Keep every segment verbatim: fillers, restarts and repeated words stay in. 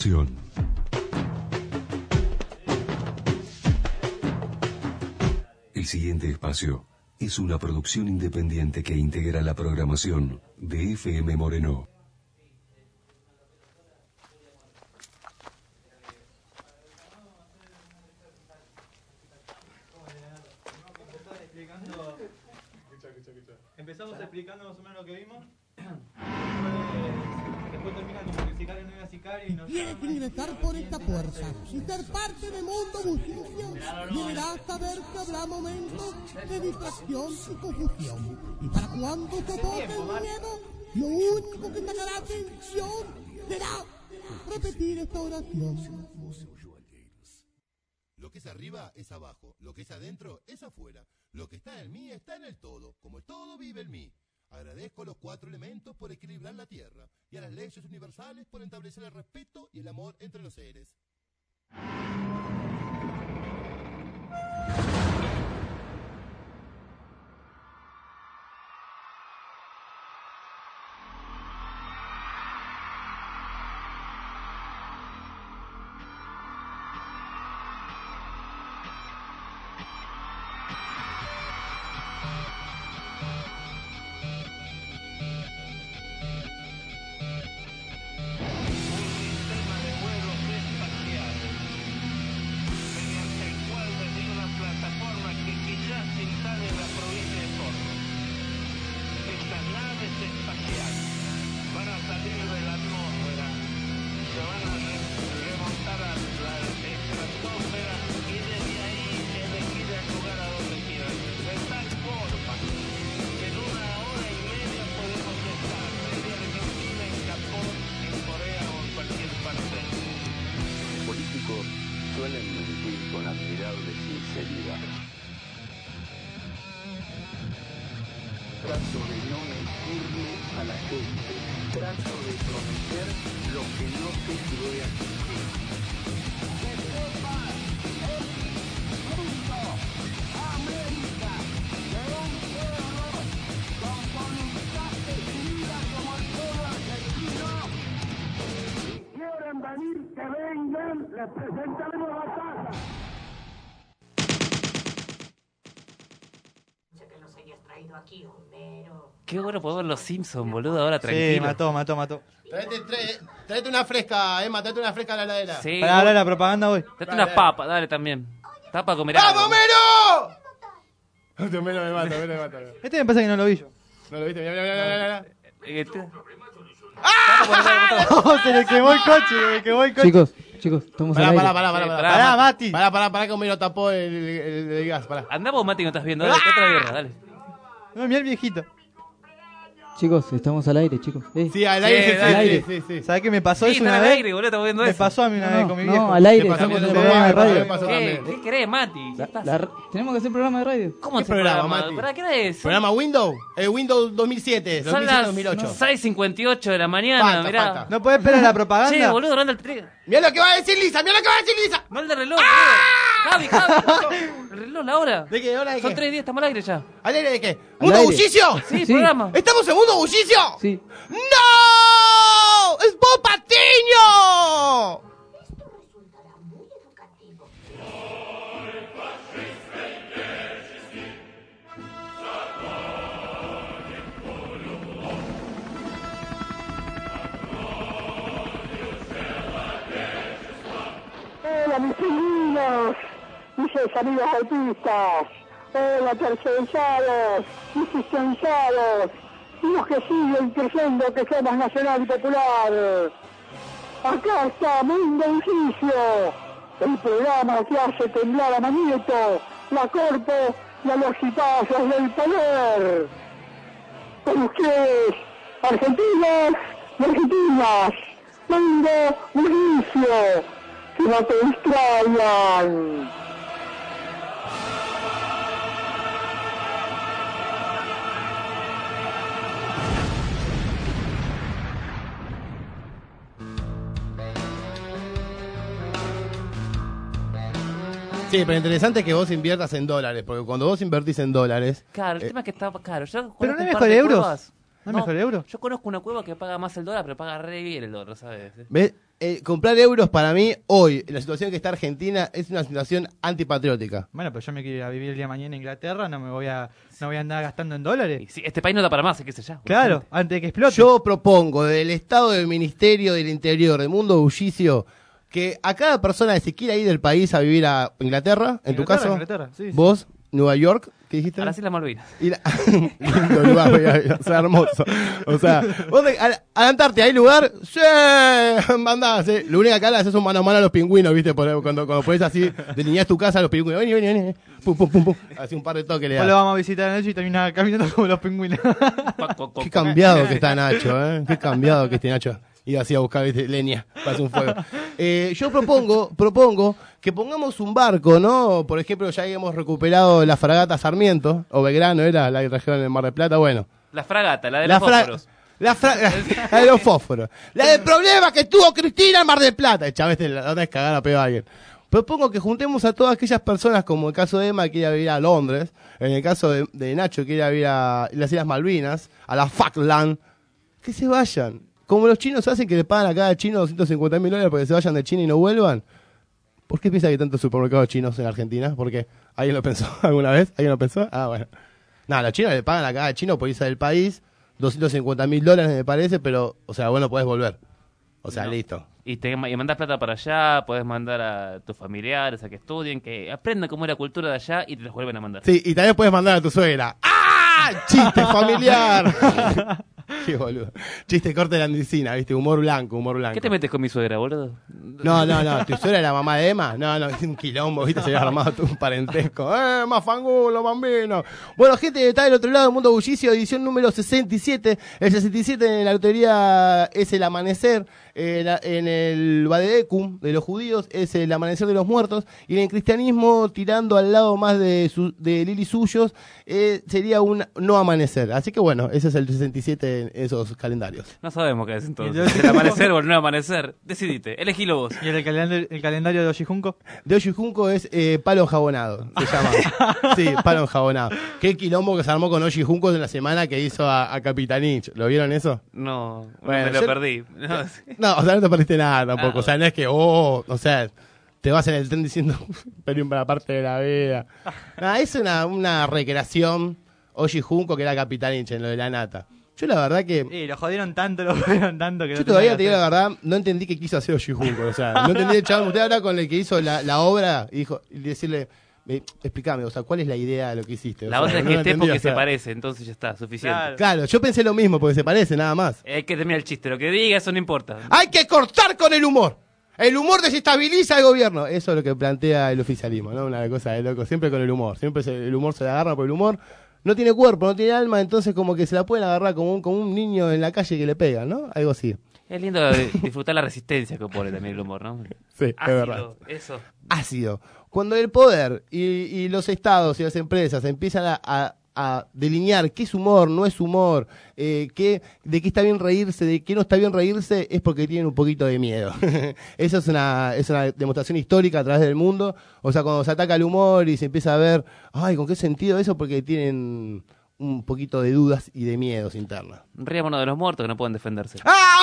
producción. El siguiente espacio es una producción independiente que integra la programación de F M Moreno. Empezamos explicando más o menos lo que vimos. Después termina como que sicario no era sicario y no. Tienes que ingresar por esta puerta y ser parte de Mundo Bullicio. Deberás saber que habrá momentos de distracción y confusión. Y para cuando soporte el miedo, lo único que sacará atención será repetir esta oración. Lo que es arriba es abajo, lo que es adentro es afuera, lo que está en mí está en el todo, como el todo vive en mí. Agradezco a los cuatro elementos por equilibrar la tierra y a las leyes universales por establecer el respeto y el amor entre los seres. Qué bueno poder ver los Simpsons, boludo, ahora tranquilo. Sí, mató, mató, mató. Traete, traete, traete una fresca, Emma, traete una fresca a la heladera. Sí. Para hablar de la propaganda hoy. Traete unas papas, dale también. Tapa a comer ¡Vamos, algo. Mero! Mero me mata, Mero me mata. Este me pasa que no lo vi yo. ¿No lo viste? Mira, mira, mira, mira. Este... ¡Ah! No, se le quemó el coche, se le quemó el coche. Chicos, chicos, estamos Pará, al pará, aire. pará, pará, Sí, pará. pará, Pará, Mati. Pará, pará, pará, que un Mero tapó el, el, el gas, pará. Andá vos, Mati, no estás viendo. Dale, otra birra, dale. No, mirá el viejito. Chicos, estamos al aire, chicos. Eh. Sí, al aire, Sí, sí, al sí, aire. sí, sí. ¿Sabés qué me pasó Sí, eso están una al vez? aire, boludo, estamos viendo Me eso. pasó a mí una vez No, con mi no, viejo. al aire, ¿Qué pasó? estamos en el Sí, programa de me radio. pasó ¿Qué? también. ¿Qué querés, Mati? Ya La- estás. la- tenemos que hacer programa de radio. ¿Cómo ¿Qué es el programa, programa? Mati? ¿Para qué hora es? ¿Programa Windows? Eh, Windows dos mil siete, Son dos mil siete las dos mil ocho. seis cincuenta y ocho de la mañana, Falta, mirá. falta. ¿No podés esperar la propaganda? Che, boludo, no anda el tren. Mira lo que va a decir Lisa, mira lo que va a decir Lisa. No el de reloj, boludo. Javi, Javi. El reloj, la hora. ¿De qué? ¿Hora de Son qué? tres días, estamos al aire ya. ¿Al aire de qué? Al ¿Mundo aire. Bullicio? Sí, Sí. programa. ¿Estamos en Mundo Bullicio? Sí. ¡No! ¡Es Bob Patiño! Hola, mis pingüinos, mis amigos autistas. Hola, tercerizados, existenciados, y los que siguen creyendo que somos nacional y popular. Acá está Mundo Bullicio, el programa que hace temblar a Manieto, la Corpo y a los citazos del poder. Con ustedes, argentinos y argentinas, Mundo Bullicio, que no te distraigan. Sí, pero interesante que vos inviertas en dólares, porque cuando vos invertís en dólares... Claro, el eh, tema es que está caro. Yo ¿Pero conozco no un es par mejor de euros? cuevas. ¿No es mejor euro? Yo conozco una cueva que paga más el dólar, pero paga re bien el dólar, ¿sabes? ¿Ves? eh, comprar euros para mí, hoy, en la situación que está Argentina, es una situación antipatriótica. Bueno, pero yo me quiero ir a vivir el día de mañana en Inglaterra, no me voy a, no voy a andar gastando en dólares. Y sí, este país no da para más, qué sé yo. Claro, antes de que explote. Yo propongo del Estado del Ministerio del Interior, del Mundo Bullicio, que a cada persona que se quiera ir del país a vivir a Inglaterra, en tu Inglaterra, caso, Inglaterra, sí, sí. vos, Nueva York, ¿qué dijiste? A las Islas Malvinas. Y la- Lindo lugar, voy a- o sea, hermoso. O sea, vos de, a, a la Antártida, ¿hay lugar? ¡Sí! Mandás, ¿eh? Lo único que acá le haces un mano a mano a los pingüinos, ¿viste? Por- Cuando, cuando pones así, delineás tu casa a los pingüinos. Vení, vení, vení. Pum, pum, pum, pum. Así un par de toques le Después das. lo vamos a visitar anoche y termina caminando como los pingüinos. Qué cambiado que está Nacho, ¿eh? Qué cambiado que este Nacho. Iba así a buscar, ¿viste? Leña para hacer un fuego. Eh, yo propongo, propongo que pongamos un barco, ¿no? Por ejemplo, ya hemos recuperado la fragata Sarmiento, o Belgrano era la que trajeron en el Mar del Plata, bueno. La fragata, la de La los fra- fósforos. La, fra- la de los fósforos. La del problema que tuvo Cristina en Mar del Plata. Chávez, la otra es cagar a pedo a alguien. Propongo que juntemos a todas aquellas personas, como el caso de Emma, que quiere vivir a Londres, en el caso de, de Nacho, que quiere vivir a las Islas Malvinas, a la Falkland, que se vayan. Como los chinos hacen, que le pagan a cada chino doscientos cincuenta mil dólares porque se vayan de China y no vuelvan. ¿Por qué piensa que hay tantos supermercados chinos en Argentina? ¿Por qué? ¿Alguien lo pensó alguna vez? ¿Alguien lo pensó? Ah, bueno. Nada, los chinos le pagan a cada chino por irse del país doscientos cincuenta mil dólares, me parece, pero, o sea, bueno, podés volver. O sea, No. listo. Y te y mandás plata para allá, podés mandar a tus familiares a que estudien, que aprendan cómo es la cultura de allá y te los vuelven a mandar. Sí, y también puedes mandar a tu suegra. ¡Ah! ¡Chiste familiar! Qué boludo. Chiste corte de la andicina, ¿viste? Humor blanco, humor blanco. ¿Qué te metes con mi suegra, boludo? No, no, no. ¿Tu suegra era la mamá de Emma? No, no, es un quilombo, ¿viste? Se había armado todo un parentesco. ¡Eh, mafangulo, bambino! Bueno, gente, está del otro lado del Mundo Bullicio, edición número sesenta y siete. El sesenta y siete en la lotería es el amanecer. En, la- en el Vadedecum de los judíos es el amanecer de los muertos. Y en el cristianismo, tirando al lado más de, su, de Lili Suyos, eh, sería un no amanecer. Así que bueno, ese es el sesenta y siete en esos calendarios. No sabemos qué es entonces. Entonces- ¿El amanecer o el no amanecer? Decidite, elegilo vos. ¿Y el calendario, el calendario de Oshijunko? De Oshi Junco es eh, palo enjabonado, se llama. Sí, palo enjabonado. Qué quilombo que se armó con Oshi Junco en la semana que hizo a, a Capitanich. ¿Lo vieron eso? No, Bueno, me lo yo- perdí. No, sí. No, o sea, no te perdiste nada tampoco. Ah, o sea, no es que, oh, o sea, te vas en el tren diciendo, pero para la parte de la vida. Nada, es una, una recreación. Oshi Junco que era Capitanich en lo de la nata. Yo la verdad que... Sí, lo jodieron tanto, lo jodieron tanto que Yo no todavía tenía te que digo la hacer. verdad, no entendí qué quiso hacer Oshi Junco. O sea, no entendí el chaval. Usted habla con el que hizo la, la obra y dijo, y decirle, eh, explícame, o sea, ¿cuál es la idea de lo que hiciste? O La sea, otra es no que lo esté entendí, porque o sea. se parece, entonces ya está, suficiente. Claro. Claro, yo pensé lo mismo, porque se parece, nada más. Hay que terminar el chiste, lo que diga, eso no importa. Hay que cortar con el humor. El humor desestabiliza al gobierno. Eso es lo que plantea el oficialismo, ¿no? Una cosa de loco. Siempre con el humor. Siempre se- el humor se le agarra por el humor. No tiene cuerpo, no tiene alma, entonces como que se la pueden agarrar como un, como un niño en la calle que le pegan, ¿no? Algo así. Es lindo de- disfrutar la resistencia que pone también el humor, ¿no? Sí, es Ácido, verdad. eso. Ácido. Cuando el poder y, y los estados y las empresas empiezan a, a- a delinear qué es humor, no es humor, eh, qué, de qué está bien reírse, de qué no está bien reírse, es porque tienen un poquito de miedo. Eso es una, es una demostración histórica a través del mundo. O sea, cuando se ataca el humor y se empieza a ver, ay, ¿con qué sentido eso? Porque tienen un poquito de dudas y de miedos internas. Ríamonos de los muertos que no pueden defenderse.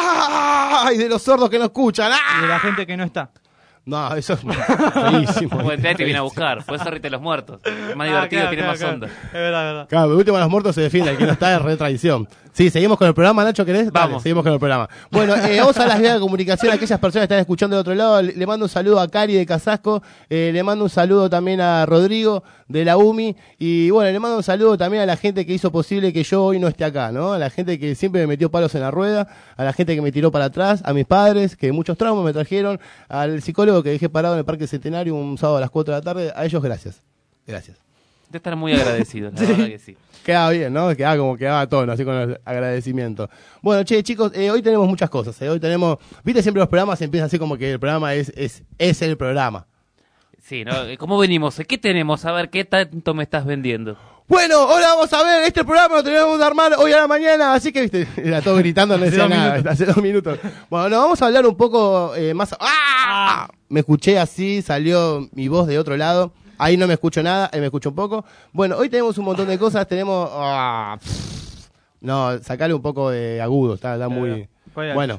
¡Ay! De los sordos que no escuchan. ¡Ah! Y de la gente que no está. No, eso es buenísimo. Bueno, te te viene a buscar, por eso ríete de los muertos. Es más Ah, divertido, claro, tiene claro, más claro. onda. Es verdad, es verdad. Claro, de último los muertos se defiende, el que no está es re tradición. Sí, seguimos con el programa, Nacho, ¿querés? Dale, Vamos. seguimos con el programa. Bueno, eh, vamos a las vías de comunicación, a aquellas personas que están escuchando del otro lado. Le, le mando un saludo a Cari de Casasco, eh, le mando un saludo también a Rodrigo de la U M I, y bueno, le mando un saludo también a la gente que hizo posible que yo hoy no esté acá, ¿no? A la gente que siempre me metió palos en la rueda, a la gente que me tiró para atrás, a mis padres, que muchos traumas me trajeron, al psicólogo que dejé parado en el Parque Centenario un sábado a las cuatro de la tarde, a ellos gracias. Gracias. De estar muy agradecido, la verdad que sí. Quedaba bien, ¿no? Quedaba como quedaba tono, así con el agradecimiento. Bueno, che, chicos, eh, hoy tenemos muchas cosas. eh. Hoy tenemos, viste, siempre los programas empiezan así como que el programa es es, es el programa. Sí, ¿no? ¿Cómo venimos? ¿Qué tenemos? A ver, ¿qué tanto me estás vendiendo? Bueno, ahora vamos a ver, este programa lo tenemos que armar hoy a la mañana, así que, viste, era todo gritando, no Hace decía dos nada, minutos. hace dos minutos. Bueno, no, vamos a hablar un poco eh, más... ¡Ah! Me escuché así, salió mi voz de otro lado. Ahí no me escucho nada, ahí me escucho un poco. Bueno, hoy tenemos un montón de cosas, tenemos... ah, pff, no, sacale un poco de agudo, está, está muy... ¿Cuál era? Bueno,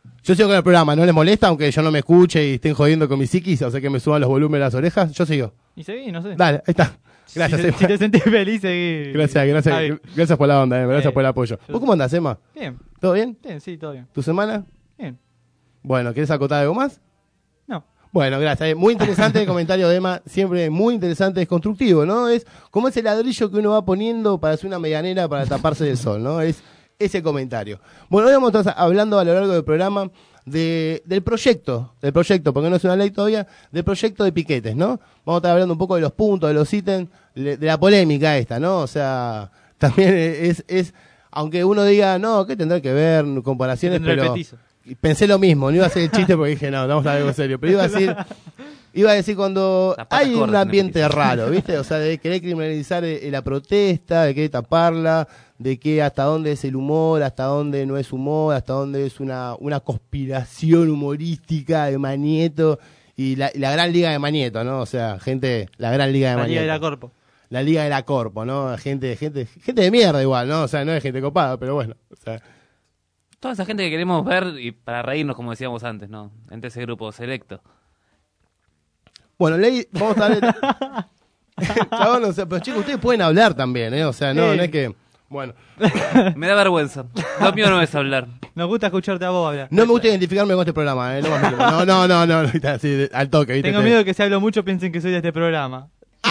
Yo sigo con el programa, ¿no les molesta? Aunque yo no me escuche y estén jodiendo con mi psiquis, o sea que me suban los volúmenes a las orejas, yo sigo. Y seguí, no sé. Dale, ahí está. Gracias, Si te, Emma. si te sentís feliz, seguí. Gracias, gracias, Ay, gracias por la onda, Emma, gracias Eh, por el apoyo. ¿Vos cómo andás, Emma? Bien, ¿Todo bien? bien, sí, todo bien. ¿Tu semana? Bien. Bueno, ¿querés acotar algo más? No. Bueno, gracias. eh. Muy interesante el comentario de Emma, siempre muy interesante, es constructivo, ¿no? Es como ese ladrillo que uno va poniendo para hacer una medianera para taparse del sol, ¿no? Es ese comentario. Bueno, hoy vamos a estar hablando a lo largo del programa de, del proyecto, del proyecto, porque no es una ley todavía, del proyecto de piquetes, ¿no? Vamos a estar hablando un poco de los puntos, de los ítems, de la polémica esta, ¿no? O sea, también es, es aunque uno diga, no, ¿qué tendrá que ver? Comparaciones, Tendrá el pero... petizo. Pensé lo mismo, no iba a hacer el chiste porque dije, no, vamos a hablar algo serio, pero iba a decir, iba a decir cuando Las patas hay un cortas, ambiente tenés raro, ¿viste? O sea, de querer criminalizar eh, la protesta, de querer taparla, de que hasta dónde es el humor, hasta dónde no es humor, hasta dónde es una, una conspiración humorística de Manieto y la, la gran liga de Manieto, ¿no? O sea, gente, la gran liga de La Manieto. Liga de la Corpo. La liga de la Corpo, ¿no? Gente, gente, gente de mierda igual, ¿no? O sea, no es gente copada, pero bueno, o sea... Toda esa gente que queremos ver y para reírnos, como decíamos antes, ¿no? Entre ese grupo selecto. Bueno, Ley, vamos a ver. Chabón, o sea, pero chicos, ustedes pueden hablar también, ¿eh? O sea, no, Sí. no es que. Bueno, Me da vergüenza. Lo mío no es hablar. Nos gusta escucharte a vos hablar. no me gusta identificarme con este programa, ¿eh? No, más mínimo. no, no, no, no, no, así, de- al toque, ¿viste? Tengo Te- miedo que si hablo mucho piensen que soy de este programa.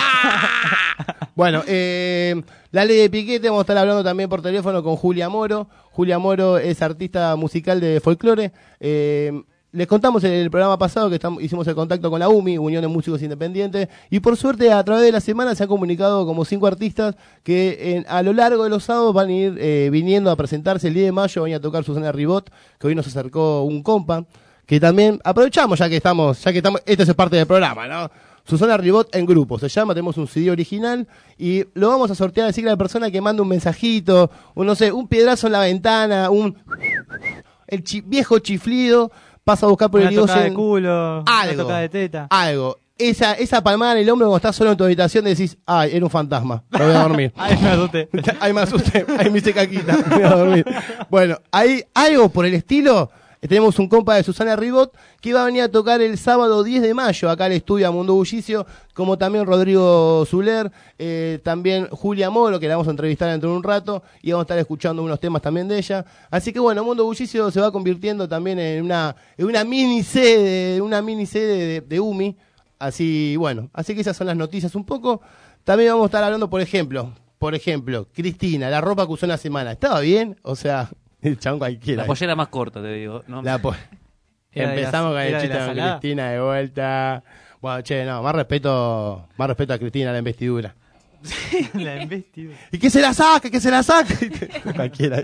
Bueno, eh, la ley de piquete, vamos a estar hablando también por teléfono con Julia Moro. Julia Moro es artista musical de folclore. Eh, les contamos en el programa pasado que estamos, hicimos el contacto con la U M I, Unión de Músicos Independientes, y por suerte a través de la semana se han comunicado como cinco artistas que en- a lo largo de los sábados van a ir eh, viniendo a presentarse. El diez de mayo van a tocar Susana Ribot, que hoy nos acercó un compa, que también aprovechamos ya que estamos, ya que estamos, esto es parte del programa, ¿no? Susana Ribot en grupo, se llama, tenemos un C D original y lo vamos a sortear, decirle a la persona que manda un mensajito, un, no sé, un piedrazo en la ventana, un el chi- viejo chiflido, pasa a buscar por Una el tocada de Irigoyen, culo, una algo, tocada de teta. algo. Esa, esa palmada en el hombro cuando estás solo en tu habitación decís, ay, era un fantasma, me voy a dormir. Ay, me asusté. Ay, me asusté, ay, me hice caquita, me voy a dormir. Bueno, hay algo por el estilo. Tenemos un compa de Susana Ribot que va a venir a tocar el sábado diez de mayo acá al estudio a Mundo Bullicio, como también Rodrigo Zuler, eh, también Julia Moro, que la vamos a entrevistar dentro de un rato, y vamos a estar escuchando unos temas también de ella. Así que bueno, Mundo Bullicio se va convirtiendo también en una, en una mini sede, una mini sede de, de U M I. Así, bueno, así que esas son las noticias un poco. También vamos a estar hablando, por ejemplo, por ejemplo, Cristina, la ropa que usó en la semana, ¿estaba bien? O sea, el chabón cualquiera. La pollera más corta, te digo. ¿no? La po- Era de Empezamos la- con el era de chiste la con salada. Cristina de vuelta. Bueno, che, no, más respeto, más respeto a Cristina, la investidura. La investidura. Y que se la saque, que se la saque. Cualquiera.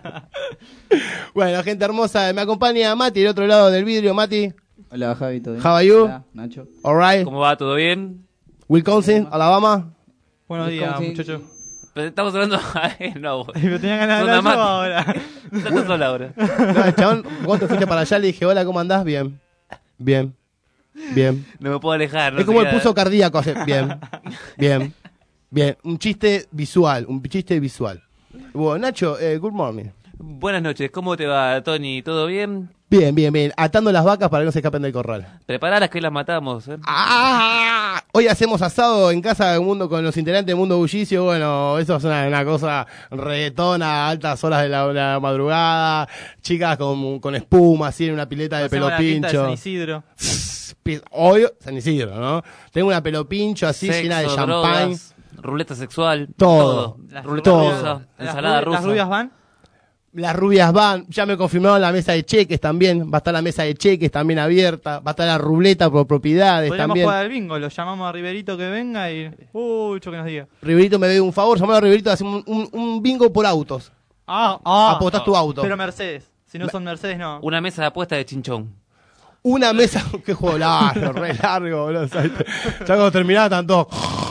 Bueno, gente hermosa, me acompaña Mati del otro lado del vidrio. Mati, Hola, Javi, ¿todo bien? How are you? Hola, Nacho. alright. ¿Cómo va? ¿Todo bien? Wisconsin, Alabama. Buenos días, Wisconsin. muchachos. Pero estamos hablando... no, Pero tenía ganas de Son hablar yo amantes. ahora. estás sola ahora. No, el chabón, vos te fuiste para allá, le dije, hola, ¿cómo andás? Bien, bien, bien. No me puedo alejar. No Es como sé el qué- pulso cardíaco, hace, bien, bien, bien. Un chiste visual, un chiste visual. Bueno, Nacho, eh, good morning. Buenas noches, ¿cómo te va, Tony? ¿Todo bien? Bien, bien, bien. Atando las vacas para que no se escapen del corral. Preparadas que hoy las matamos, ¿eh? ¡Ah! Hoy hacemos asado en casa de mundo con los integrantes de Mundo Bullicio. Bueno, eso es una, una cosa reggaetona a altas horas de la, de la madrugada. Chicas con, con espuma, así en una pileta de Hacemos pelo la quinta de pincho. San Isidro. Hoy, San Isidro, ¿no? Tengo una pelo pincho así Sexo, llena de champán. drogas, ruleta sexual, Todo. todo. Las Ruleta todo. rusa, Las ensalada rubi- rusa. ¿Las rubias van? Las rubias van, ya me confirmaron la mesa de cheques también, va a estar la mesa de cheques también abierta, va a estar la ruleta por propiedades Podríamos también. jugar al bingo, lo llamamos a Riverito que venga y... Uy, yo que nos diga. Riverito me debe un favor, llamalo a Riverito, hacemos un, un, un bingo por autos. Ah, ah. Apostás tu auto. Pero Mercedes. Si no son Mercedes, no. Una mesa de apuesta de chinchón. Una mesa, qué juego largo, re largo, boludo. O sea, ya cuando terminaba tanto.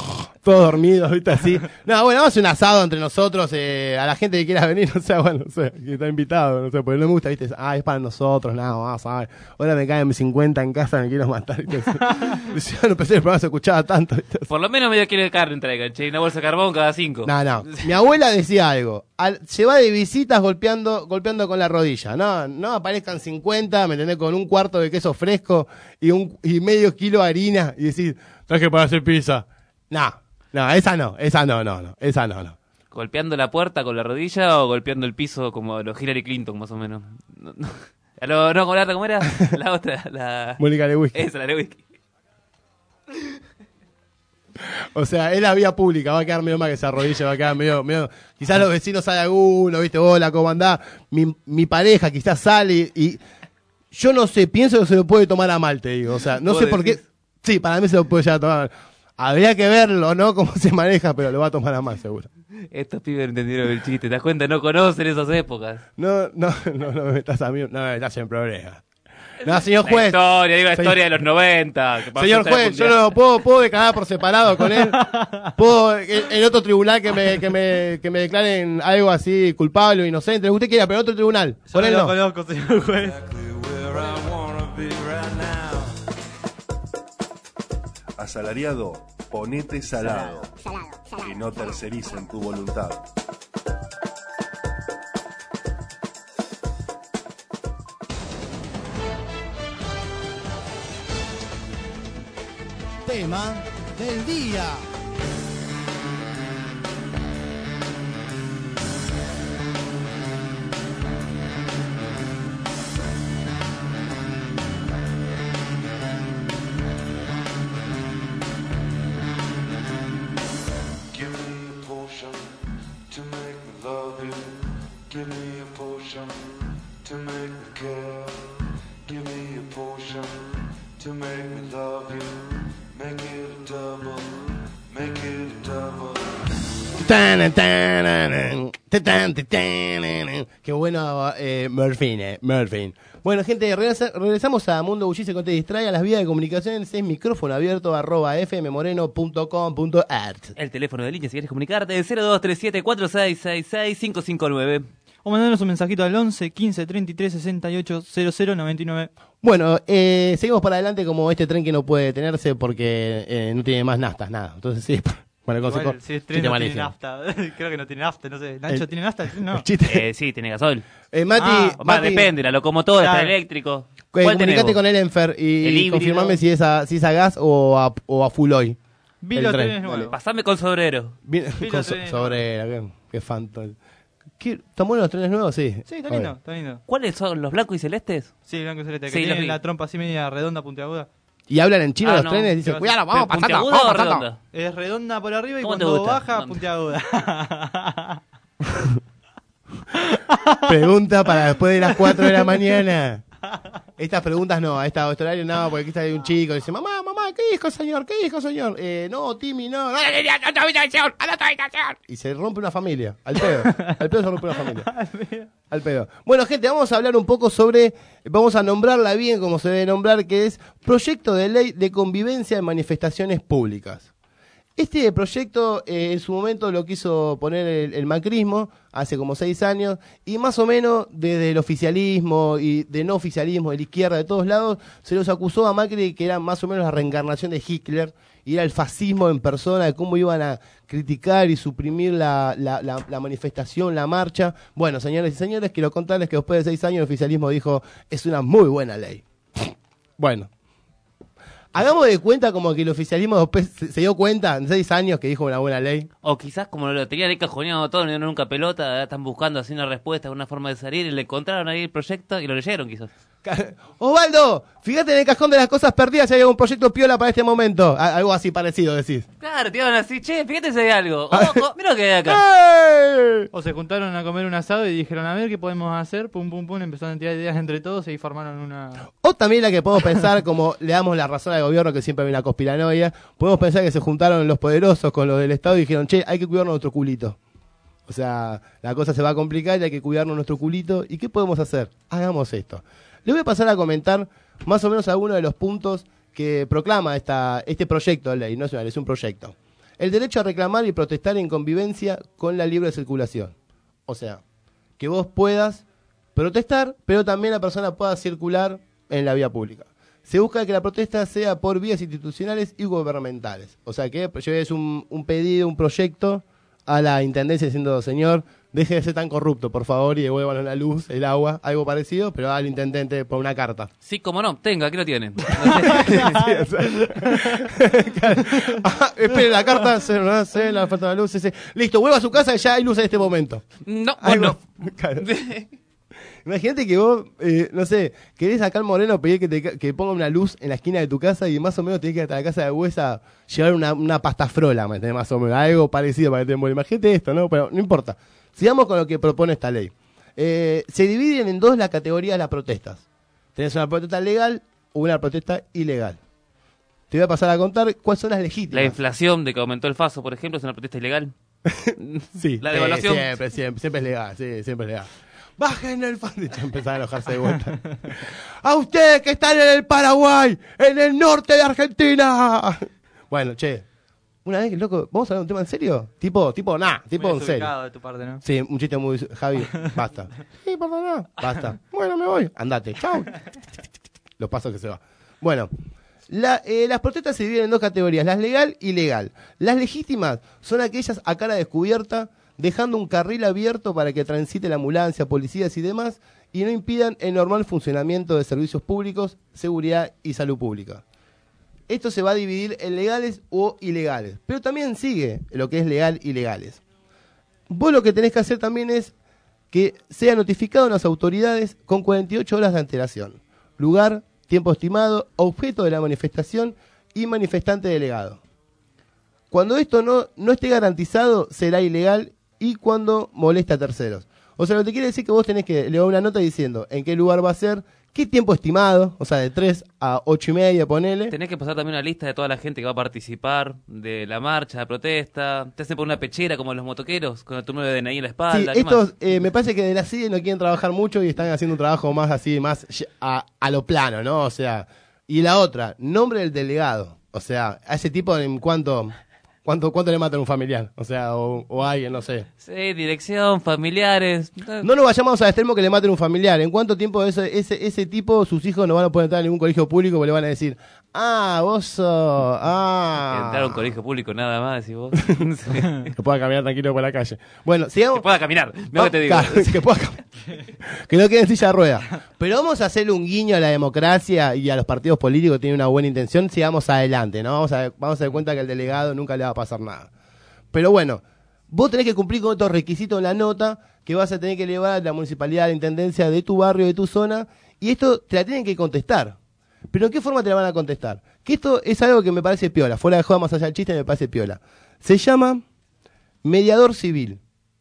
Todos dormidos, ¿viste? Así. No, bueno, vamos a hacer un asado entre nosotros, eh, a la gente que quiera venir, o sea, bueno, no sé, que está invitado, no sé, porque no me gusta, ¿viste? Ah, es para nosotros, nada, vamos a ver. Ahora me caen mis cincuenta en casa, me quiero matar, ¿viste? Yo no pensé que el programa se escuchaba tanto, ¿viste? Por lo menos medio kilo de carne traigan, che, una bolsa de carbón cada cinco. No, no. Mi abuela decía algo. Al, se va de visitas golpeando, golpeando con la rodilla. No, no aparezcan cincuenta, ¿me entendés? Con un cuarto de queso fresco y un y medio kilo de harina y decir, traje para hacer pizza. No, no, esa no, esa no, no, no, esa no, no. ¿Golpeando la puerta con la rodilla o golpeando el piso como los Hillary Clinton, más o menos? No, no. No, no, ¿cómo era? La otra, la... Mónica Lewinsky. Esa, la Lewinsky. O sea, es la vía pública, va a quedar medio mal que se arrodille, va a quedar medio, medio... Quizás los vecinos sale alguno, ¿viste? Hola, ¿cómo andás? Mi, mi pareja quizás sale y... Yo no sé, pienso que se lo puede tomar a mal, te digo. O sea, no sé por qué... Sí, para mí se lo puede llegar a tomar. Habría que verlo, ¿no? Cómo se maneja, pero lo va a tomar a mal, seguro. Estos pibes no entendieron el chiste, ¿te das cuenta? No conocen esas épocas. No, no, no, no me metas a mí, no me metas en problemas. No, señor juez. La historia, digo la señor, historia de los noventa. Señor juez, yo no puedo, puedo declarar por separado con él. Puedo, en, en otro tribunal que me, que me, que me declaren algo así culpable o inocente, lo que usted quiera, pero en otro tribunal. Yo Por él no no. conozco, señor juez. Asalariado, ponete salado. Salado, salado. Y no tercericen tu voluntad. Tema del día. Give me a potion to make me love you. Give me a potion to make me care. Give me a potion to make me love you. Make it a double, make it a double. Qué bueno, eh, Murphy, eh, Murphy. Bueno, gente, regresa, regresamos a Mundo Bullice con Te Distrae. A las vías de comunicación es micrófono abierto arroba fmmoreno punto com punto art. El teléfono de línea si quieres comunicarte es cero dos tres siete cuatro seis seis seis cinco cinco nueve. O mandanos un mensajito al once quince treinta y tres sesenta y ocho cero cero noventa y nueve. Bueno, eh, seguimos para adelante como este tren que no puede detenerse porque eh, no tiene más naftas, nada. Entonces sí, bueno, el consejo. Igual, si el tren no tiene nafta. Creo que no tiene nafta, no sé. ¿Nacho El- tiene nafta? El tren no. El chiste. Eh, sí, tiene gasoil. Eh, Mati, Ah, Va, Mati, depende, la locomotora Claro. está eléctrico. eh, ¿Cuál comunicate tenés con vos? el Enfer y El híbrido. confirmame si es a, si es a gas o a, o a full oil. Vi el los tren, trenes dale. nuevos. Pasame con sobrero. Bien, Sí, con los so- trenes sobre, qué, qué fantástico. ¿Qué? ¿Están buenos los trenes nuevos? Sí. Sí, está A lindo, ver. está lindo. ¿Cuáles son los blancos y celestes? Sí, blanco y celeste, que Sí, tiene los vi. la trompa así media redonda, puntiaguda. Y hablan en chino Ah, los no. trenes, dicen, Pero- cuidado, vamos pero pasando, ¿Puntiaguda vamos o pasando. redonda? Es redonda por arriba y ¿Cómo te cuando gusta? baja, No. puntiaguda. Pregunta para después de las cuatro de la mañana. Estas preguntas no, a esta horario no, porque aquí está un chico y dice, mamá, mamá, ¿qué dijo señor? ¿Qué dijo señor? Eh, no, Timmy, no. no, no, no, no, no, habitación, a la otra habitación. Y se rompe una familia, al pedo. Al pedo se rompe una familia. Al pedo. Bueno, gente, vamos a hablar un poco sobre, vamos a nombrarla bien como se debe nombrar, que es Proyecto de Ley de Convivencia en Manifestaciones Públicas. Este proyecto eh, en su momento lo quiso poner el, el macrismo hace como seis años y más o menos desde el oficialismo y de no oficialismo, de la izquierda, de todos lados, se los acusó a Macri que era más o menos la reencarnación de Hitler y era el fascismo en persona, de cómo iban a criticar y suprimir la, la, la, la manifestación, la marcha. Bueno, señores y señores, quiero contarles que después de seis años el oficialismo dijo, es una muy buena ley. Bueno. Hagamos de cuenta como que el oficialismo después se, se dio cuenta en seis años que dijo una buena ley. O quizás como lo tenían ahí cajoneado todo, no dieron nunca pelota, ahora están buscando así una respuesta, una forma de salir, y le encontraron ahí el proyecto y lo leyeron quizás. Osvaldo, fíjate en el cajón de las cosas perdidas si hay algún proyecto piola para este momento. A- algo así parecido decís. Claro, te iban así, che, fíjate si hay algo. Ojo, mira lo que hay acá. ¡Ey! O se juntaron a comer un asado y dijeron, a ver qué podemos hacer. Pum, pum, pum. Empezaron a tirar ideas entre todos y formaron una... O también la que podemos pensar, como le damos la razón al gobierno que siempre hay una conspiranoia, podemos pensar que se juntaron los poderosos con los del Estado y dijeron, che, hay que cuidarnos nuestro culito. O sea, la cosa se va a complicar y hay que cuidarnos nuestro culito. ¿Y qué podemos hacer? Hagamos esto. Le voy a pasar a comentar más o menos algunos de los puntos que proclama esta, este proyecto de ley. No es una ley, es un proyecto. el derecho a reclamar y protestar en convivencia con la libre circulación. O sea, que vos puedas protestar, pero también la persona pueda circular en la vía pública. Se busca que la protesta sea por vías institucionales y gubernamentales. O sea, que lleves un, un pedido, un proyecto a la intendencia diciendo, señor, deje de ser tan corrupto, por favor, y devuélvanos la luz, el agua, algo parecido, pero al intendente por una carta. Sí, como no, tenga, aquí lo tienen. Ah, espere la carta, se, no, se la falta de luz, ese. Listo, vuelva a su casa y ya hay luz en este momento. No, Algo, bueno. claro. Imagínate que vos, eh, no sé, querés acá al Moreno pedir que, te, que ponga una luz en la esquina de tu casa y más o menos tenés que ir hasta la casa de Huesa llevar una, una pasta frola, ¿me entendés? Más o menos, algo parecido para que te muera. Imagínate esto, ¿no? Pero no importa. Sigamos con lo que propone esta ley. Eh, se dividen en dos las categorías de las protestas. Tenés una protesta legal o una protesta ilegal. Te voy a pasar a contar cuáles son las legítimas. La inflación de que aumentó el Faso, por ejemplo, es una protesta ilegal. Sí. La devaluación. Eh, siempre, siempre, siempre es legal, sí, siempre es legal. Bajen el fan. Ya empezaron a enojarse de vuelta. A ustedes que están en el Paraguay, en el norte de Argentina. Bueno, che, una vez, loco, ¿vamos a hablar de un tema en serio? Tipo, tipo, nah, tipo Muy en serio. desubicado de tu parte, ¿no? Sí, un chiste muy... Javi, basta. Sí, perdona. Basta. Bueno, me voy. Andate. Chau. Los pasos que se va. Bueno, la, eh, las protestas se dividen en dos categorías, las legal y ilegal. Las legítimas son aquellas a cara descubierta, dejando un carril abierto para que transite la ambulancia, policías y demás, y no impidan el normal funcionamiento de servicios públicos, seguridad y salud pública. Esto se va a dividir en legales o ilegales, pero también sigue lo que es legal y ilegales. Vos lo que tenés que hacer también es que sea notificado a las autoridades con cuarenta y ocho horas de antelación. Lugar, tiempo estimado, objeto de la manifestación y manifestante delegado. Cuando esto no, no esté garantizado, será ilegal y cuando molesta a terceros. O sea, lo que te quiere decir que vos tenés que leer una nota diciendo en qué lugar va a ser, qué tiempo estimado, o sea, de tres a ocho y media, ponele. Tenés que pasar también una lista de toda la gente que va a participar de la marcha, de la protesta. Te hacen por una pechera como los motoqueros, con tu número de D N I en la Sí, espalda. ¿qué estos, más? eh, me parece que de la C I D E no quieren trabajar mucho y están haciendo un trabajo más así, más a, a lo plano, ¿no? O sea, y la otra, nombre del delegado. O sea, a ese tipo en cuanto... ¿Cuánto, ¿Cuánto le matan a un familiar? O sea, o, o a alguien, no sé. Sí, dirección, familiares. No nos vayamos al extremo que le maten a un familiar. ¿En cuánto tiempo ese, ese, ese tipo, sus hijos no van a poder entrar a ningún colegio público porque le van a decir, ah, vos sos, ah. Entrar a un colegio público nada más, decís vos. Que pueda caminar tranquilo por la calle. Bueno, sigamos. Que pueda caminar, no, que te digo. Que pueda caminar. Que no quede en silla de rueda. Pero vamos a hacerle un guiño a la democracia y a los partidos políticos que tienen una buena intención. Sigamos adelante, ¿no? Vamos a, vamos a dar cuenta que al delegado nunca le va a pasar nada. Pero bueno, vos tenés que cumplir con estos requisitos en la nota que vas a tener que llevar a la municipalidad, a la intendencia de tu barrio, de tu zona. Y esto te la tienen que contestar. ¿Pero en qué forma te la van a contestar? Que esto es algo que me parece piola. Fuera de joda, más allá del chiste, me parece piola. Se llama mediador civil.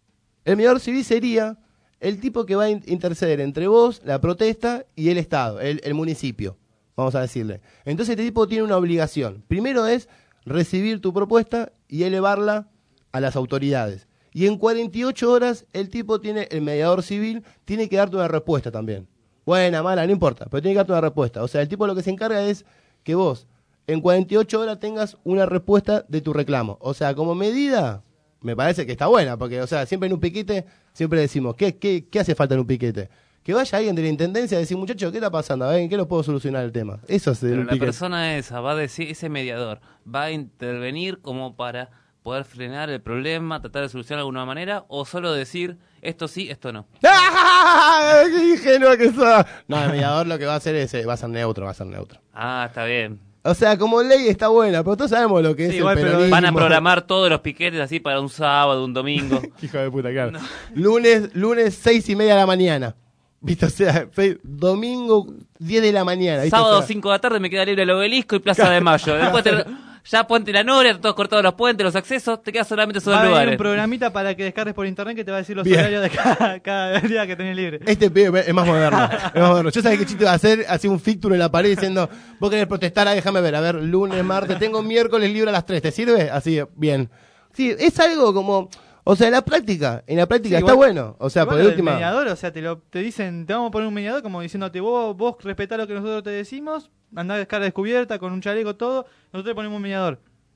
El mediador civil sería el tipo que va a interceder entre vos, la protesta, y el Estado, el, el municipio, vamos a decirle. Entonces este tipo tiene una obligación. Primero es recibir tu propuesta y elevarla a las autoridades. Y en cuarenta y ocho horas el tipo tiene, el mediador civil, tiene que darte una respuesta también. Buena, mala, no importa, pero tiene que darte una respuesta. O sea, el tipo lo que se encarga es que vos en cuarenta y ocho horas tengas una respuesta de tu reclamo. O sea, como medida, me parece que está buena, porque, o sea, siempre en un piquete, siempre decimos, ¿qué, qué, qué hace falta en un piquete? Que vaya alguien de la intendencia a decir, muchachos, ¿qué está pasando? A ver, ¿en qué lo puedo solucionar el tema? Eso es Pero un la piquete. persona esa va a decir, ese mediador va a intervenir como para poder frenar el problema, tratar de solucionar de alguna manera, o solo decir esto sí, esto no. ¡Ah! ¡Qué ingenuo que sos! No, el mediador lo que va a hacer es, eh, va a ser neutro, va a ser neutro. Ah, está bien. O sea, como ley está buena, pero todos sabemos lo que es Sí, el igual, pero peronismo. van a programar todos los piquetes así para un sábado, un domingo. Hijo de puta, claro. No. Lunes, lunes seis y media de la mañana. ¿Viste? O sea, seis, domingo diez de la mañana. ¿Viste? Sábado o sea, cinco de la tarde me queda libre el Obelisco y Plaza de Mayo. Después te, ya Puente La Noria, todos cortados los puentes, los accesos, te quedan solamente esos Va a dos venir lugares. un programita para que descargues por internet que te va a decir los Bien. horarios de cada, cada día que tenés libre. Este pibe es más moderno, es más moderno. Yo sabía qué chiste iba a hacer, hacía un fixture en la pared diciendo, vos querés protestar, ah, déjame ver, a ver, lunes, martes, tengo miércoles libre a las tres, ¿te sirve? Así, bien. Sí, es algo como, o sea, en la práctica, en la práctica Sí, está igual- bueno. O sea, Igual por lo el del última... mediador, o sea, te lo te dicen, te vamos a poner un mediador como diciéndote, vos, vos respetá lo que nosotros te decimos, andá a cara descubierta, con un chaleco, todo, nosotros te ponemos un mediador.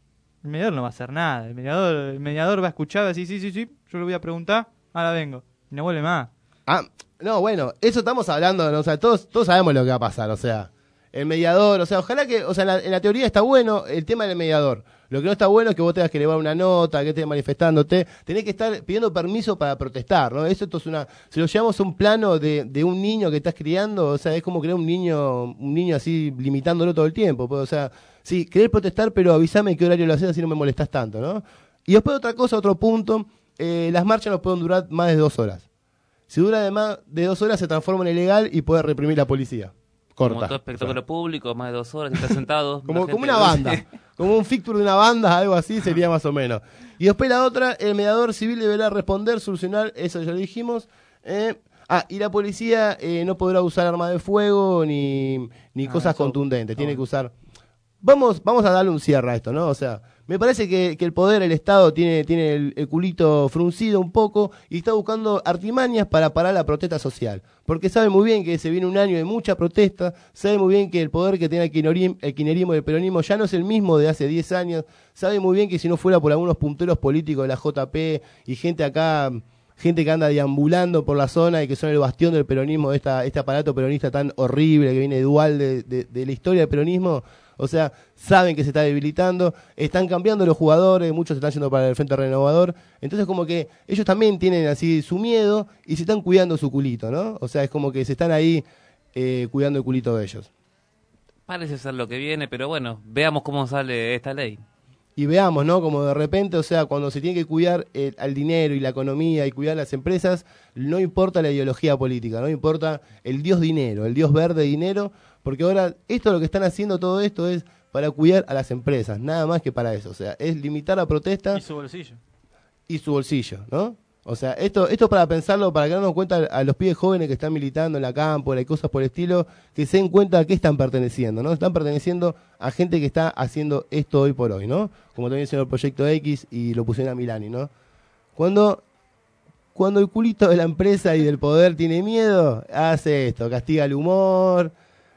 El mediador no va a hacer nada. El mediador, el mediador va a escuchar, va a decir, sí, sí, sí, yo le voy a preguntar, ahora vengo. Y no vuelve más. Ah, no, bueno, eso estamos hablando, ¿no? O sea, todos, todos sabemos lo que va a pasar, o sea, el mediador, o sea, ojalá que, o sea, en la, en la teoría está bueno el tema del mediador. Lo que no está bueno es que vos tengas que elevar una nota, que estés manifestándote, tenés que estar pidiendo permiso para protestar, ¿no? Eso esto es una, si lo llevamos a un plano de, de un niño que estás criando, o sea, es como crear un niño, un niño así limitándolo todo el tiempo, pues, o sea, sí, querés protestar, pero avísame qué horario lo haces así no me molestás tanto, ¿no? Y después otra cosa, otro punto, eh, las marchas no pueden durar más de dos horas. Si dura de más de dos horas se transforma en ilegal y puede reprimir la policía. Corta. Como todo espectáculo o sea. público, más de dos horas, está sentado. como, como una banda, como un fixture de una banda, algo así sería más o menos. Y después la otra, el mediador civil deberá responder, solucionar, eso ya lo dijimos. Eh, ah, y la policía eh, no podrá usar armas de fuego ni, ni ah, cosas eso, contundentes, no. Tiene que usar... Vamos, vamos a darle un cierre a esto, ¿no? O sea, me parece que, que el poder, el Estado, tiene, tiene el, el culito fruncido un poco y está buscando artimañas para parar la protesta social. Porque sabe muy bien que se viene un año de mucha protesta, sabe muy bien que el poder que tiene el kirchnerismo, el kirchnerismo y el peronismo ya no es el mismo de hace diez años, sabe muy bien que si no fuera por algunos punteros políticos de la J P y gente acá... gente que anda deambulando por la zona y que son el bastión del peronismo, de esta, este aparato peronista tan horrible que viene dual de, de, de la historia del peronismo, o sea, saben que se está debilitando, están cambiando los jugadores, muchos se están yendo para el Frente Renovador, entonces como que ellos también tienen así su miedo y se están cuidando su culito, ¿no? O sea, es como que se están ahí eh, cuidando el culito de ellos. Parece ser lo que viene, pero bueno, veamos cómo sale esta ley. Y veamos, ¿no? Como de repente, o sea, cuando se tiene que cuidar eh, al dinero y la economía y cuidar las empresas, no importa la ideología política, no importa el dios dinero, el dios verde dinero, porque ahora esto lo que están haciendo todo esto es para cuidar a las empresas, nada más que para eso, o sea, es limitar la protesta. Y su bolsillo. Y su bolsillo, ¿no? O sea, esto esto para pensarlo, para que nos demos cuenta a los pibes jóvenes que están militando en la cámpora y cosas por el estilo, que se den cuenta a qué están perteneciendo, ¿no? Están perteneciendo a gente que está haciendo esto hoy por hoy, ¿no? Como también hicieron el Proyecto X y lo pusieron a Milani, ¿no? Cuando, cuando el culito de la empresa y del poder tiene miedo, hace esto, castiga el humor,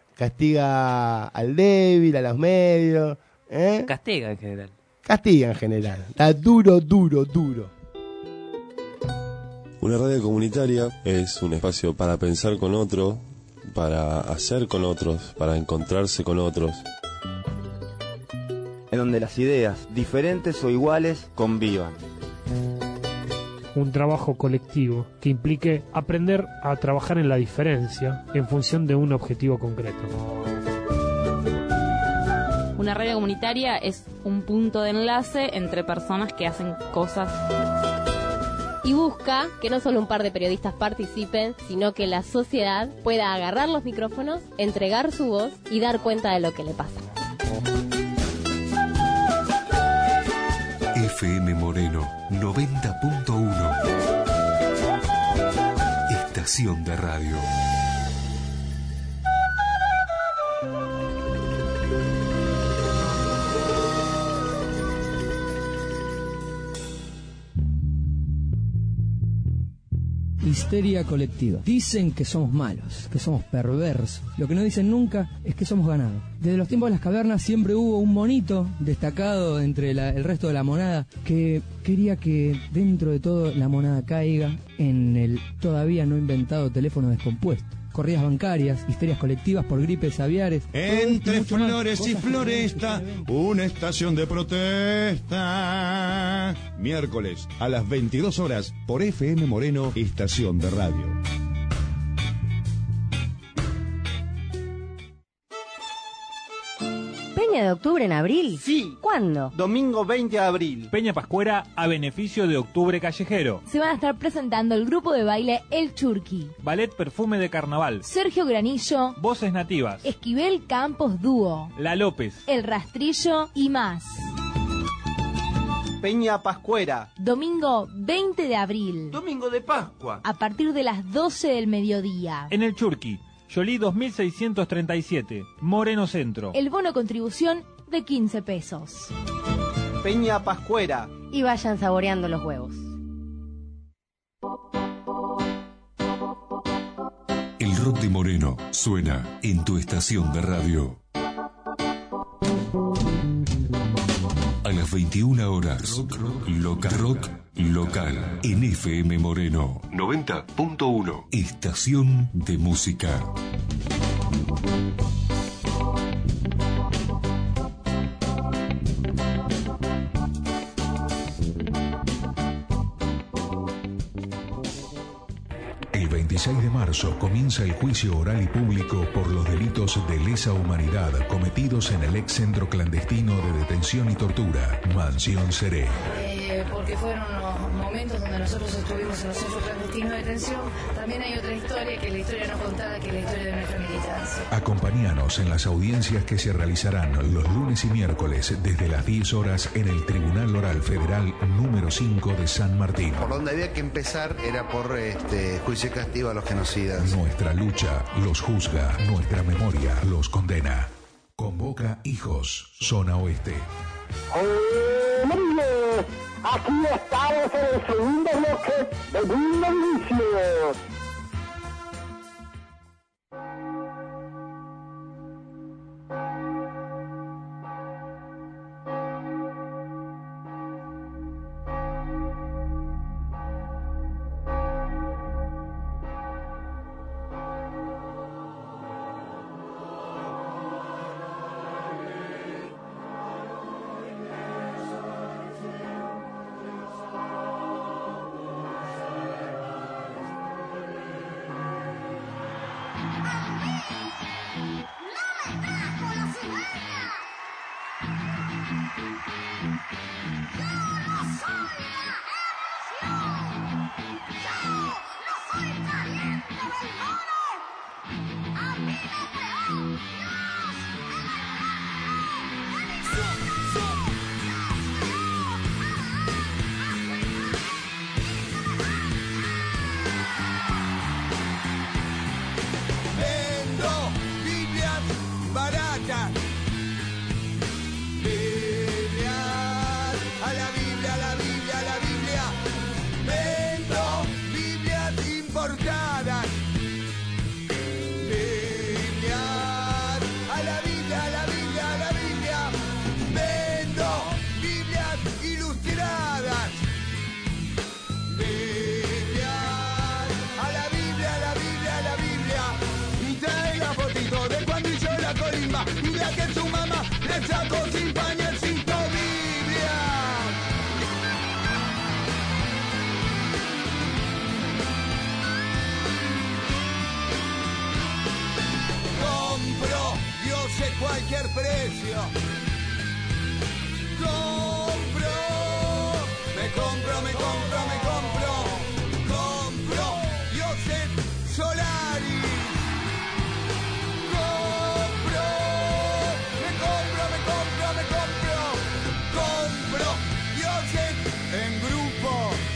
castiga al débil, a los medios, ¿eh? Castiga en general. Castiga en general, está duro, duro, duro. Una radio comunitaria es un espacio para pensar con otro, para hacer con otros, para encontrarse con otros. En donde las ideas, diferentes o iguales, convivan. Un trabajo colectivo que implique aprender a trabajar en la diferencia en función de un objetivo concreto. Una radio comunitaria es un punto de enlace entre personas que hacen cosas. Y busca que no solo un par de periodistas participen, sino que la sociedad pueda agarrar los micrófonos, entregar su voz y dar cuenta de lo que le pasa. F M Moreno noventa punto uno. Estación de radio. Histeria colectiva. Dicen que somos malos, que somos perversos. Lo que no dicen nunca es que somos ganados. Desde los tiempos de las cavernas siempre hubo un monito destacado entre la, el resto de la monada que quería que dentro de todo la monada caiga en el todavía no inventado teléfono descompuesto. Corridas bancarias, histerias colectivas por gripes aviares. Entre flores y floresta, una estación de protesta. Miércoles a las veintidós horas por F M Moreno, estación de radio. ¿Peña de octubre en abril? Sí. ¿Cuándo? Domingo veinte de abril. Peña Pascuera a beneficio de Octubre Callejero. Se van a estar presentando el grupo de baile El Churqui, Ballet Perfume de Carnaval, Sergio Granillo, Voces Nativas, Esquivel Campos Dúo, La López, El Rastrillo y más. Peña Pascuera. Domingo veinte de abril. Domingo de Pascua. A partir de las doce del mediodía. En El Churqui, Yolí dos mil seiscientos treinta y siete, Moreno Centro. El bono contribución de quince pesos. Peña Pascuera. Y vayan saboreando los huevos. El rock de Moreno suena en tu estación de radio. A las las veintiuna horas. Rock, rock, local. Rock local. En F M Moreno. noventa punto uno. Estación de música. El veintiséis de marzo comienza el juicio oral y público por los delitos de lesa humanidad cometidos en el ex centro clandestino de detención y tortura, Mansión Seré. Eh, porque fueron los momentos donde nosotros estuvimos en los centros clandestinos de detención. También hay otra historia, que es la historia no contada, que es la historia de nuestra militancia. Acompáñanos en las audiencias que se realizarán los lunes y miércoles desde las diez horas en el Tribunal Oral Federal número cinco de San Martín. Por donde había que empezar era por este juicio y castigo a los genocidas. Nuestra lucha los juzga, nuestra memoria los condena. Convoca Hijos, Zona Oeste. ¡Hola! Aquí estamos en el segundo bloque de Mundo Inicio. Cualquier precio. Compro, me compro, me compro, me compro. Compro Dioset Solari. Compro, me compro, me compro, me compro. Compro Dioset en grupo.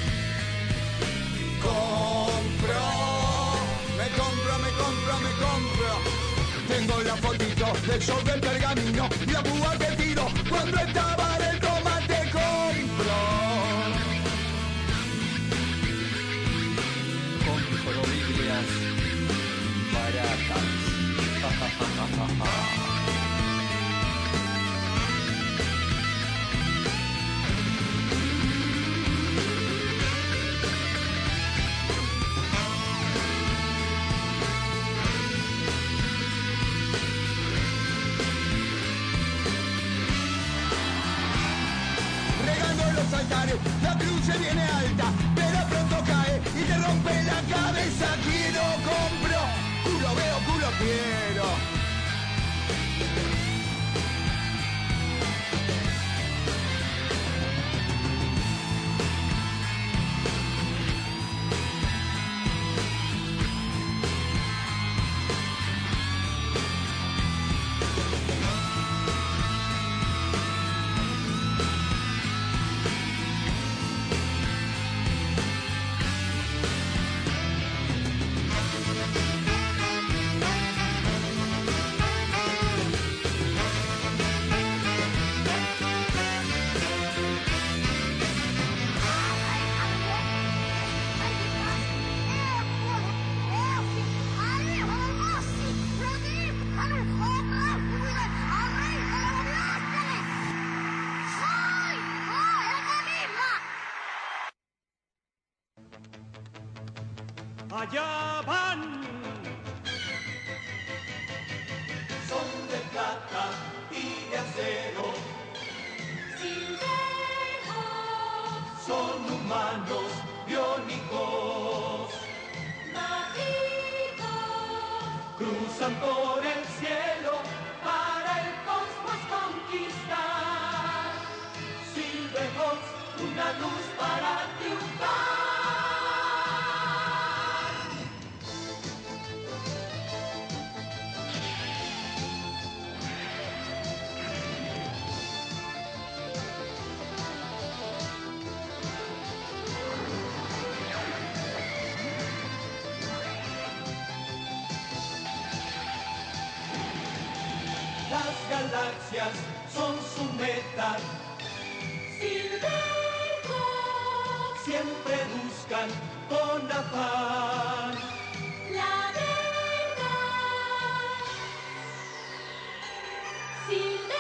Compro, me compro, me compro, me compro. Tengo la fotito del show del pergamino y la púa que tiro cuando estaba en el tomate compro. Compro Biblias baratas. La cruz se viene alta, pero pronto cae y te rompe la cabeza. Quiero, compro, culo veo, culo quiero. allá van. Son de plata y de acero, silvejos, son humanos biónicos, mágicos, cruzan por el cielo para el cosmos conquistar. Silvejos, una luz para triunfar. Las galaxias son su meta. Silvejos siempre buscan con afán la verdad. Silvejos.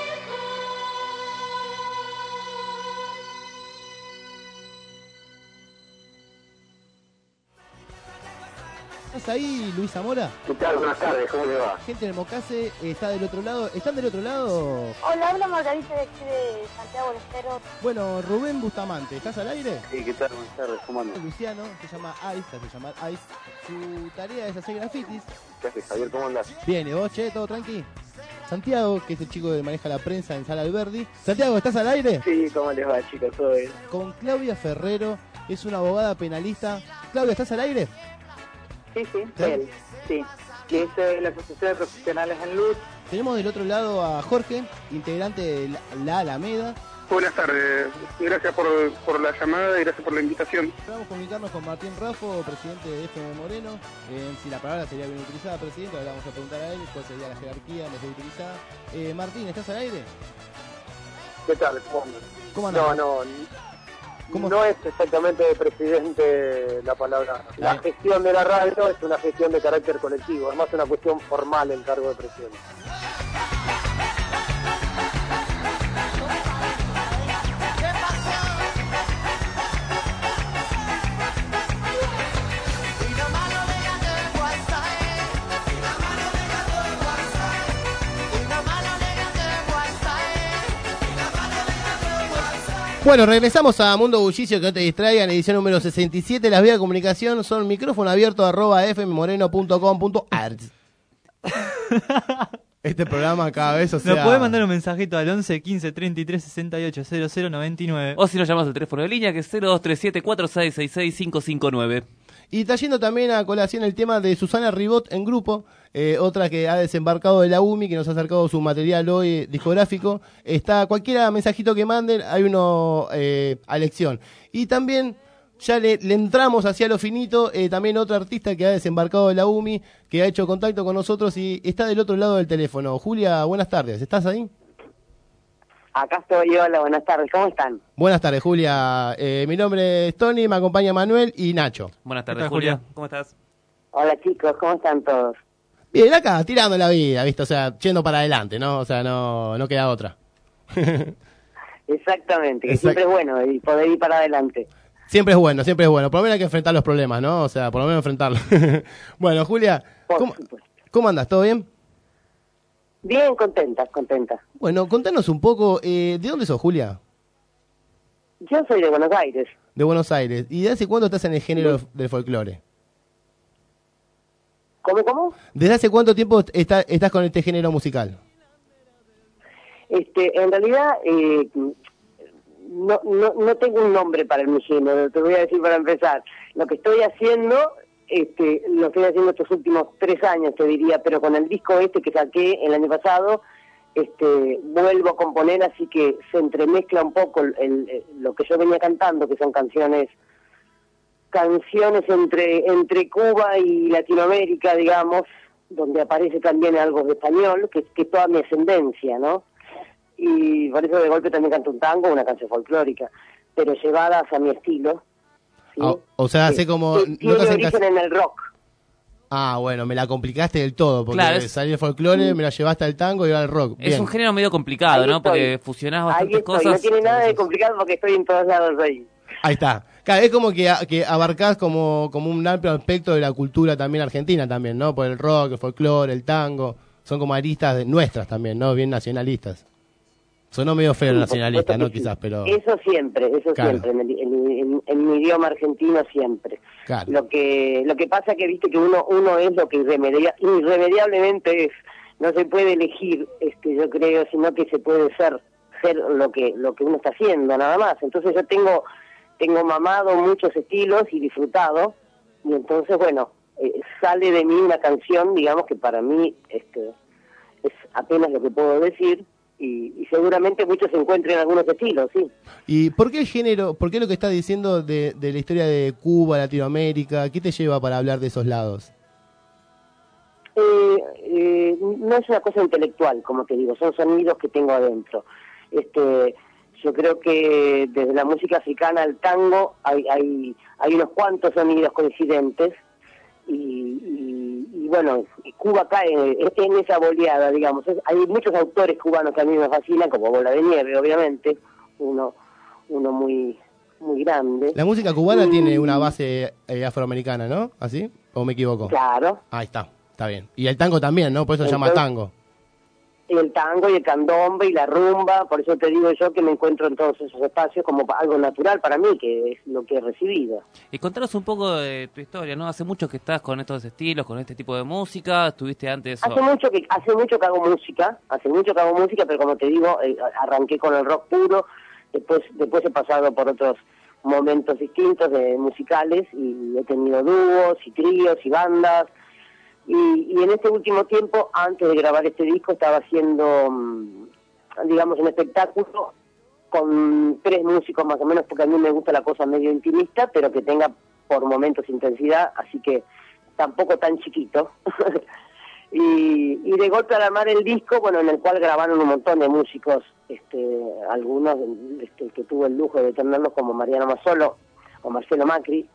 ¿Estás ahí, Luis Zamora? ¿Qué tal? Buenas tardes, ¿cómo le va? Gente del Mocase está del otro lado. ¿Están del otro lado? Hola, habla Margarita de aquí de Santiago del Estero. Bueno, Rubén Bustamante, ¿estás al aire? Sí, ¿qué tal? Buenas tardes, ¿cómo andan? Luciano, se llama Ice, se hace llamar Ice. Su tarea es hacer grafitis. ¿Qué haces, Javier? ¿Cómo andás? Bien, ¿y vos, che? ¿Todo tranqui? Santiago, que es el chico que maneja la prensa en Sala Alberdi. Santiago, ¿estás al aire? Sí, ¿cómo les va, chicos? ¿Todo bien? Con Claudia Ferrero, es una abogada penalista. Claudia, ¿estás al aire? Sí, sí, él, sí. Que es eh, la Asociación de Profesionales en Luz. Tenemos del otro lado a Jorge, integrante de la, la Alameda. Buenas tardes, gracias por, por la llamada y gracias por la invitación. Vamos a comunicarnos con Martín Raffo, presidente de F M Moreno. Eh, si la palabra sería bien utilizada, presidente, ahora vamos a preguntar a él cuál sería la jerarquía mejor utilizada. Eh, Martín, ¿estás al aire? ¿Qué tal? ¿Cómo andas? ¿Cómo andas? No, no, ¿Cómo? No es exactamente de presidente la palabra. La Ay. gestión de la radio es una gestión de carácter colectivo, es más una cuestión formal el cargo de presidente. Bueno, regresamos a Mundo Bullicio, que no te distraigan, edición número sesenta y siete. Las vías de comunicación son micrófono abierto arroba fmmoreno punto com punto ar. Este programa cada vez, o sea... Nos podés mandar un mensajito al once quince treinta y tres sesenta y ocho cero cero noventa y nueve. O si nos llamas al teléfono de línea, que es cero dos tres siete cuatro seis seis seis cinco cinco nueve. Y está yendo también a colación el tema de Susana Ribot en grupo, eh, otra que ha desembarcado de la U M I, que nos ha acercado su material hoy discográfico. Está cualquiera mensajito que manden, hay uno eh, a elección. Y también ya le, le entramos hacia lo finito, eh, también otra artista que ha desembarcado de la U M I, que ha hecho contacto con nosotros y está del otro lado del teléfono. Julia, buenas tardes, ¿estás ahí? Acá estoy, hola, buenas tardes, ¿cómo están? Buenas tardes, Julia. Eh, mi nombre es Tony, me acompaña Manuel y Nacho. Buenas tardes, Julia. ¿Cómo estás? Hola chicos, ¿cómo están todos? Bien, acá, tirando la vida, ¿viste? O sea, yendo para adelante, ¿no? O sea, no, no queda otra. Exactamente, que Exact- siempre es bueno y poder ir para adelante. Siempre es bueno, siempre es bueno. Por lo menos hay que enfrentar los problemas, ¿no? O sea, por lo menos enfrentarlos. Bueno, Julia, ¿cómo, ¿cómo andas? ¿Todo bien? Bien, contentas, contentas. Bueno, contanos un poco, eh, ¿de dónde sos, Julia? Yo soy de Buenos Aires. De Buenos Aires. ¿Y de hace cuánto estás en el género del folclore? ¿Cómo, cómo? ¿Desde hace cuánto tiempo está- estás con este género musical? Este, en realidad, eh, no, no, no tengo un nombre para mi género, te voy a decir para empezar. Lo que estoy haciendo, este, lo estoy haciendo estos últimos tres años, te diría, pero con el disco este que saqué el año pasado, este, vuelvo a componer, así que se entremezcla un poco el, el- lo que yo venía cantando, que son canciones canciones entre entre Cuba y Latinoamérica, digamos, donde aparece también algo de español, que, que es toda mi ascendencia, ¿no? Y por eso de golpe también canto un tango, una canción folclórica, pero llevadas a mi estilo. ¿sí? Ah, o sea, hace como... Que no tiene te hacen origen cas- en el rock. Ah, bueno, me la complicaste del todo, porque Claro, es- salí del folclore, me la llevaste al tango y ahora al rock. Es Bien. un género medio complicado, Ahí ¿no? estoy. Porque fusionás Ahí bastantes estoy, cosas. no tiene nada de complicado porque estoy en todos lados ahí. Ahí está. Claro, es como que, que abarcás como, como un amplio aspecto de la cultura también argentina también, ¿no? Por el rock, el folclore, el tango. Son como aristas de, nuestras también, ¿no? Bien nacionalistas. Sonó medio feo el nacionalista, ¿no? Quizás, pero... Eso siempre, eso Claro. siempre, en, el- en- en- en mi idioma argentino siempre. Claro. Lo que lo que pasa que viste que uno uno es lo que irremedia- irremediablemente es. No se puede elegir, este, yo creo, sino que se puede ser ser lo que lo que uno está haciendo, nada más. Entonces yo tengo tengo mamado muchos estilos y disfrutado, y entonces, bueno, eh, sale de mí una canción, digamos, que para mí este es apenas lo que puedo decir, y, y seguramente muchos se encuentren en algunos estilos, sí. ¿Y por qué el género, por qué lo que estás diciendo de, de la historia de Cuba, Latinoamérica, qué te lleva para hablar de esos lados? Eh, eh, no es una cosa intelectual, como te digo, son sonidos que tengo adentro. Este, yo creo que desde la música africana al tango hay hay, hay unos cuantos sonidos coincidentes, y, y, y bueno, Cuba cae en, en esa boleada, digamos. Es- hay muchos autores cubanos que a mí me fascinan, como Bola de Nieve, obviamente, uno uno muy muy grande. La música cubana Mm. tiene una base eh, afroamericana, ¿no? ¿Así? ¿O me equivoco? Claro. Ahí está, está bien. Y el tango también, ¿no? Por eso se llama Entonces- tango. Y el tango y el candombe y la rumba, por eso te digo yo que me encuentro en todos esos espacios como algo natural para mí, que es lo que he recibido. Y contanos un poco de tu historia, ¿no? Hace mucho que estás con estos estilos, con este tipo de música, estuviste antes... Hace mucho que hace mucho que hago música, hace mucho que hago música, pero como te digo, eh, arranqué con el rock puro, después después he pasado por otros momentos distintos de musicales, y he tenido dúos y tríos y bandas, y, y en este último tiempo, antes de grabar este disco, estaba haciendo, mm, digamos, un espectáculo con tres músicos más o menos, porque a mí me gusta la cosa medio intimista, pero que tenga por momentos intensidad, así que tampoco tan chiquito. y, y de golpe al armar el disco, bueno, en el cual grabaron un montón de músicos, este, algunos este, que tuve el lujo de tenerlos, como Mariano Mazzolo o Marcelo Macri.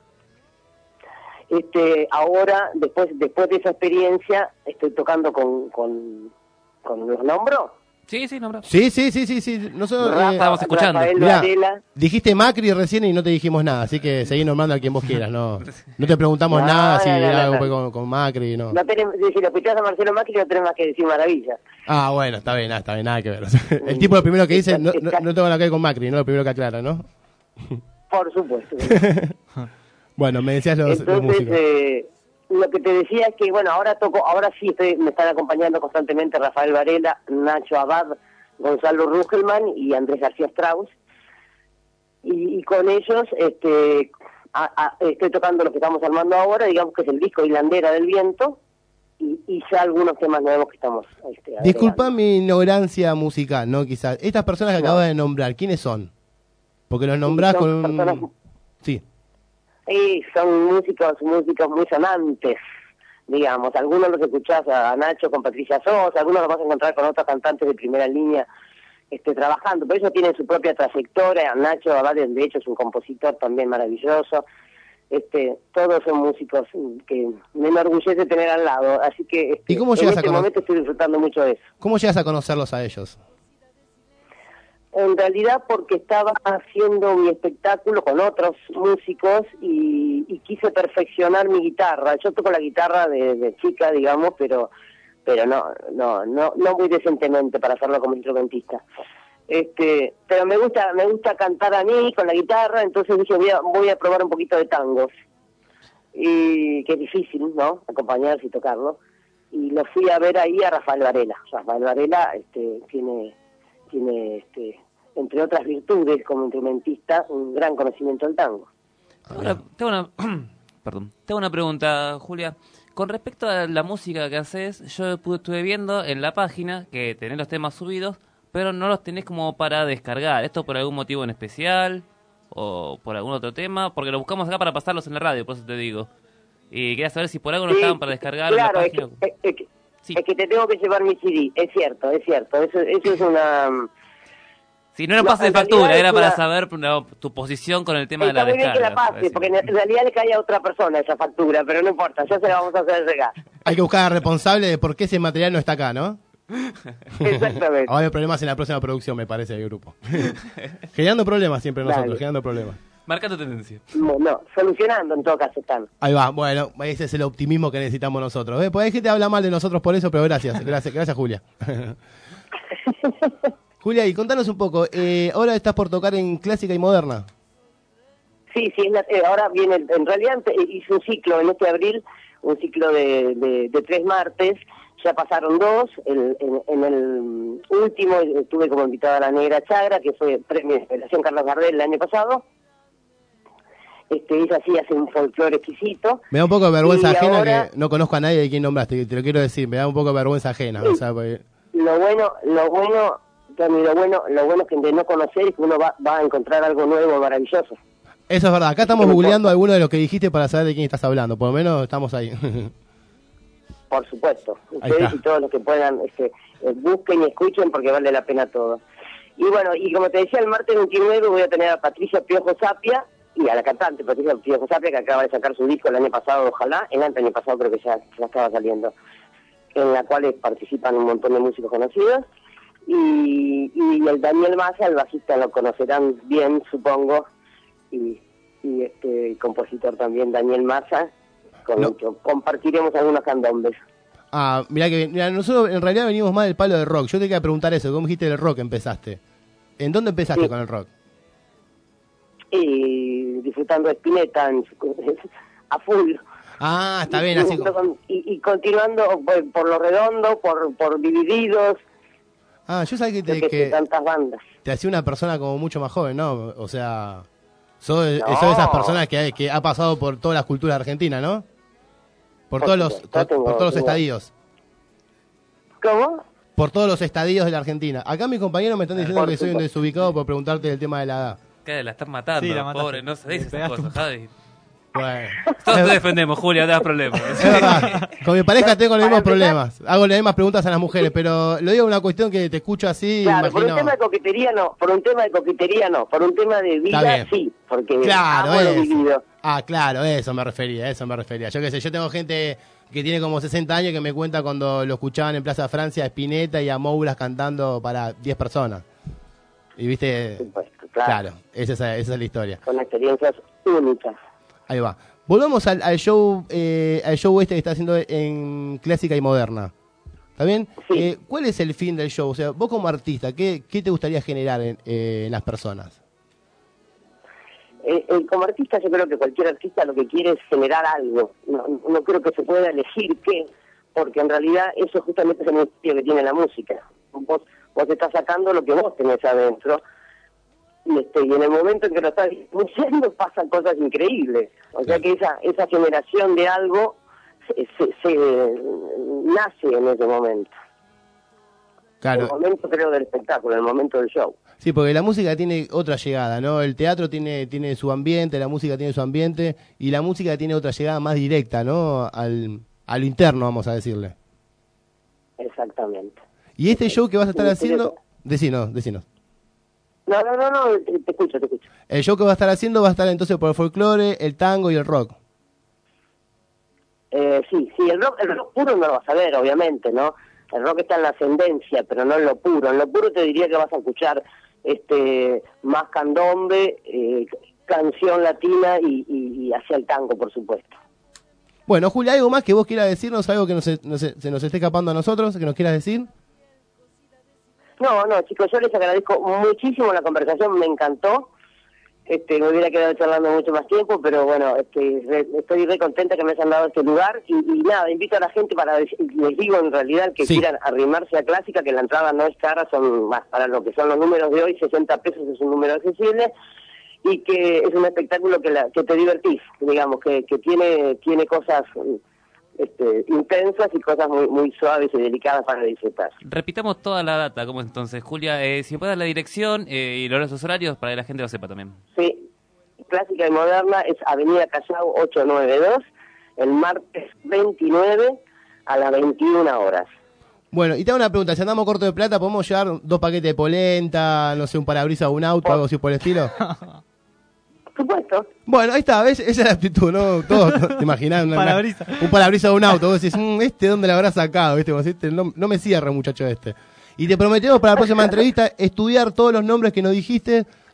Este, ahora, después después de esa experiencia, estoy tocando con, con, con ¿los nombro? Sí, sí, nombro. Sí, sí, sí, sí, sí. Nosotros, Rafa- eh, Estábamos escuchando. Rafael Mirá, Varela. dijiste Macri recién y no te dijimos nada, así que seguí nombrando a quien vos quieras, no no te preguntamos No, nada no, si no, era no, algo no. fue con, con Macri, no. No tenés, si lo escuchás a Marcelo Macri no tenés más que decir maravillas. Ah, bueno, está bien, ah, está bien, nada que ver. El tipo lo primero que dice, no, no, no tengo nada que ver con Macri, no lo primero que aclara, ¿no? Por supuesto. Bueno, me decías los, los Entonces, músicos. eh, lo que te decía es que, bueno, ahora toco, ahora sí estoy, me están acompañando constantemente Rafael Varela, Nacho Abad, Gonzalo Rugelman y Andrés García Strauss. Y, y con ellos este, a- a- estoy tocando lo que estamos armando ahora, digamos que es el disco Hilandera del Viento, y, y ya algunos temas nuevos que estamos... Este, Disculpa mi ignorancia musical, ¿no? Quizás. Estas personas que No. acabas de nombrar, ¿quiénes son? Porque los nombrás son con personas- un... Sí. Y son músicos, músicos muy sonantes, digamos. Algunos los escuchás a Nacho con Patricia Sosa, algunos los vas a encontrar con otros cantantes de primera línea este, trabajando, pero ellos tienen su propia trayectoria. Nacho Abad, de hecho, es un compositor también maravilloso. Este, todos son músicos que me enorgullece tener al lado, así que este, ¿Y cómo en llegas a este cono- momento estoy disfrutando mucho de eso. ¿Cómo llegas a conocerlos a ellos? En realidad porque estaba haciendo mi espectáculo con otros músicos y, y quise perfeccionar mi guitarra. Yo toco la guitarra de, de chica, digamos, pero pero no no no no muy decentemente para hacerlo como instrumentista. Este, pero me gusta me gusta cantar a mí con la guitarra, entonces dije voy a voy a probar un poquito de tangos. Y que es difícil, ¿no? Acompañarse y tocarlo. Y lo fui a ver ahí a Rafael Varela. Rafael Varela este tiene tiene este entre otras virtudes como instrumentista un gran conocimiento del tango. Ahora, tengo una, perdón, tengo una pregunta, Julia. Con respecto a la música que haces, yo pu- estuve viendo en la página que tenés los temas subidos, pero no los tenés como para descargar. ¿Esto por algún motivo en especial? ¿O por algún otro tema? Porque lo buscamos acá para pasarlos en la radio, por eso te digo. Y quería saber si por algo no Sí, estaban para descargar claro, en es la página. que, es, es que, es que te tengo que llevar mi C D, es cierto, es cierto. Eso, eso es una... Si no era un No, pase de en factura, realidad era es para una- saber no, tu posición con el tema Está de muy la bien que la descarga. pase, porque en realidad le cae a otra persona esa factura, pero no importa, ya se la vamos a hacer llegar. Hay que buscar al responsable de por qué ese material no está acá, ¿no? Exactamente. Ahora hay problemas en la próxima producción, me parece, del grupo. Generando problemas siempre nosotros, Dale. generando problemas. Marcando tendencia. No, no, solucionando en todo caso están. Ahí va, bueno, ese es el optimismo que necesitamos nosotros. ¿Ves? Pues hay gente que habla mal de nosotros por eso, pero gracias, gracias, gracias Julia. Julia, y contanos un poco, eh, ahora estás por tocar en Clásica y Moderna. Sí, sí, es la- eh, ahora viene, en realidad empe- hice un ciclo en este abril, un ciclo de, de, de tres martes, ya pasaron dos, el, en, en el último eh, tuve como invitada a la Negra Chagra, que fue premio de Revelación Carlos Gardel el año pasado. Este, ella sí hace un folclore exquisito. Me da un poco de vergüenza Y ajena ahora- que no conozco a nadie de quien nombraste, te lo quiero decir, me da un poco de vergüenza ajena. O sea, porque- Lo bueno, lo bueno, Tony, lo bueno, lo bueno que de no conocer es que uno va, va a encontrar algo nuevo, maravilloso. Eso es verdad, acá estamos googleando algunos de los que dijiste para saber de quién estás hablando, por lo menos estamos ahí. Por supuesto. Ahí Ustedes está. y todos los que puedan, este, eh, busquen y escuchen porque vale la pena todo. Y bueno, y como te decía, el martes veintinueve voy a tener a Patricia Piojo Sapia y a la cantante Patricia Piojo Sapia, que acaba de sacar su disco el año pasado, ojalá, el año pasado creo que ya, ya estaba saliendo, en la cual participan un montón de músicos conocidos. Y, y el Daniel Massa, el bajista, lo conocerán bien, supongo, y, y este compositor también, Daniel Massa, con No. el que compartiremos algunos candombes. Ah, mirá que bien. Mirá, nosotros en realidad venimos más del palo del rock. Yo te quería preguntar eso, ¿cómo dijiste del rock empezaste? ¿En dónde empezaste Sí. con el rock? Y disfrutando de Spinetta en su- a full. Ah, está bien, así como... Y, y continuando por, por Lo Redondo, por, por Divididos, Ah, yo sabía que yo te, qué sé, que tantas bandas. te hacía una persona como mucho más joven, ¿no? O sea, sos, de- No. sos de esas personas que, que ha pasado por todas las culturas argentinas, ¿no? Por, Por todos los, supuesto, por, tengo- por todos los tengo- estadios. ¿Cómo? Por todos los estadios de la Argentina. Acá mis compañeros me están diciendo Por que soy un supuesto. desubicado por preguntarte del tema de la edad. Que la estás matando, Sí, la mataste. pobre, no se Le dice esas pegaste cosas, un- Javi. Bueno. Todos te defendemos, Julia, no te das problemas. Es verdad. Con mi pareja tengo los Para mismos empezar- problemas. Hago las mismas preguntas a las mujeres, pero lo digo una cuestión que te escucho así, Claro, por un imagino... tema de coquetería no, por un tema de coquetería no, por un tema de Está vida bien. sí, porque Claro, amo lo eso. vivido. Ah, claro, eso me refería, eso me refería. Yo qué sé, yo tengo gente que tiene como sesenta años que me cuenta cuando lo escuchaban en Plaza Francia a Spinetta y a Mouras cantando para diez personas. Y viste, Por supuesto, claro, claro, esa, es, esa es la historia. son experiencias únicas. Ahí va. Volvamos al, al show eh, al show este que está haciendo en Clásica y Moderna. ¿Está bien? Sí. Eh, ¿Cuál es el fin del show? O sea, vos como artista, ¿qué, qué te gustaría generar en, eh, en las personas? Eh, eh, como artista yo creo que cualquier artista lo que quiere es generar algo, no, no creo que se pueda elegir qué, porque en realidad eso justamente es el misterio que tiene la música. Vos, vos estás sacando lo que vos tenés adentro, y, este, y en el momento en que lo estás distribuyendo pasan cosas increíbles. O sea que esa, esa generación de algo se, se, se nace en ese momento. Claro. El momento creo del espectáculo, el momento del show. Sí, porque la música tiene otra llegada, ¿no? El teatro tiene tiene su ambiente, la música tiene su ambiente, y la música tiene otra llegada más directa, ¿no? Al, a lo interno, vamos a decirle. Exactamente. Y este show que vas a estar Sí, haciendo... Decinos, decinos. No, no, no, no, te, te escucho, te escucho. El show que va a estar haciendo va a estar entonces por el folclore, el tango y el rock. Eh, sí, sí, el rock, el rock puro no lo vas a ver, obviamente, ¿no? El rock está en la ascendencia, pero no en lo puro. En lo puro te diría que vas a escuchar este más candombe, eh, canción latina y, y, y hacia el tango, por supuesto. Bueno, Julia, ¿algo más que vos quieras decirnos? ¿Algo que no se, no se, se nos esté escapando a nosotros? ¿Que nos quieras decir? No, no, chicos, yo les agradezco muchísimo la conversación, me encantó. Este, me hubiera quedado charlando mucho más tiempo, pero bueno, este, re, estoy re contenta que me hayan dado este lugar y, y nada, invito a la gente para, les digo en realidad que Sí. quieran arrimarse a Clásica, que la entrada no es cara, son más para lo que son los números de hoy, sesenta pesos es un número accesible y que es un espectáculo que, la, que te divertís, digamos, que, que tiene, tiene cosas este, intensas y cosas muy, muy suaves y delicadas para disfrutar. Repitamos toda la data, ¿cómo es entonces? Julia, eh, si me puedes dar la dirección eh, y los horarios para que la gente lo sepa también. Sí, Clásica y Moderna es Avenida Callao ochocientos noventa y dos, el martes veintinueve a las veintiuna horas. Bueno, y te hago una pregunta. Si andamos corto de plata, ¿podemos llevar dos paquetes de polenta, no sé, un parabrisas o un auto, algo así por el estilo? Por supuesto. Bueno, ahí está, ¿ves? Esa es la actitud, ¿no? Todos, ¿te imaginas? Una- Parabrisa. Un parabrisas de un auto. Vos decís, "Mm, ¿este dónde lo habrá sacado? ¿Viste? Vos decís, "Este no, no me cierra, muchacho este". Y te prometemos para la próxima entrevista estudiar todos los nombres que nos dijiste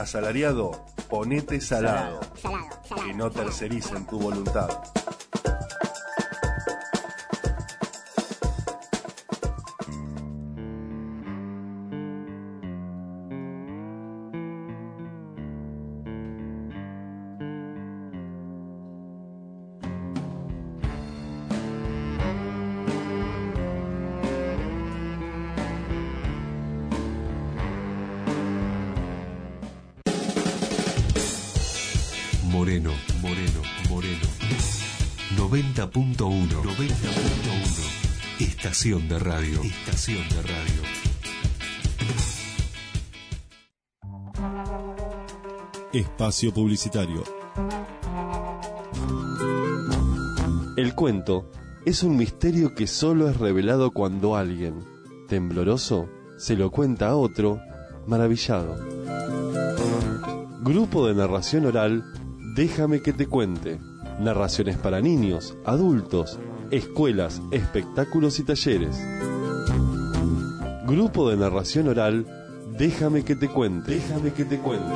Asalariado, ponete salado. Salado, salado. Y no tercericen tu voluntad. Moreno, Moreno, Moreno. noventa punto uno. noventa punto uno. Estación de radio. Estación de radio. Espacio publicitario. El cuento es un misterio que solo es revelado cuando alguien, tembloroso, se lo cuenta a otro, maravillado. Grupo de narración oral, Déjame que te cuente. Narraciones para niños, adultos, escuelas, espectáculos y talleres. Grupo de narración oral, Déjame que te cuente. Déjame que te cuente.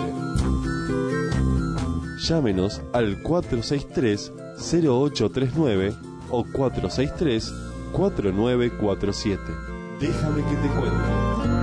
Llámenos al cuatro seis tres, cero ocho tres nueve o cuatro seis tres, cuatro nueve cuatro siete. Déjame que te cuente.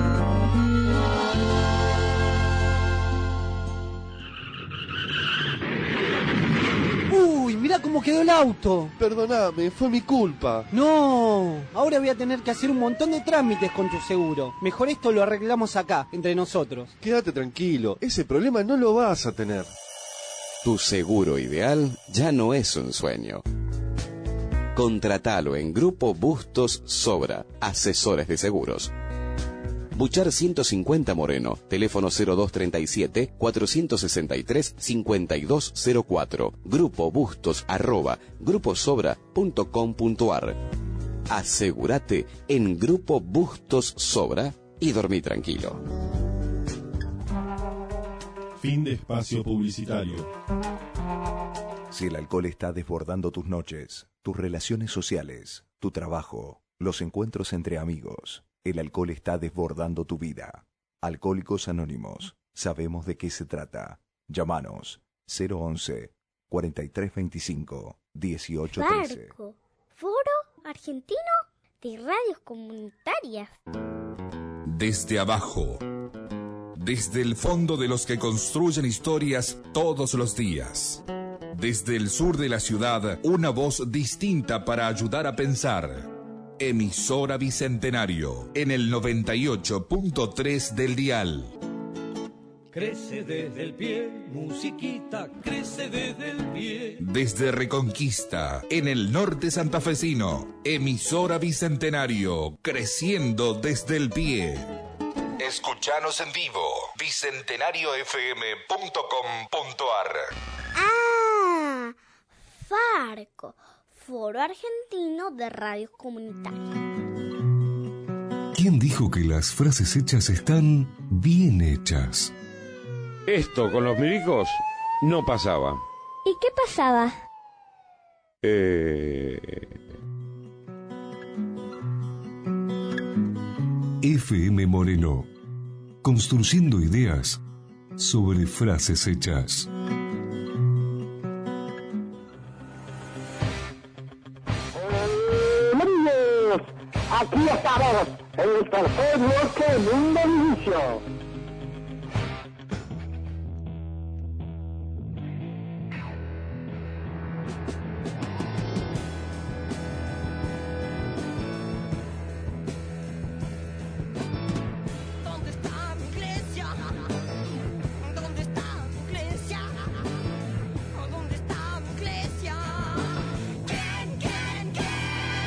Uy, mirá cómo quedó el auto. Perdóname, fue mi culpa. No, ahora voy a tener que hacer un montón de trámites con tu seguro. Mejor esto lo arreglamos acá, entre nosotros. Quédate tranquilo, ese problema no lo vas a tener. Tu seguro ideal ya no es un sueño. Contratalo en Grupo Bustos Sobra, asesores de seguros. Buchar ciento cincuenta Moreno, teléfono cero dos treinta y siete, cuatrocientos sesenta y tres, cincuenta y dos cero cuatro, Grupo Bustos arroba gruposobra punto com punto ar. Asegúrate en Grupo Bustos Sobra y dormí tranquilo. Fin de espacio publicitario. Si el alcohol está desbordando tus noches, tus relaciones sociales, tu trabajo, los encuentros entre amigos, el alcohol está desbordando tu vida. Alcohólicos Anónimos, sabemos de qué se trata. Llámanos cero once, cuarenta y tres veinticinco, dieciocho trece. Farco, Foro Argentino de Radios Comunitarias. Desde abajo. Desde el fondo de los que construyen historias todos los días. Desde el sur de la ciudad, una voz distinta para ayudar a pensar. Emisora Bicentenario, en el noventa y ocho punto tres del dial. Crece desde el pie, musiquita, crece desde el pie. Desde Reconquista, en el norte santafesino, Emisora Bicentenario, creciendo desde el pie. Escuchanos en vivo, bicentenario f m punto com punto ar. Ah, Farco, Foro Argentino de Radios Comunitarias. ¿Quién dijo que las frases hechas están bien hechas? Esto con los milicos no pasaba. ¿Y qué pasaba? Eh... F M Moreno, construyendo ideas sobre frases hechas. Amigos, aquí estamos en el tercer bloque Mundo Inicio.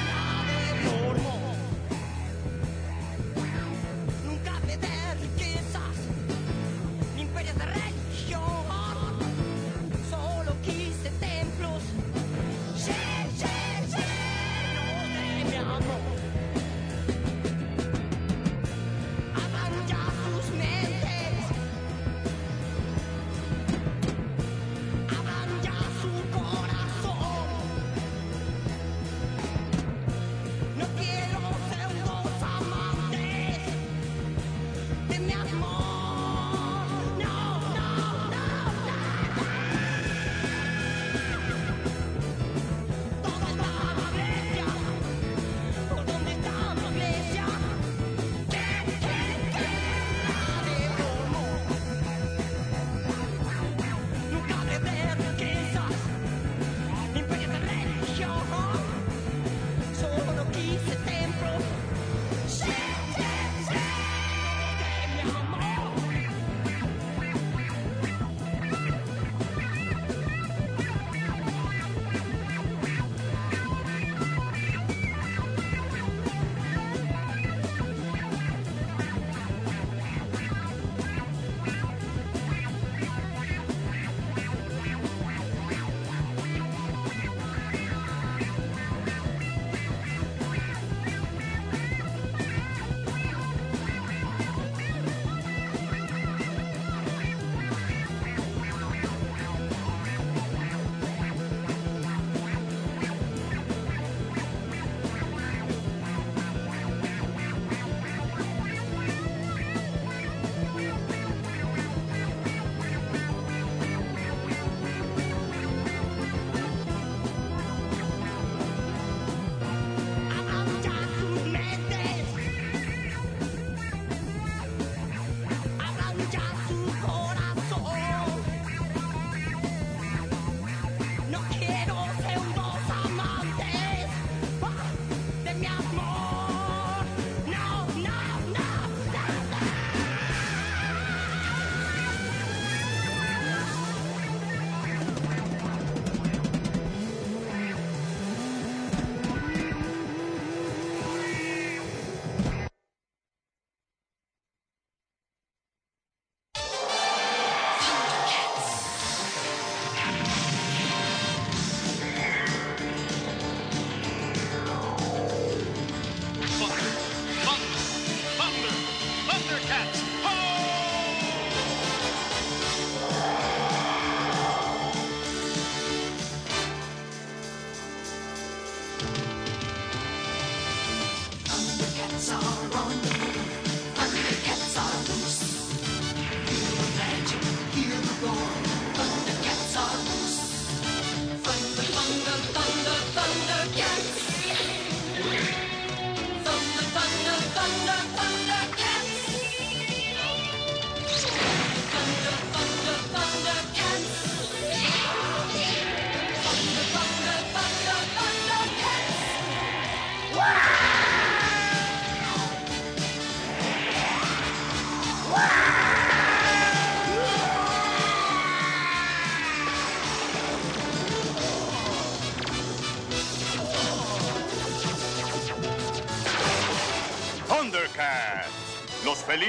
Nunca me der que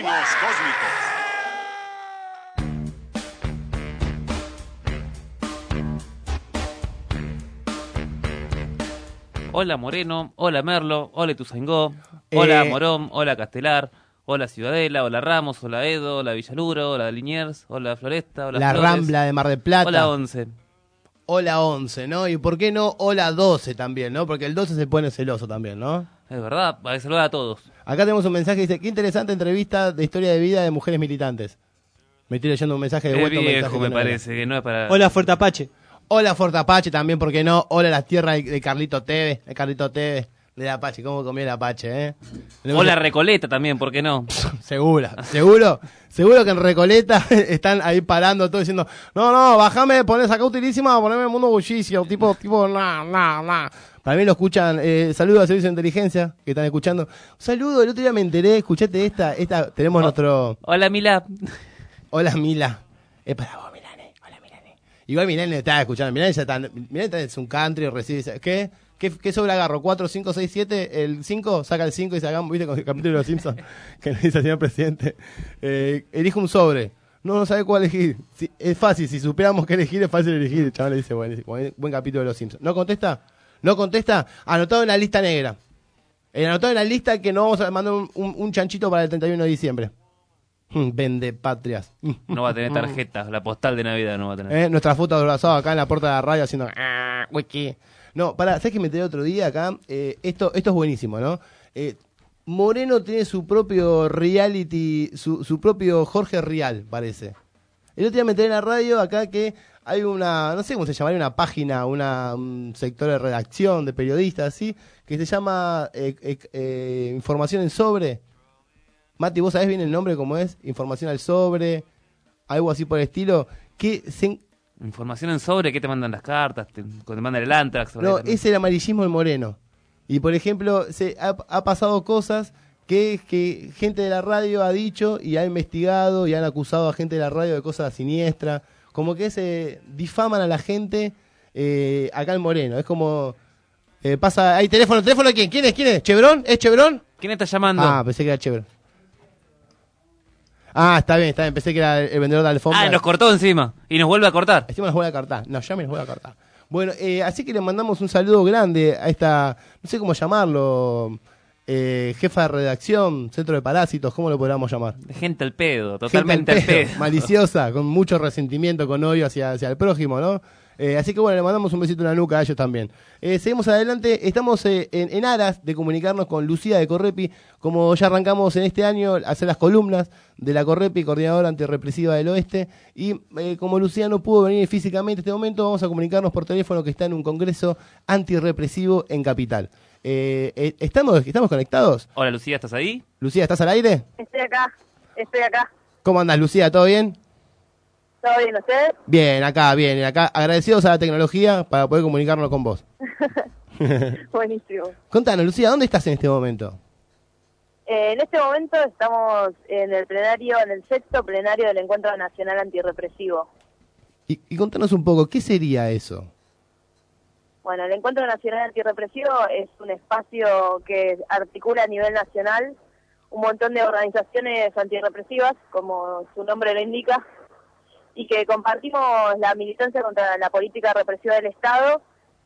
Ritmos cósmicos. Hola Moreno, hola Merlo, hola Ituzaingó, hola Eh. Morón, hola Castelar, hola Ciudadela, hola Ramos, hola Edo, hola Villaluro, hola Liniers, hola Floresta, hola La Flores, Rambla de Mar del Plata. hola Once. Hola once, ¿no? Y por qué no hola doce también, ¿no? Porque el doce se pone celoso también, ¿no? Es verdad, para que saludar a todos. Acá tenemos un mensaje que dice, qué interesante entrevista de historia de vida de mujeres militantes. Me estoy leyendo un mensaje de Es vuelta. un mensaje viejo, que me no era. parece, que no es para... Hola, Fuerte Apache. Hola Fuerte Apache también, ¿por qué no? Hola las tierras de Carlito Tevez, de Carlito Tevez, de Apache, ¿cómo comió el Apache, eh? Hola Recoleta también, ¿por qué no? Seguro, seguro, seguro que en Recoleta están ahí parando todo diciendo, no, no, bajame, ponés acá utilísima, poneme el mundo bullicio, tipo, tipo, na, na, na. Para mí lo escuchan, eh, saludos al servicio de inteligencia que están escuchando. Saludos, el otro día me enteré, escuchate esta, esta, tenemos Oh, nuestro... Hola Mila. Hola Mila. Es para vos, Milane. Hola Milane. Igual Milane estaba escuchando, Milane ya está, Milane es un country, recibe, ¿qué? ¿Qué, qué sobre agarro? ¿cuatro, cinco, seis, siete? ¿El cinco? Saca el cinco y sacamos, viste, con el capítulo de los Simpsons que le dice al señor presidente. Eh, elijo un sobre. No, no sabe cuál elegir. Si, es fácil, si supiéramos qué elegir, es fácil elegir. El chaval le dice, bueno, buen, buen capítulo de los Simpsons. ¿No contesta? ¿No contesta? Anotado en la lista negra. Eh, anotado en la lista que no vamos a mandar un, un, un chanchito para el treinta y uno de diciembre. Mm, Vende patrias. No va a tener tarjeta, la postal de Navidad no va a tener. Eh, nuestra foto abrazada acá en la puerta de la radio haciendo... "Ah, wiki". No, pará, ¿sabes qué me enteré otro día acá? Eh, esto, esto es buenísimo, ¿no? Eh, Moreno tiene su propio reality, su, su propio Jorge Rial, parece. El otro día me enteré en la radio acá que hay una, no sé cómo se llamaría, una página, una, un sector de redacción, de periodistas, así, que se llama eh, eh, eh, Información en Sobre. Mati, ¿vos sabés bien el nombre cómo es? Información al Sobre, algo así por el estilo, que se... Información en sobre, ¿qué te mandan las cartas? ¿Te, te mandan el Antrax? No, es el amarillismo del Moreno. Y por ejemplo, se ha, ha pasado cosas que, que gente de la radio ha dicho y ha investigado y han acusado a gente de la radio de cosas siniestras. Como que se difaman a la gente eh, acá en Moreno. Es como... Eh, pasa... ¿Hay teléfono? ¿Teléfono de quién? ¿Quién es? ¿Quién es? ¿Chevron? ¿Es Chevron? ¿Quién está llamando? Ah, pensé que era Chevron. Ah, está bien, está bien. Pensé que era el vendedor de alfombra. Ah, nos cortó encima. Y nos vuelve a cortar. Encima nos vuelve a cortar. No, ya me nos vuelve a cortar. Bueno, eh, así que le mandamos un saludo grande a esta, no sé cómo llamarlo, eh, jefa de redacción, centro de parásitos, ¿cómo lo podríamos llamar? Gente al pedo, totalmente Gente al al pedo. pedo, maliciosa, con mucho resentimiento, con odio hacia, hacia el prójimo, ¿no? Eh, así que bueno, le mandamos un besito en la nuca a ellos también. Eh, seguimos adelante, estamos eh, en, en aras de comunicarnos con Lucía de Correpi, como ya arrancamos en este año a hacer las columnas de la Correpi, coordinadora antirrepresiva del Oeste, y eh, como Lucía no pudo venir físicamente en este momento, vamos a comunicarnos por teléfono que está en un congreso antirrepresivo en Capital. Eh, eh, ¿estamos, ¿Estamos conectados? Hola Lucía, ¿estás ahí? Lucía, ¿estás al aire? Estoy acá, estoy acá. ¿Cómo andas, Lucía? ¿Todo bien? ¿Todo bien ustedes? Bien, acá, bien, acá agradecidos a la tecnología para poder comunicarnos con vos. Buenísimo. Contanos, Lucía, ¿dónde estás en este momento? Eh, en este momento estamos en el plenario, en el sexto plenario del Encuentro Nacional Antirrepresivo. Y, y contanos un poco, ¿qué sería eso? Bueno, el Encuentro Nacional Antirrepresivo es un espacio que articula a nivel nacional un montón de organizaciones antirrepresivas, como su nombre lo indica, y que compartimos la militancia contra la política represiva del Estado.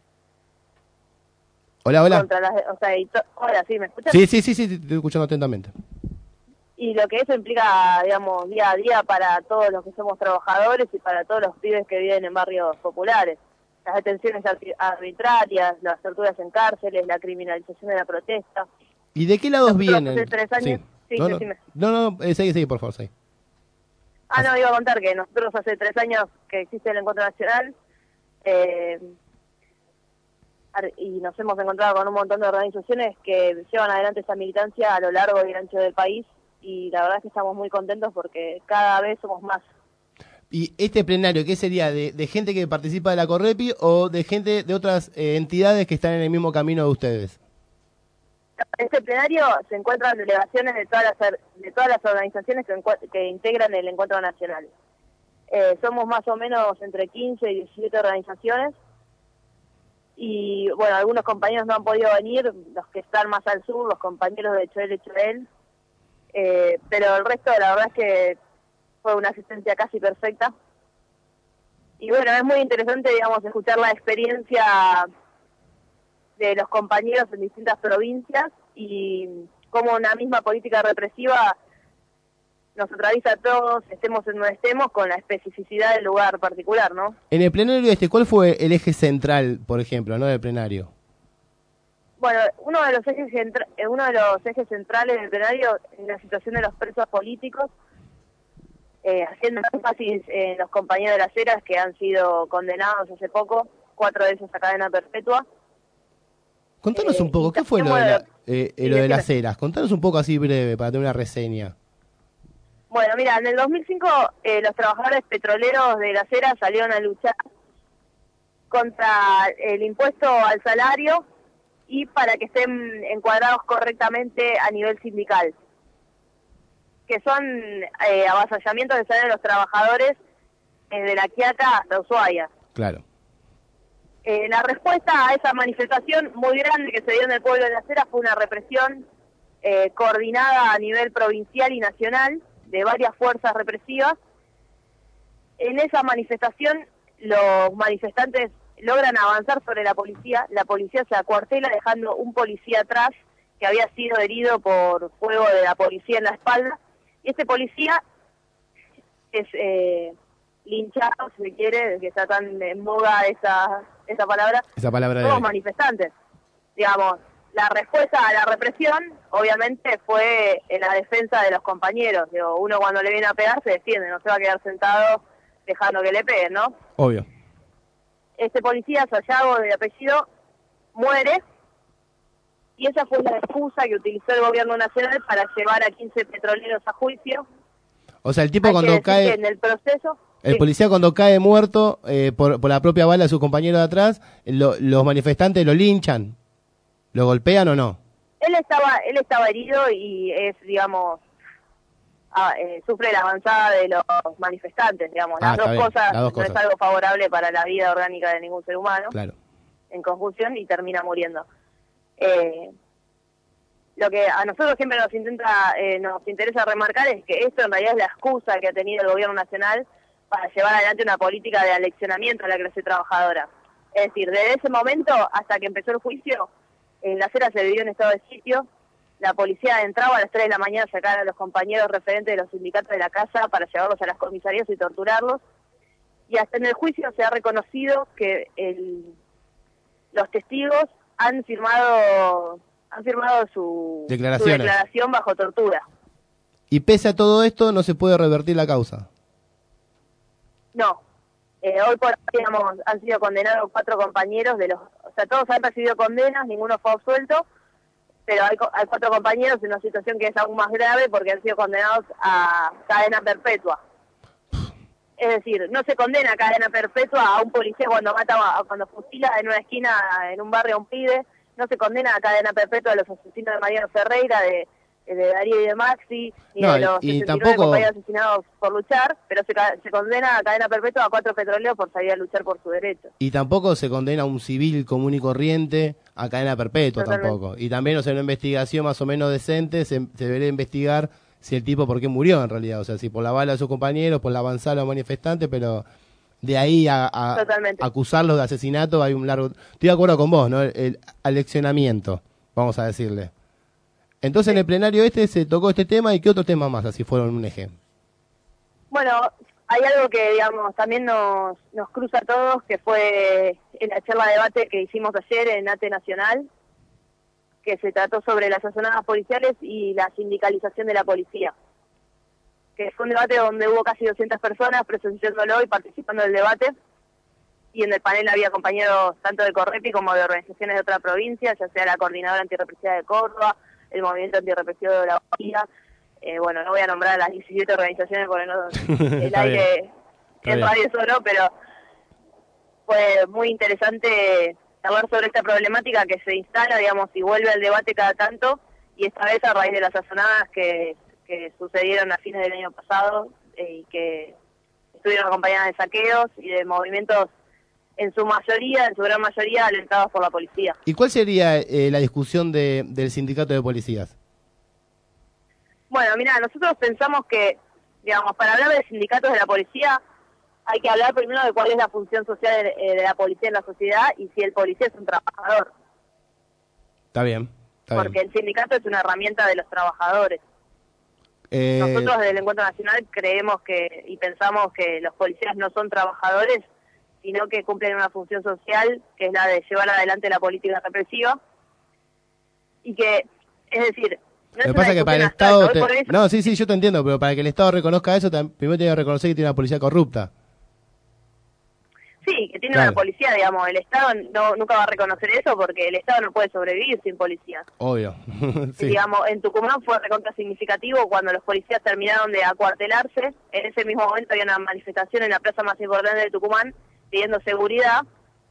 Hola, hola. Contra las, o sea, y to- hola, ¿sí me escuchas? Sí, sí, sí, sí, te estoy escuchando atentamente. Y lo que eso implica, digamos, día a día para todos los que somos trabajadores y para todos los pibes que viven en barrios populares. Las detenciones arbi- arbitrarias, las torturas en cárceles, la criminalización de la protesta. ¿Y de qué lados Nosotros vienen? hace tres años- sí, no, no, decime. no, no, eh, seguí, seguí, por favor, seguí. Ah, no, iba a contar que nosotros hace tres años que existe el Encuentro Nacional eh, ar- y nos hemos encontrado con un montón de organizaciones que llevan adelante esa militancia a lo largo y ancho del país, y la verdad es que estamos muy contentos porque cada vez somos más. ¿Y este plenario qué sería? ¿De, de gente que participa de la Correpi o de gente de otras eh, entidades que están en el mismo camino de ustedes? En este plenario se encuentran delegaciones de todas las de todas las organizaciones que, encu- que integran el Encuentro Nacional. Eh, somos más o menos entre quince y diecisiete organizaciones y, bueno, algunos compañeros no han podido venir, los que están más al sur, los compañeros de Choel y Choel, Eh, pero el resto, la verdad es que fue una asistencia casi perfecta. Y bueno, es muy interesante, digamos, escuchar la experiencia de los compañeros en distintas provincias y cómo una misma política represiva nos atraviesa a todos, estemos en donde estemos, con la especificidad del lugar particular, ¿no? En el plenario este, ¿cuál fue el eje central, por ejemplo, no del plenario? Bueno, uno de los ejes centra- uno de los ejes centrales del plenario es la situación de los presos políticos, eh, haciendo énfasis en los compañeros de las Heras que han sido condenados hace poco, cuatro de ellos a cadena perpetua. Contanos Eh, un poco, y ¿qué fue lo de, bueno, la- eh, eh, lo de decime. las eras? Contanos un poco así breve, para tener una reseña. Bueno, mira, en el dos mil cinco eh, los trabajadores petroleros de las Heras salieron a luchar contra el impuesto al salario y para que estén encuadrados correctamente a nivel sindical, que son eh, avasallamientos de salario de los trabajadores desde La Quiaca hasta Ushuaia. Claro. Eh, la respuesta a esa manifestación muy grande que se dio en el pueblo de Las Heras fue una represión eh, coordinada a nivel provincial y nacional de varias fuerzas represivas. En esa manifestación los manifestantes logran avanzar sobre la policía, la policía se acuartela dejando un policía atrás que había sido herido por fuego de la policía en la espalda, y este policía es eh, linchado, si se quiere, que está tan en boga esa, esa palabra, Esa palabra todos de... manifestantes. Digamos, la respuesta a la represión, obviamente, fue en la defensa de los compañeros. Digo, uno cuando le viene a pegar se defiende, no se va a quedar sentado dejando que le peguen, ¿no? Obvio. Este policía, Sayago de apellido, muere, y esa fue la excusa que utilizó el gobierno nacional para llevar a quince petroleros a juicio. O sea, el tipo Hay cuando que decir cae... que en el proceso... El sí. policía cuando cae muerto eh, por, por la propia bala de su compañero de atrás, lo- los manifestantes lo linchan. ¿Lo golpean o no? Él estaba, él estaba herido y es, digamos, ah, eh, sufre la avanzada de los manifestantes, digamos. Las, Ah, dos, está bien, cosas las dos no es cosas. algo favorable para la vida orgánica de ningún ser humano, Claro. en conjunción, y termina muriendo. Eh, lo que a nosotros siempre nos intenta, eh, nos interesa remarcar es que esto en realidad es la excusa que ha tenido el gobierno nacional para llevar adelante una política de aleccionamiento a la clase trabajadora. Es decir, desde ese momento hasta que empezó el juicio, en Las Heras se vivió en estado de sitio. La policía entraba a las tres de la mañana a sacar a los compañeros referentes de los sindicatos de la casa para llevarlos a las comisarías y torturarlos. Y hasta en el juicio se ha reconocido que el, los testigos han firmado han firmado su, su Declaraciones. declaración bajo tortura. Y pese a todo esto, no se puede revertir la causa. No. Eh, hoy por hoy, digamos, han sido condenados cuatro compañeros de los... O sea, todos han recibido condenas, ninguno fue absuelto, pero hay, co- hay cuatro compañeros en una situación que es aún más grave porque han sido condenados a cadena perpetua. Es decir, no se condena a cadena perpetua a un policía cuando mata, a- cuando fusila en una esquina, en un barrio a un pibe, no se condena a cadena perpetua a los asesinos de Mariano Ferreira, de, de Darío y de Maxi, ni No, de y- los y sesenta y nueve tampoco- compañeros asesinados por luchar, pero se, ca- se condena a cadena perpetua a cuatro petroleros por salir a luchar por su derecho. Y tampoco se condena a un civil común y corriente a cadena perpetua Totalmente. tampoco. Y también, o sea, una investigación más o menos decente, se, se debería investigar si el tipo por qué murió en realidad. O sea, si por la bala de sus compañeros, por la avanzada de los manifestantes, pero de ahí a, a Totalmente. acusarlos de asesinato hay un largo... Estoy de acuerdo con vos, ¿no? El, el aleccionamiento, vamos a decirle. Entonces en el plenario este se tocó este tema, y qué otro tema más, así fueron un eje. Bueno, hay algo que, digamos, también nos, nos cruza a todos, que fue en la charla de debate que hicimos ayer en A T E Nacional, que se trató sobre las azonadas policiales y la sindicalización de la policía. Que fue un debate donde hubo casi doscientas personas presenciándolo y participando del debate, y en el panel había compañeros tanto de Correpi como de organizaciones de otra provincia, ya sea la Coordinadora Antirrepresiva de Córdoba, el Movimiento Antirrepresivo de la Bahía. Eh, bueno, no voy a nombrar a las diecisiete organizaciones porque no, el Está aire bien. Está en bien. radio solo, pero fue muy interesante hablar sobre esta problemática que se instala, digamos, y vuelve al debate cada tanto, y esta vez a raíz de las azonadas que, que sucedieron a fines del año pasado eh, y que estuvieron acompañadas de saqueos y de movimientos en su mayoría, en su gran mayoría, alentados por la policía. ¿Y cuál sería eh, la discusión de, del sindicato de policías? Bueno, mira, nosotros pensamos que, digamos, para hablar de sindicatos de la policía, hay que hablar primero de cuál es la función social de, de la policía en la sociedad y si el policía es un trabajador. Está bien. Está porque bien. el sindicato es una herramienta de los trabajadores. Eh, Nosotros desde el Encuentro Nacional creemos que y pensamos que los policías no son trabajadores, sino que cumplen una función social, que es la de llevar adelante la política represiva. Y que, es decir... No Lo que es pasa una es que para el discusión Estado... abstracta. te- Hoy por hoy- No, sí, sí, yo te entiendo, pero para que el Estado reconozca eso, tam- primero tiene que reconocer que tiene una policía corrupta. Sí, que tiene Claro. una policía, digamos. El Estado no nunca va a reconocer eso porque el Estado no puede sobrevivir sin policía. Obvio. Sí. Digamos, en Tucumán fue recontra significativo cuando los policías terminaron de acuartelarse. En ese mismo momento había una manifestación en la plaza más importante de Tucumán pidiendo seguridad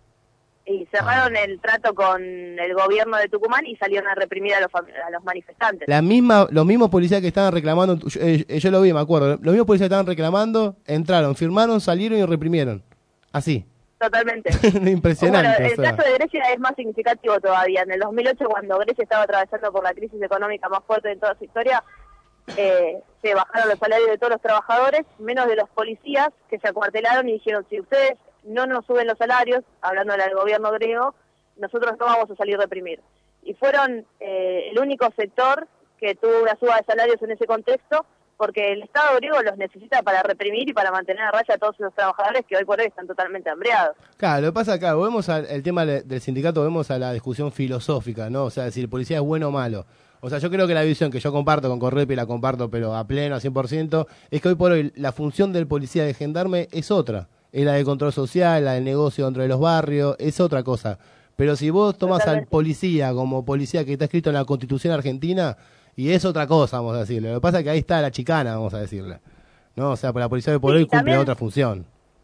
y cerraron Ah. el trato con el gobierno de Tucumán y salieron a reprimir a los, fam- a los manifestantes. La misma, los mismos policías que estaban reclamando, yo, eh, yo lo vi, me acuerdo, los mismos policías que estaban reclamando, entraron, firmaron, salieron y reprimieron. Así. Totalmente. Impresionante. Bueno, el o sea. caso de Grecia es más significativo todavía. En el dos mil ocho, cuando Grecia estaba atravesando por la crisis económica más fuerte de toda su historia, eh, se bajaron los salarios de todos los trabajadores, menos de los policías, que se acuartelaron y dijeron, si ustedes no nos suben los salarios, hablando del gobierno griego, nosotros no vamos a salir a reprimir. Y fueron eh, el único sector que tuvo una suba de salarios en ese contexto, porque el Estado griego los necesita para reprimir y para mantener a raya a todos esos trabajadores que hoy por hoy están totalmente hambreados. Claro, lo que pasa acá, volvemos al el tema le- del sindicato, vemos a la discusión filosófica, ¿no? O sea, si el policía es bueno o malo. O sea, yo creo que la visión que yo comparto con Correpi, la comparto pero a pleno, a cien por ciento, es que hoy por hoy la función del policía de gendarme es otra. Es la de control social, la del negocio dentro de los barrios, es otra cosa. Pero si vos tomás al policía como policía que está escrito en la Constitución Argentina, y es otra cosa, vamos a decirle. Lo que pasa es que ahí está la chicana, vamos a decirle. ¿No? O sea, por la policía de por Sí, hoy cumple también- otra función.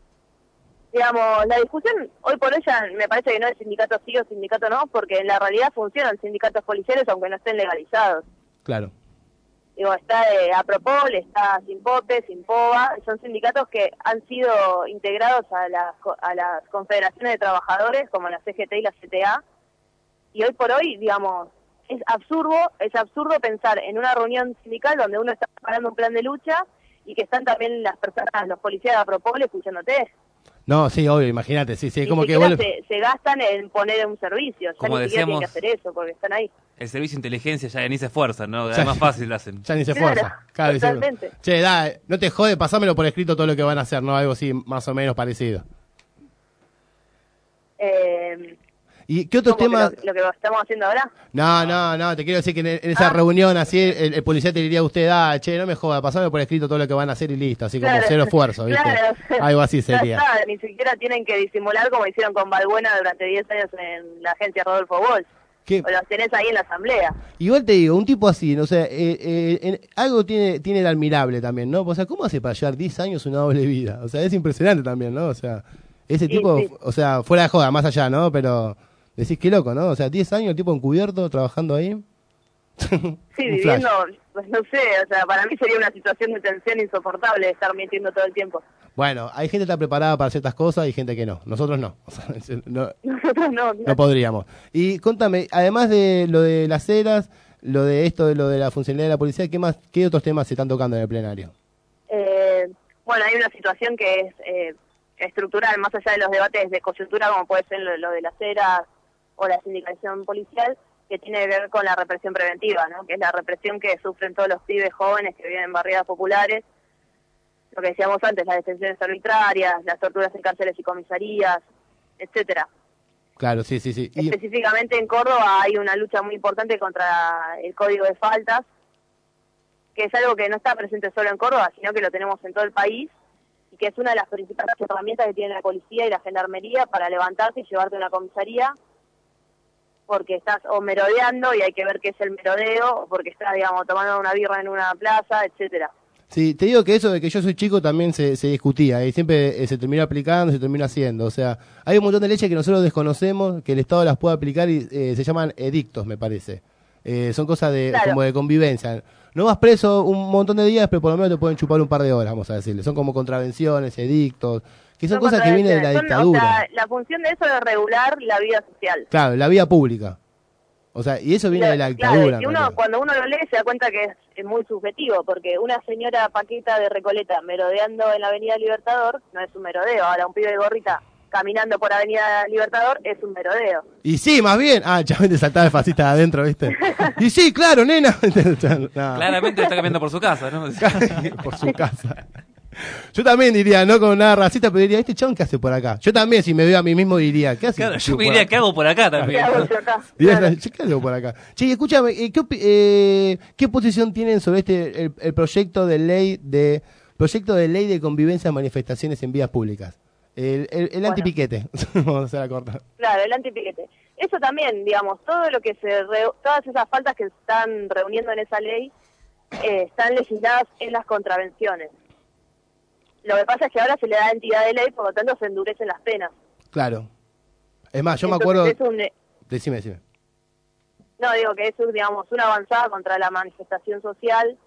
Digamos, la discusión hoy por hoy ya me parece que no es sindicato sí o sindicato no, porque en la realidad funcionan sindicatos policiales aunque no estén legalizados. Claro. Digo, está eh, Apropol, está Sinpope, Sinpova, son sindicatos que han sido integrados a las, co- a las confederaciones de trabajadores como la C G T y la C T A, y hoy por hoy, digamos, es absurdo, es absurdo pensar en una reunión sindical donde uno está preparando un plan de lucha y que están también las personas, los policías de Apropol escuchándote. No, sí, obvio, imagínate, sí, sí, es Ni como que siquiera vos... se, se gastan en poner un servicio, ya Como ni siquiera tienen decíamos- que hacer eso porque están ahí. El servicio de inteligencia ya ni se esfuerza, ¿no? Es Ya- más fácil lo hacen. Ya ni se Claro, esfuerza. Claro, dice, totalmente. che, da, no te jode, pasámelo por escrito todo lo que van a hacer, ¿no? Algo así, más o menos parecido. Eh, ¿Y qué otros como que temas? Lo, lo que estamos haciendo ahora. No, no, no, te quiero decir que en, en esa Ah. reunión así, el, el policía te diría a usted, ah, che, no me joda, pasame por escrito todo lo que van a hacer y listo, así como Claro. cero esfuerzo, ¿viste? Claro. Algo así Ya sería. está, ni siquiera tienen que disimular como hicieron con Balbuena durante diez años en la agencia Rodolfo Walsh. ¿Qué? O los tenés ahí en la asamblea. Igual te digo, un tipo así, no sé, eh, eh, en- algo tiene tiene el admirable también, ¿no? O sea, ¿cómo hace para llevar diez años una doble vida? O sea, es impresionante también, ¿no? O sea, ese Sí, tipo, sí. o sea, fuera de joda, más allá, ¿no? Pero decís qué loco, ¿no? O sea, diez años el tipo encubierto, trabajando ahí. Sí, Un viviendo, pues no sé, o sea, para mí sería una situación de tensión insoportable estar mintiendo todo el tiempo. Bueno, hay gente que está preparada para ciertas cosas y gente que no. Nosotros no. O sea, no, Nosotros no. no podríamos. Y contame, además de lo de las eras, lo de esto, de lo de la funcionalidad de la policía, ¿qué más, qué otros temas se están tocando en el plenario? Eh, bueno, hay una situación que es eh, estructural, más allá de los debates de coyuntura, como puede ser lo, lo de las eras o la sindicalización policial, que tiene que ver con la represión preventiva, ¿no? Que es la represión que sufren todos los pibes jóvenes que viven en barriadas populares. Lo que decíamos antes, las detenciones arbitrarias, las torturas en cárceles y comisarías, etcétera. Claro, sí, sí, sí. Y, Específicamente en Córdoba hay una lucha muy importante contra el código de faltas, que es algo que no está presente solo en Córdoba, sino que lo tenemos en todo el país, y que es una de las principales herramientas que tiene la policía y la gendarmería para levantarte y llevarte a una comisaría, porque estás o merodeando y hay que ver qué es el merodeo, o porque estás, digamos, tomando una birra en una plaza, etcétera. sí, te digo que eso de que yo soy chico también se, se discutía y siempre eh, se termina aplicando, se termina haciendo. O sea, hay un montón de leyes que nosotros desconocemos, que el Estado las puede aplicar y eh, se llaman edictos, me parece. Eh, son cosas de Claro. como de convivencia. No vas preso un montón de días, pero por lo menos te pueden chupar un par de horas, vamos a decirle. Son como contravenciones, edictos, que son, cosas que vienen de la Son- dictadura. O sea, la función de eso es regular la vida social. Claro, la vía pública. O sea, y eso viene Claro, de la claro, dictadura. y uno, cuando uno lo lee se da cuenta que es, es muy subjetivo, porque una señora Paqueta de Recoleta merodeando en la Avenida Libertador no es un merodeo. Ahora un pibe de gorrita caminando por Avenida Libertador es un merodeo. Y sí, más bien. Ah, ya te saltaba el fascista de adentro, ¿viste? Y sí, claro, nena. No. Claramente está cambiando por su casa, ¿no? Por su casa. Yo también diría, no con nada racista, pero diría, ¿este chabón qué hace por acá? Yo también, si me veo a mí mismo, diría, ¿qué hace? Claro, yo me diría, ¿qué hago por acá también? ¿Qué hago yo acá? Diría, Claro. ¿qué hago por acá? Che, escúchame, eh, ¿qué, opi- eh, ¿qué posición tienen sobre este el, el proyecto de ley de proyecto de ley de convivencia en manifestaciones en vías públicas? El, el, el Bueno. antipiquete. Vamos a hacer la corta. Claro, el antipiquete. Eso también, digamos, todo lo que se re- todas esas faltas que se están reuniendo en esa ley eh, están legisladas en las contravenciones. Lo que pasa es que ahora se le da entidad de ley, por lo tanto se endurecen las penas. Claro. Es más, yo Entonces, me acuerdo... es un, eh, Decime, decime. no, digo que es, digamos, una avanzada contra la manifestación social,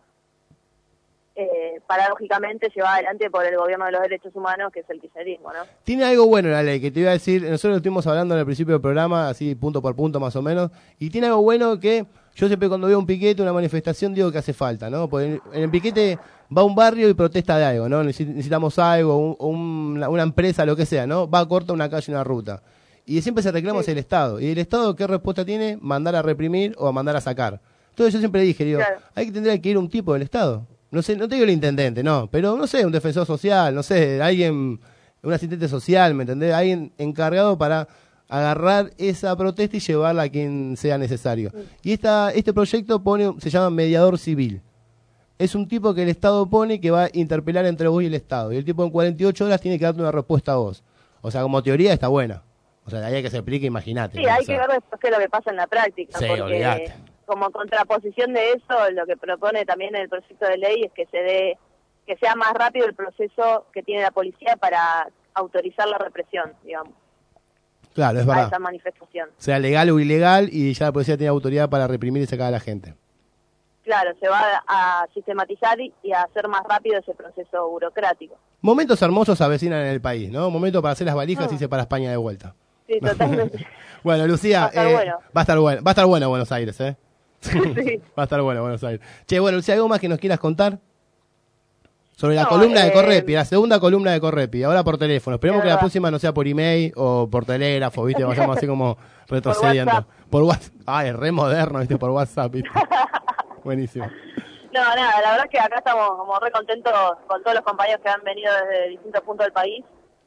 eh, paradójicamente llevada adelante por el gobierno de los derechos humanos, que es el kirchnerismo, ¿no? Tiene algo bueno la ley, que te iba a decir, nosotros lo estuvimos hablando en el principio del programa, así punto por punto más o menos, y tiene algo bueno que yo siempre cuando veo un piquete, una manifestación, digo que hace falta, ¿no? Porque en, en el piquete va a un barrio y protesta de algo, ¿no? Necesi- Necesitamos algo, un- un- una, una empresa, lo que sea, ¿no? Va a cortar una calle, una ruta. Y siempre se reclama hacia el Estado. ¿Y el Estado qué respuesta tiene? Mandar a reprimir o a mandar a sacar. Entonces yo siempre dije, digo, Claro. hay que tendría que ir un tipo del Estado. No sé, no te digo el intendente, no, pero no sé, un defensor social, no sé, alguien, un asistente social, ¿me entendés? Alguien encargado para agarrar esa protesta y llevarla a quien sea necesario. Y esta, este proyecto pone, se llama mediador civil. Es un tipo que el Estado pone que va a interpelar entre vos y el Estado. Y el tipo en cuarenta y ocho horas tiene que darte una respuesta a vos. O sea, como teoría está buena. O sea, de ahí a que se explique, imagínate. Sí, ¿no? hay O sea, que ver después qué es lo que pasa en la práctica, Sí, porque olvidate. como contraposición de eso, lo que propone también el proyecto de ley es que se dé, que sea más rápido el proceso que tiene la policía para autorizar la represión, digamos, Claro, es a verdad. esa manifestación. Sea legal o ilegal y ya la policía tiene autoridad para reprimir y sacar a la gente. Claro, se va a sistematizar y y a hacer más rápido ese proceso burocrático. Momentos hermosos se avecinan en el país, ¿no? Momento para hacer las valijas Ah. y irse para España de vuelta. Sí, totalmente. Bueno, Lucía, Va a estar eh, bueno. va a estar bueno. Va a estar bueno Buenos Aires, ¿eh? Sí. Va a estar bueno Buenos Aires. Che, bueno, Lucía, ¿algo más que nos quieras contar? Sobre la No, columna de eh, Correpi, la segunda columna de Correpi, ahora por teléfono. Esperemos Es que la verdad. próxima no sea por email o por telégrafo, ¿viste? Vayamos así como retrocediendo. WhatsApp. Por WhatsApp. Ay, re moderno, ¿viste? Por WhatsApp, ¿viste? Buenísimo. No, nada, la verdad es que acá estamos como re contentos con todos los compañeros que han venido desde distintos puntos del país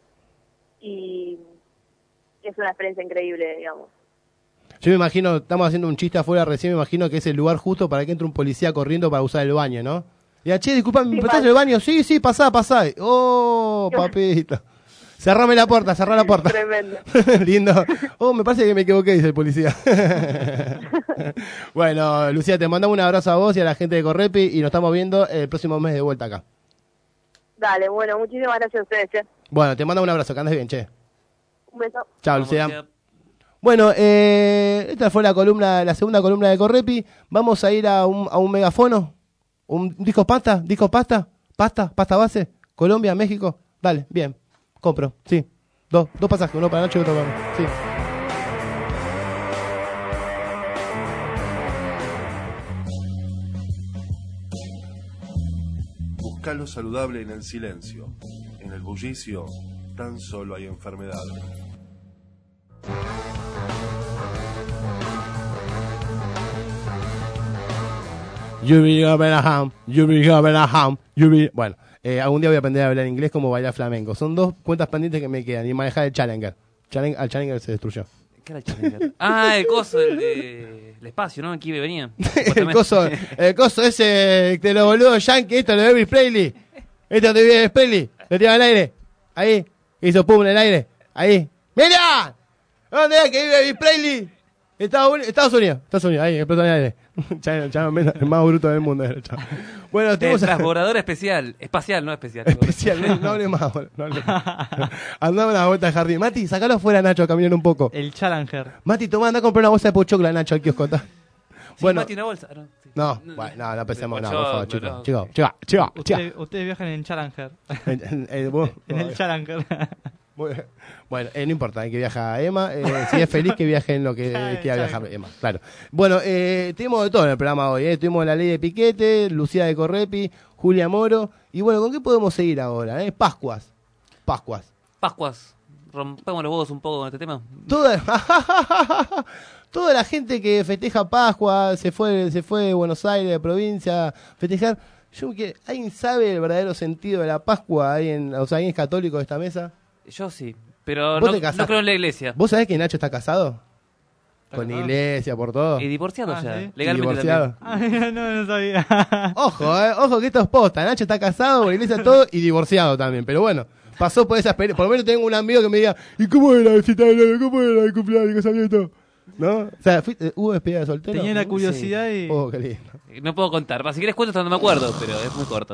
y es una experiencia increíble, digamos. Yo me imagino, estamos haciendo un chiste afuera recién, me imagino que es el lugar justo para que entre un policía corriendo para usar el baño, ¿no? Y a, che, disculpa, ¿me Sí, prestás mal. el baño? Sí, sí, pasá, pasá. Oh, papito. Cerrame la puerta, cerrá la puerta. Tremendo. Lindo. Oh, me parece que me equivoqué, dice el policía. Bueno, Lucía, te mandamos un abrazo a vos y a la gente de Correpi y nos estamos viendo el próximo mes de vuelta acá. Dale, bueno, muchísimas gracias a ustedes, che. Bueno, te mando un abrazo, que andes bien, che. Un beso. Chao, Lucía. Bueno, eh, esta fue la columna, la segunda columna de Correpi. Vamos a ir a un, a un megafono. ¿Un disco pasta? ¿Disco pasta? ¿Pasta? ¿Pasta base? ¿Colombia? ¿México? Dale, bien. Compro, sí. Dos, dos pasajes, uno para Nacho y otro para mí. Sí. Busca lo saludable en el silencio. En el bullicio tan solo hay enfermedad. You be Abraham, you be Abraham, you be... Bueno, eh, algún día voy a aprender a hablar inglés como bailar flamenco. Son dos cuentas pendientes que me quedan. Y manejar el Challenger. Challenge- al Challenger se destruyó. ¿Qué era el Challenger? Ah, el coso, el, de, el espacio, ¿no? Aquí venía. el coso, el coso ese de los boludos yankee, esto lo de Elvis Presley. Esto donde vive Elvis Presley. Lo tira al aire. Ahí. Hizo pum en el aire. Ahí. ¡Mira! ¿Dónde es que vive Elvis Presley? Estados Unidos. Estados Unidos. Estados Unidos. Ahí, explotó en el aire. Ya- ya el más bruto del mundo. era, chao. Bueno, El tenemos a... transbordador especial. Espacial, no especial. Especial, no, no hable más. boludo, No hable más. Andame una vuelta al jardín. Mati, sacalo afuera, Nacho, a caminar un poco. El Challenger. Mati, toma, anda a comprar una bolsa de pochocla, Nacho, al kiosco. ta. Bueno, Mati, una bolsa. Ah, no, sí. no, bueno, no, no pensemos de nada, por favor, pochoclo, chicos. no. Chicos, chicos, chicos, chicos. Ustedes, ustedes viajan en Challenger. En- en- en- vos- En el Challenger. Bueno, eh, no importa, hay que viaja Emma. Eh, si es feliz, que viaje en lo que quiera viajar Emma. Claro. Bueno, eh, tuvimos de todo en el programa hoy. Eh. Tuvimos la ley de Piquete, Lucía de Correpi, Julia Moro. Y bueno, ¿con qué podemos seguir ahora? Eh? Pascuas. Pascuas. Pascuas. Rompemos los huevos un poco con este tema. Toda, toda la gente que festeja Pascua, se fue, se fue de Buenos Aires, de provincia, a festejar. Yo, ¿alguien sabe el verdadero sentido de la Pascua? ¿Alguien, o sea, ¿alguien es católico de esta mesa? Yo sí, pero no, no creo en la iglesia. ¿Vos sabés que Nacho está casado? Con casado? Iglesia, por todo. Y divorciado ah, ya, ¿sí? ¿Y Legalmente divorciado? Ay, no, no sabía. Ojo, eh, ojo que esto es posta. Nacho está casado, con iglesia, todo, y divorciado también. Pero bueno, pasó por esa experiencia. Por lo menos tengo un amigo que me diga, ¿y cómo era la cita de novio? ¿Cómo era el cumpleaños, el casamiento? ¿No? O sea, fuiste, ¿hubo despedida de soltero? Tenía la curiosidad sí. y... Oh, qué lindo. No puedo contar. Si quieres cuento hasta no me acuerdo, pero es muy corto.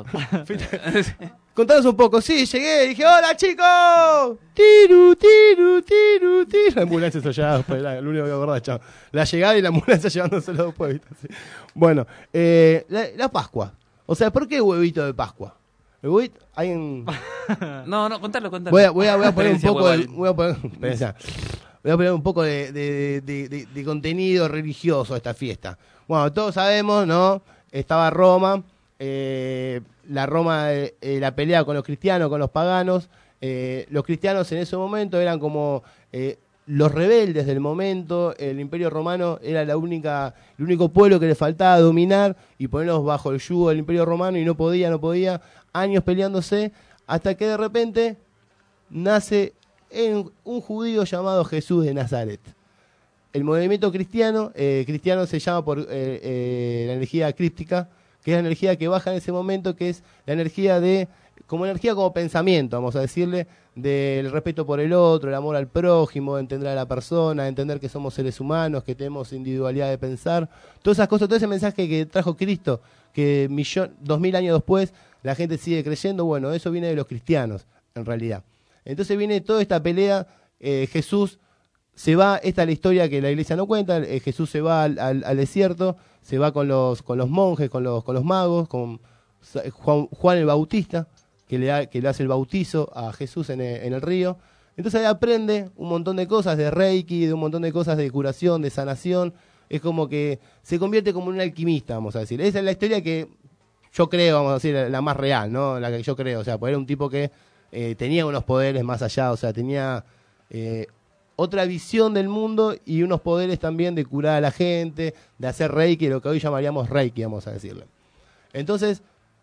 Contanos un poco. Sí, llegué y dije, ¡hola, chicos! Tiru, tiru, tiru, tiru. La ambulancia se llevaba después, era lo único que acordaba, chavo. La llegada y la ambulancia llevándoselo después, ¿viste? Sí. Bueno, eh, la, la Pascua. O sea, ¿por qué huevito de Pascua? ¿El huevito? Hay un... No, no, contalo, contalo. Voy a, voy a, voy a poner un poco de... Voy a poner, voy a poner un poco de, de, de, de, de contenido religioso a esta fiesta. Bueno, todos sabemos, ¿no? Estaba Roma, eh, la Roma, eh, la pelea con los cristianos, con los paganos. Eh, los cristianos en ese momento eran como eh, los rebeldes del momento. El Imperio Romano era la única, el único pueblo que le faltaba dominar y ponerlos bajo el yugo del Imperio Romano, y no podía, no podía. Años peleándose, hasta que de repente nace un, un judío llamado Jesús de Nazaret. El movimiento cristiano, eh, cristiano se llama por eh, eh, la energía críptica, que es la energía que baja en ese momento, que es la energía de, como energía como pensamiento, vamos a decirle, del respeto por el otro, el amor al prójimo, entender a la persona, entender que somos seres humanos, que tenemos individualidad de pensar, todas esas cosas, todo ese mensaje que trajo Cristo, que millón, dos mil años después la gente sigue creyendo, bueno, eso viene de los cristianos, en realidad. Entonces viene toda esta pelea, eh, Jesús se va, esta es la historia que la iglesia no cuenta, eh, Jesús se va al, al, al desierto, se va con los, con los monjes, con los, con los magos, con Juan, Juan el Bautista, que le, da, que le hace el bautizo a Jesús en el, en el río. Entonces ahí aprende un montón de cosas de Reiki, de un montón de cosas de curación, de sanación. Es como que se convierte como en un alquimista, vamos a decir. Esa es la historia que yo creo, vamos a decir, la, la más real, ¿no? La que yo creo, o sea, porque era un tipo que eh, tenía unos poderes más allá, o sea, tenía... Eh, otra visión del mundo y unos poderes también de curar a la gente, de hacer Reiki, lo que hoy llamaríamos Reiki, vamos a decirle. Entonces,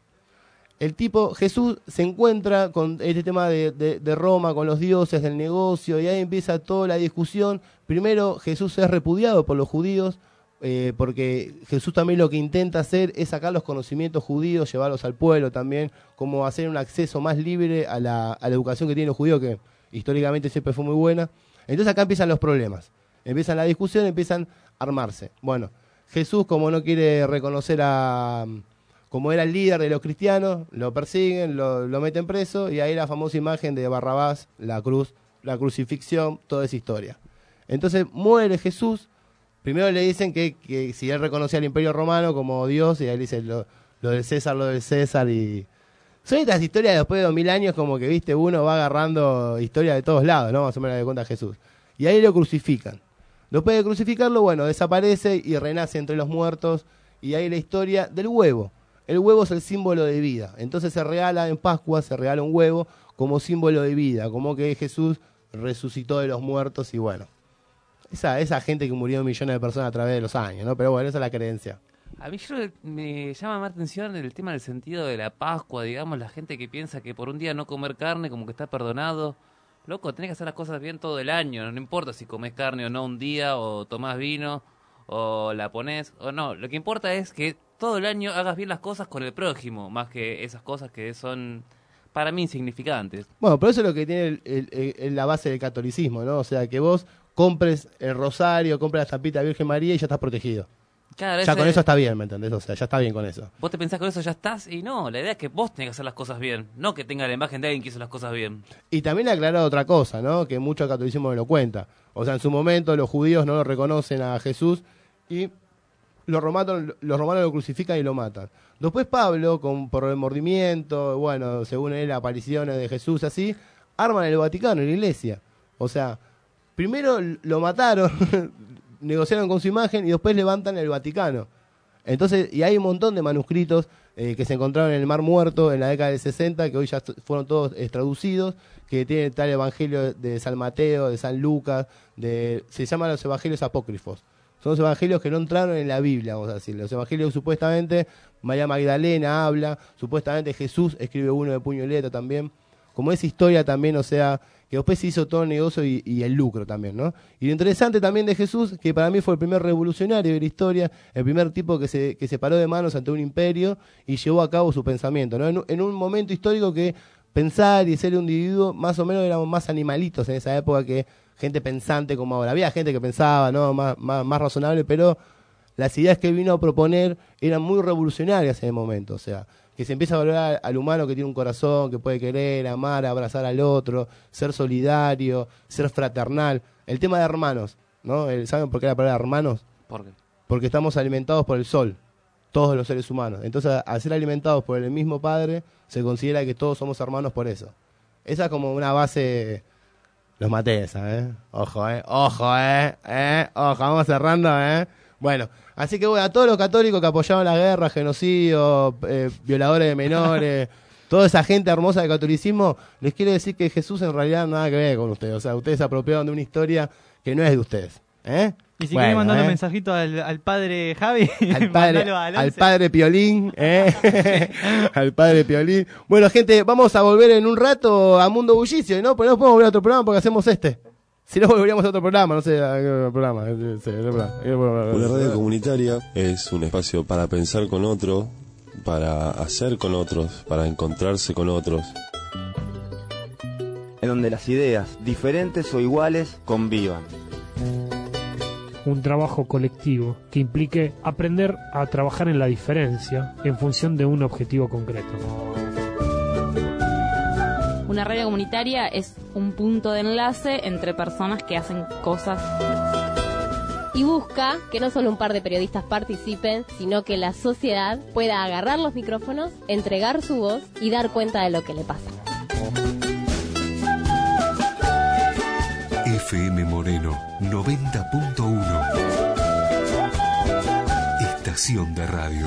el tipo, Jesús, se encuentra con este tema de, de, de Roma, con los dioses del negocio, y ahí empieza toda la discusión. Primero, Jesús es repudiado por los judíos, eh, porque Jesús también lo que intenta hacer es sacar los conocimientos judíos, llevarlos al pueblo también, como hacer un acceso más libre a la, a la educación que tienen los judíos, que históricamente siempre fue muy buena. Entonces acá empiezan los problemas, empiezan la discusión, empiezan a armarse. Bueno, Jesús, como no quiere reconocer a... como era el líder de los cristianos, lo persiguen, lo, lo meten preso, y ahí la famosa imagen de Barrabás, la cruz, la crucifixión, toda esa historia. Entonces muere Jesús, primero le dicen que, que si él reconocía al Imperio Romano como Dios, y ahí le dicen lo, lo del César, lo del César, y... Son estas historias después de dos mil años, como que, viste, uno va agarrando historias de todos lados, ¿no? Más o menos de cuenta Jesús. Y ahí lo crucifican. Después de crucificarlo, bueno, desaparece y renace entre los muertos. Y ahí la historia del huevo. El huevo es el símbolo de vida. Entonces se regala en Pascua, se regala un huevo como símbolo de vida. Como que Jesús resucitó de los muertos y bueno. Esa, esa gente que murió millones de personas a través de los años, ¿no? Pero bueno, esa es la creencia. A mí yo, me llama más atención el tema del sentido de la Pascua, digamos, la gente que piensa que por un día no comer carne como que está perdonado. Loco, tenés que hacer las cosas bien todo el año, no importa si comés carne o no un día, o tomás vino, o la ponés, o no. Lo que importa es que todo el año hagas bien las cosas con el prójimo, más que esas cosas que son, para mí, insignificantes. Bueno, pero eso es lo que tiene el, el, el, la base del catolicismo, ¿no? O sea, que vos compres el rosario, compres la estampita de Virgen María y ya estás protegido. Claro, ya ese... con eso está bien, ¿me entendés? O sea, ya está bien con eso. Vos te pensás que con eso ya estás, y no, la idea es que vos tenés que hacer las cosas bien, no que tenga la imagen de alguien que hizo las cosas bien. Y también aclarar otra cosa, ¿no? Que mucho catolicismo me lo cuenta. O sea, en su momento los judíos no lo reconocen a Jesús y los romanos, los romanos lo crucifican y lo matan. Después Pablo, con, por remordimiento, bueno, según él, apariciones de Jesús así, arman el Vaticano, la iglesia. O sea, primero lo mataron, negociaron con su imagen y después levantan el Vaticano. Entonces, y hay un montón de manuscritos eh, que se encontraron en el Mar Muerto en la década del sesenta, que hoy ya fueron todos eh, traducidos, que tienen tal evangelio de San Mateo, de San Lucas, de, se llaman los evangelios apócrifos. Son los evangelios que no entraron en la Biblia, vamos a decir. Los evangelios supuestamente María Magdalena habla, supuestamente Jesús escribe uno de puño y letra también. Como esa historia también, o sea, que después se hizo todo el negocio y, y el lucro también, ¿no? Y lo interesante también de Jesús, que para mí fue el primer revolucionario de la historia, el primer tipo que se, que se paró de manos ante un imperio y llevó a cabo su pensamiento, ¿no? En, en un momento histórico que pensar y ser un individuo, más o menos éramos más animalitos en esa época que gente pensante como ahora. Había gente que pensaba, ¿no? Más, más, más razonable, pero las ideas que vino a proponer eran muy revolucionarias en el momento, o sea, que se empieza a valorar al humano que tiene un corazón, que puede querer, amar, abrazar al otro, ser solidario, ser fraternal. El tema de hermanos, ¿no? ¿Saben por qué la palabra hermanos? ¿Por qué? Porque estamos alimentados por el sol, todos los seres humanos. Entonces, al ser alimentados por el mismo Padre, se considera que todos somos hermanos por eso. Esa es como una base. Los maté esa, ¿eh? Ojo, ¿eh? Ojo, ¿eh? ¿eh? Ojo, vamos cerrando, ¿eh? Bueno, así que bueno, a todos los católicos que apoyaban la guerra, genocidio, eh, violadores de menores, toda esa gente hermosa del catolicismo, les quiero decir que Jesús en realidad nada que ver con ustedes. O sea, ustedes se apropiaron de una historia que no es de ustedes, ¿eh? Y si bueno, querés mandar ¿eh? un mensajito al, al padre Javi, al padre, al, al padre Piolín, ¿eh? al padre Piolín. Bueno, gente, vamos a volver en un rato a Mundo Bullicio, ¿no? Porque no podemos volver a otro programa porque hacemos este. Si no, volveríamos a otro programa, no sé, a qué programa. Sí, Una radio comunitaria es un espacio para pensar con otro, para hacer con otros, para encontrarse con otros. En donde las ideas, diferentes o iguales, convivan. Un trabajo colectivo que implique aprender a trabajar en la diferencia en función de un objetivo concreto. Una radio comunitaria es un punto de enlace entre personas que hacen cosas. Y busca que no solo un par de periodistas participen, sino que la sociedad pueda agarrar los micrófonos, entregar su voz y dar cuenta de lo que le pasa. F M Moreno noventa punto uno. Estación de radio.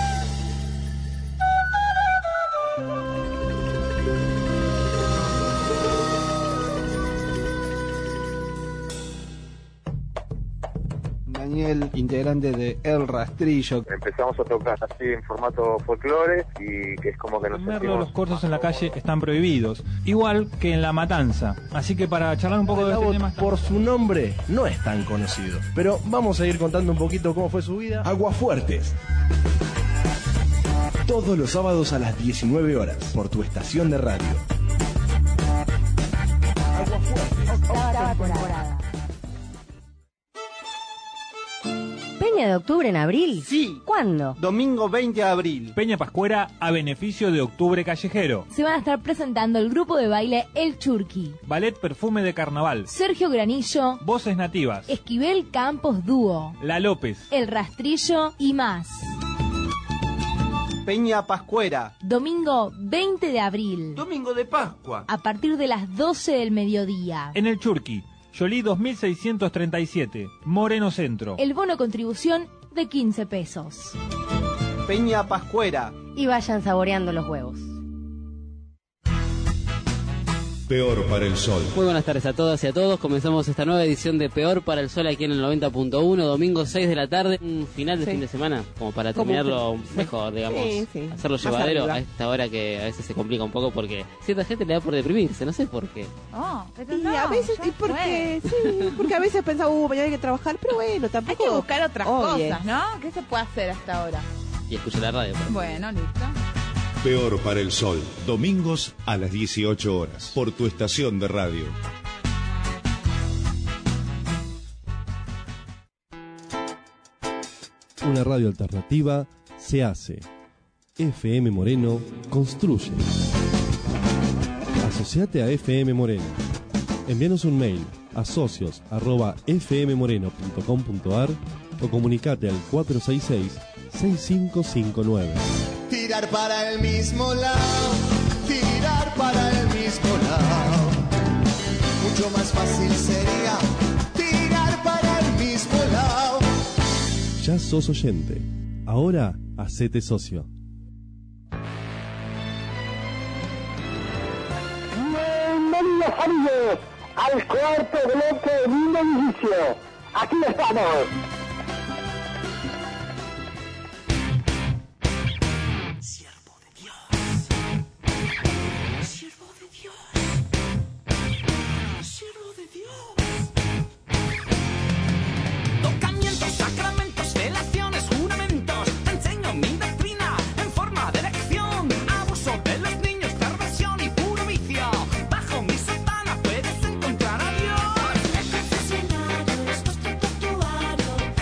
Daniel, integrante de El Rastrillo. Empezamos a tocar así en formato folclore y que es como que nos Merlo, sentimos... los cortos en la calle están prohibidos, igual que en La Matanza. Así que para charlar un poco de este tema... Por su nombre no es tan conocido, pero vamos a ir contando un poquito cómo fue su vida. Aguafuertes. Todos los sábados a las diecinueve horas por tu estación de radio. Aguafuertes. ¿Peña de octubre en abril? Sí. ¿Cuándo? Domingo veinte de abril. Peña Pascuera a beneficio de Octubre Callejero. Se van a estar presentando el grupo de baile El Churqui, Ballet Perfume de Carnaval, Sergio Granillo, Voces Nativas, Esquivel Campos Dúo, La López, El Rastrillo y más. Peña Pascuera. Domingo veinte de abril. Domingo de Pascua. A partir de las doce del mediodía. En El Churqui, Yolí dos mil seiscientos treinta y siete, Moreno Centro. El bono contribución de quince pesos. Peña Pascuera. Y vayan saboreando los huevos. Peor para el Sol. Muy buenas tardes a todas y a todos. Comenzamos esta nueva edición de Peor para el Sol aquí en el noventa punto uno, domingo seis de la tarde. Un final de Sí. fin de semana, como para Como terminarlo que- mejor, digamos. Sí, sí. Hacerlo Más llevadero arriba. a esta hora que a veces se complica un poco porque cierta gente le da por deprimirse, no sé por qué. Oh, pero Y no, a veces, ya y porque, fue. sí, porque a veces pensaba, uh, mañana hay que trabajar, pero bueno, tampoco. Hay que buscar otras Obvio. cosas, ¿no? ¿Qué se puede hacer hasta ahora? Y escucha la radio. por Bueno, listo. Peor para el Sol. Domingos a las dieciocho horas por tu estación de radio. Una radio alternativa se hace. F M Moreno construye. Asociate a F M Moreno. Envíanos un mail a socios arroba f m moreno punto com punto a r o comunicate al cuatro seis seis, seis cinco cinco nueve. Tirar para el mismo lado, tirar para el mismo lado. mucho más fácil sería tirar para el mismo lado. Ya sos oyente. Ahora, hacete socio. Bienvenidos amigos al cuarto bloque de Mundo Inicio. Aquí estamos. Siervo de Dios. Siervo de Dios. Siervo de Dios. Tocamientos, sacramentos, velaciones, juramentos. Te enseño mi doctrina en forma de lección. Abuso de los niños, perversión y puro vicio. Bajo mi sotana puedes encontrar a Dios. El confesionario es nuestro santuario.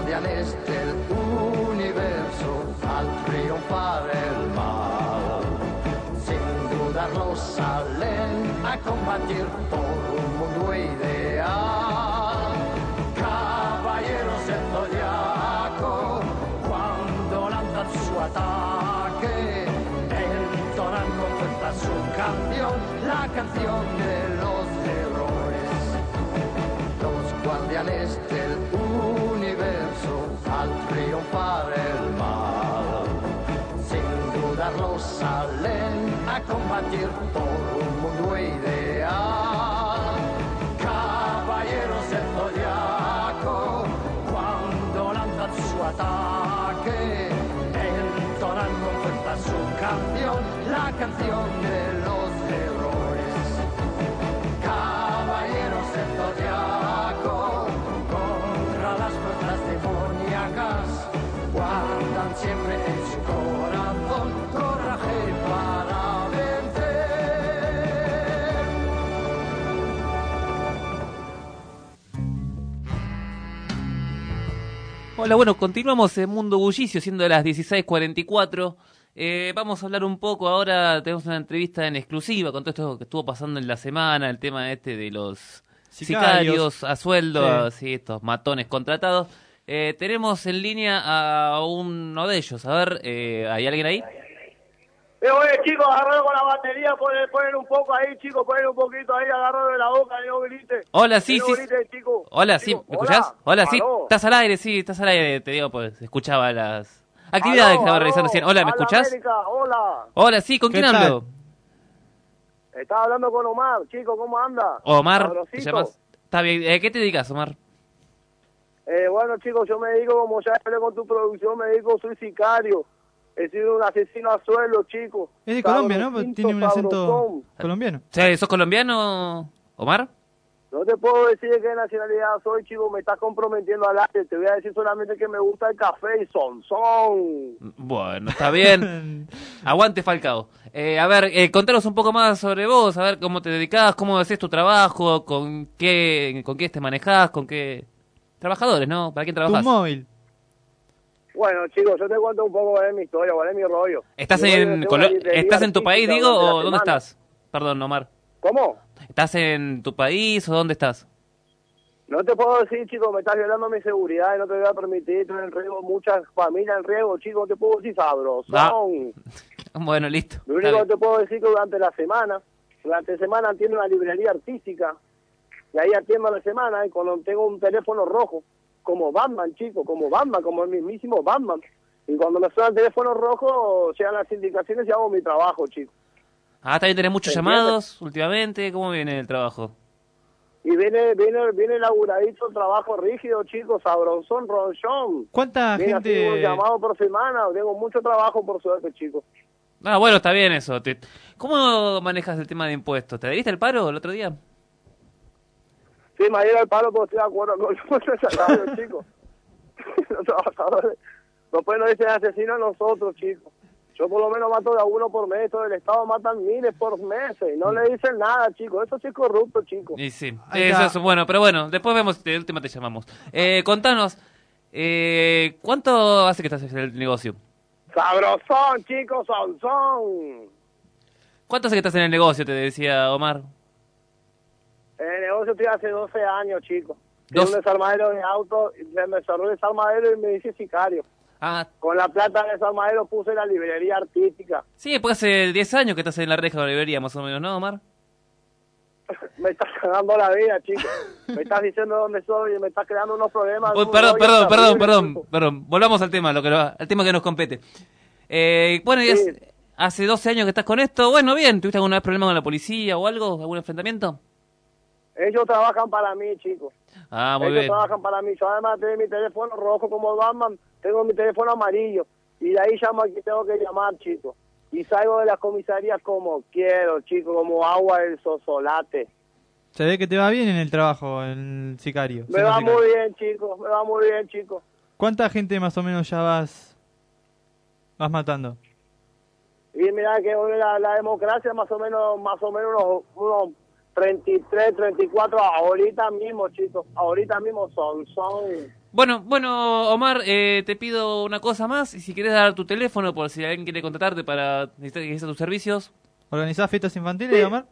guardianes del universo al triunfar el mal. Sin dudarlo salen a combatir por un mundo ideal. Caballeros del zodiaco, cuando lanzan su ataque, entonan con fuerza su canción, la canción de los héroes. Los guardianes del universo al triunfar el mal, sin dudarlo salen a combatir por un mundo ideal. Caballeros del zodiaco, cuando lanzan su ataque, entonan con fuerza su canción, la canción de los héroes. Caballeros del zodiaco, contra las fuerzas demoníacas, guardan siempre en su corazón coraje para vencer. Hola, bueno, continuamos en Mundo Bullicio, siendo las dieciséis cuarenta y cuatro. Eh, vamos a hablar un poco ahora, tenemos una entrevista en exclusiva con todo esto que estuvo pasando en la semana, el tema este de los sicarios, Sicarios. a sueldo, Sí. sí, estos matones contratados. Eh, tenemos en línea a uno de ellos, a ver, eh, ¿hay alguien ahí? Eh, oye, chicos, agarrado con la batería, poner, poner un poco ahí, chicos, poner un poquito ahí, agarrado de la boca, no grite. Hola, sí, no sí. grite, chico. Hola, Chico, sí, ¿me escuchás? Hola, sí, aló. estás al aire, sí, estás al aire, te digo, pues, escuchaba las actividades Aló, que estaba aló, realizando recién. Hola, ¿me a la escuchás? América, hola. Hola, sí, ¿con ¿Qué quién tal? hablo? Estaba hablando con Omar, chico, ¿cómo anda? Omar, Sabrosito. ¿te llamas? Está bien, ¿a qué te dedicas, Omar? Eh, bueno, chicos, yo me dedico, como ya hablé con tu producción, me dedico, soy sicario. He sido un asesino a suelo, chicos. Es de Colombia, ¿no? Sabrosito, Tiene un acento sabrosón. colombiano. Sí, ¿sos colombiano, Omar? No te puedo decir de qué nacionalidad soy, chico, me estás comprometiendo al aire. Te voy a decir solamente que me gusta el café y son, son. Bueno, está bien. Aguante, Falcao. Eh, a ver, eh, contanos un poco más sobre vos, a ver cómo te dedicás, cómo haces tu trabajo, con qué, con qué te manejás, con qué trabajadores, ¿no? ¿Para quién Tu trabajás? móvil. Bueno, chicos, yo te cuento un poco de mi historia, cuál es mi rollo. ¿Estás Mi rollo, en, tengo Colo- una librería ¿estás en tu país, artística digo, durante la o dónde semana. estás? Perdón, Omar. ¿Cómo? ¿Estás en tu país o dónde estás? No te puedo decir, chicos, me estás violando mi seguridad y no te voy a permitir, estoy en riesgo, muchas familias en riesgo, chicos, no te puedo decir sabrosón. Ah. Bueno, listo. Lo Está único bien. que te puedo decir que durante la semana, durante la semana atiendo una librería artística, y ahí atiendo la semana, y cuando tengo un teléfono rojo, como Batman, chicos, como Batman, como el mismísimo Batman, y cuando me suena el teléfono rojo, llegan las indicaciones y hago mi trabajo, chicos. Ah, también tenés muchos ¿Se llamados últimamente, ¿cómo viene el trabajo? Y viene, viene, viene laburadito, trabajo rígido, chicos, sabrosón, ronchón. ¿Cuánta Viene gente- así un llamado por semana, tengo mucho trabajo por suerte, chicos. Ah, bueno, está bien eso. Te- ¿Cómo manejas el tema de impuestos? ¿Te adheriste al paro el otro día? Sí, me dieron el palo porque estoy de acuerdo con los salarios, chicos. Los trabajadores. Después nos dicen asesinos a nosotros, chicos. Yo por lo menos mato de a uno por mes, todo el Estado matan miles por meses. Y no le dicen nada, chicos. Eso sí es corrupto, chicos. Y sí, Ahí eso está. es bueno, pero bueno, después vemos, de última te llamamos. Eh, contanos, eh, ¿cuánto hace que estás en el negocio? Sabrosón, chicos, son, son. ¿Cuánto hace que estás en el negocio, te decía Omar? En el negocio estoy hace doce años, chicos. Tengo Dos- un desarmadero de auto, se me cerró el desarmadero y me dice sicario. Ah, Con la plata del desarmadero puse la librería artística. sí, pues hace diez años que estás en la reja de la librería, más o menos, ¿no, Omar? Me estás cagando la vida, chicos. Me estás diciendo dónde soy y me estás creando unos problemas. Uy, un perdón, rollo perdón, perdón, terrible, perdón, chicos. perdón. Volvamos al tema, lo que, al tema que nos compete. Eh, bueno, y Sí. es- hace doce años que estás con esto. Bueno, bien, ¿tuviste alguna vez problema con la policía o algo? ¿Algún enfrentamiento? Ellos trabajan para mí, chicos. Ah, muy Ellos bien. trabajan para mí. Yo además de mi teléfono rojo como Batman, tengo mi teléfono amarillo. Y de ahí llamo a quien tengo que llamar, chicos. Y salgo de las comisarías como quiero, chicos, como agua del sosolate. Se ve que te va bien en el trabajo, en el sicario. Me siendo va sicario. muy bien, chicos. Me va muy bien, chicos. ¿Cuánta gente más o menos ya vas vas matando? Y mira que hoy la, la democracia más o menos más o menos unos, unos treinta y tres, treinta y cuatro, ahorita mismo, chicos, ahorita mismo son, son... Bueno, bueno, Omar, eh, te pido una cosa más, y si quieres dar tu teléfono por si alguien quiere contratarte para necesitar, necesitar tus servicios. ¿Organizás fiestas infantiles, Sí. Omar?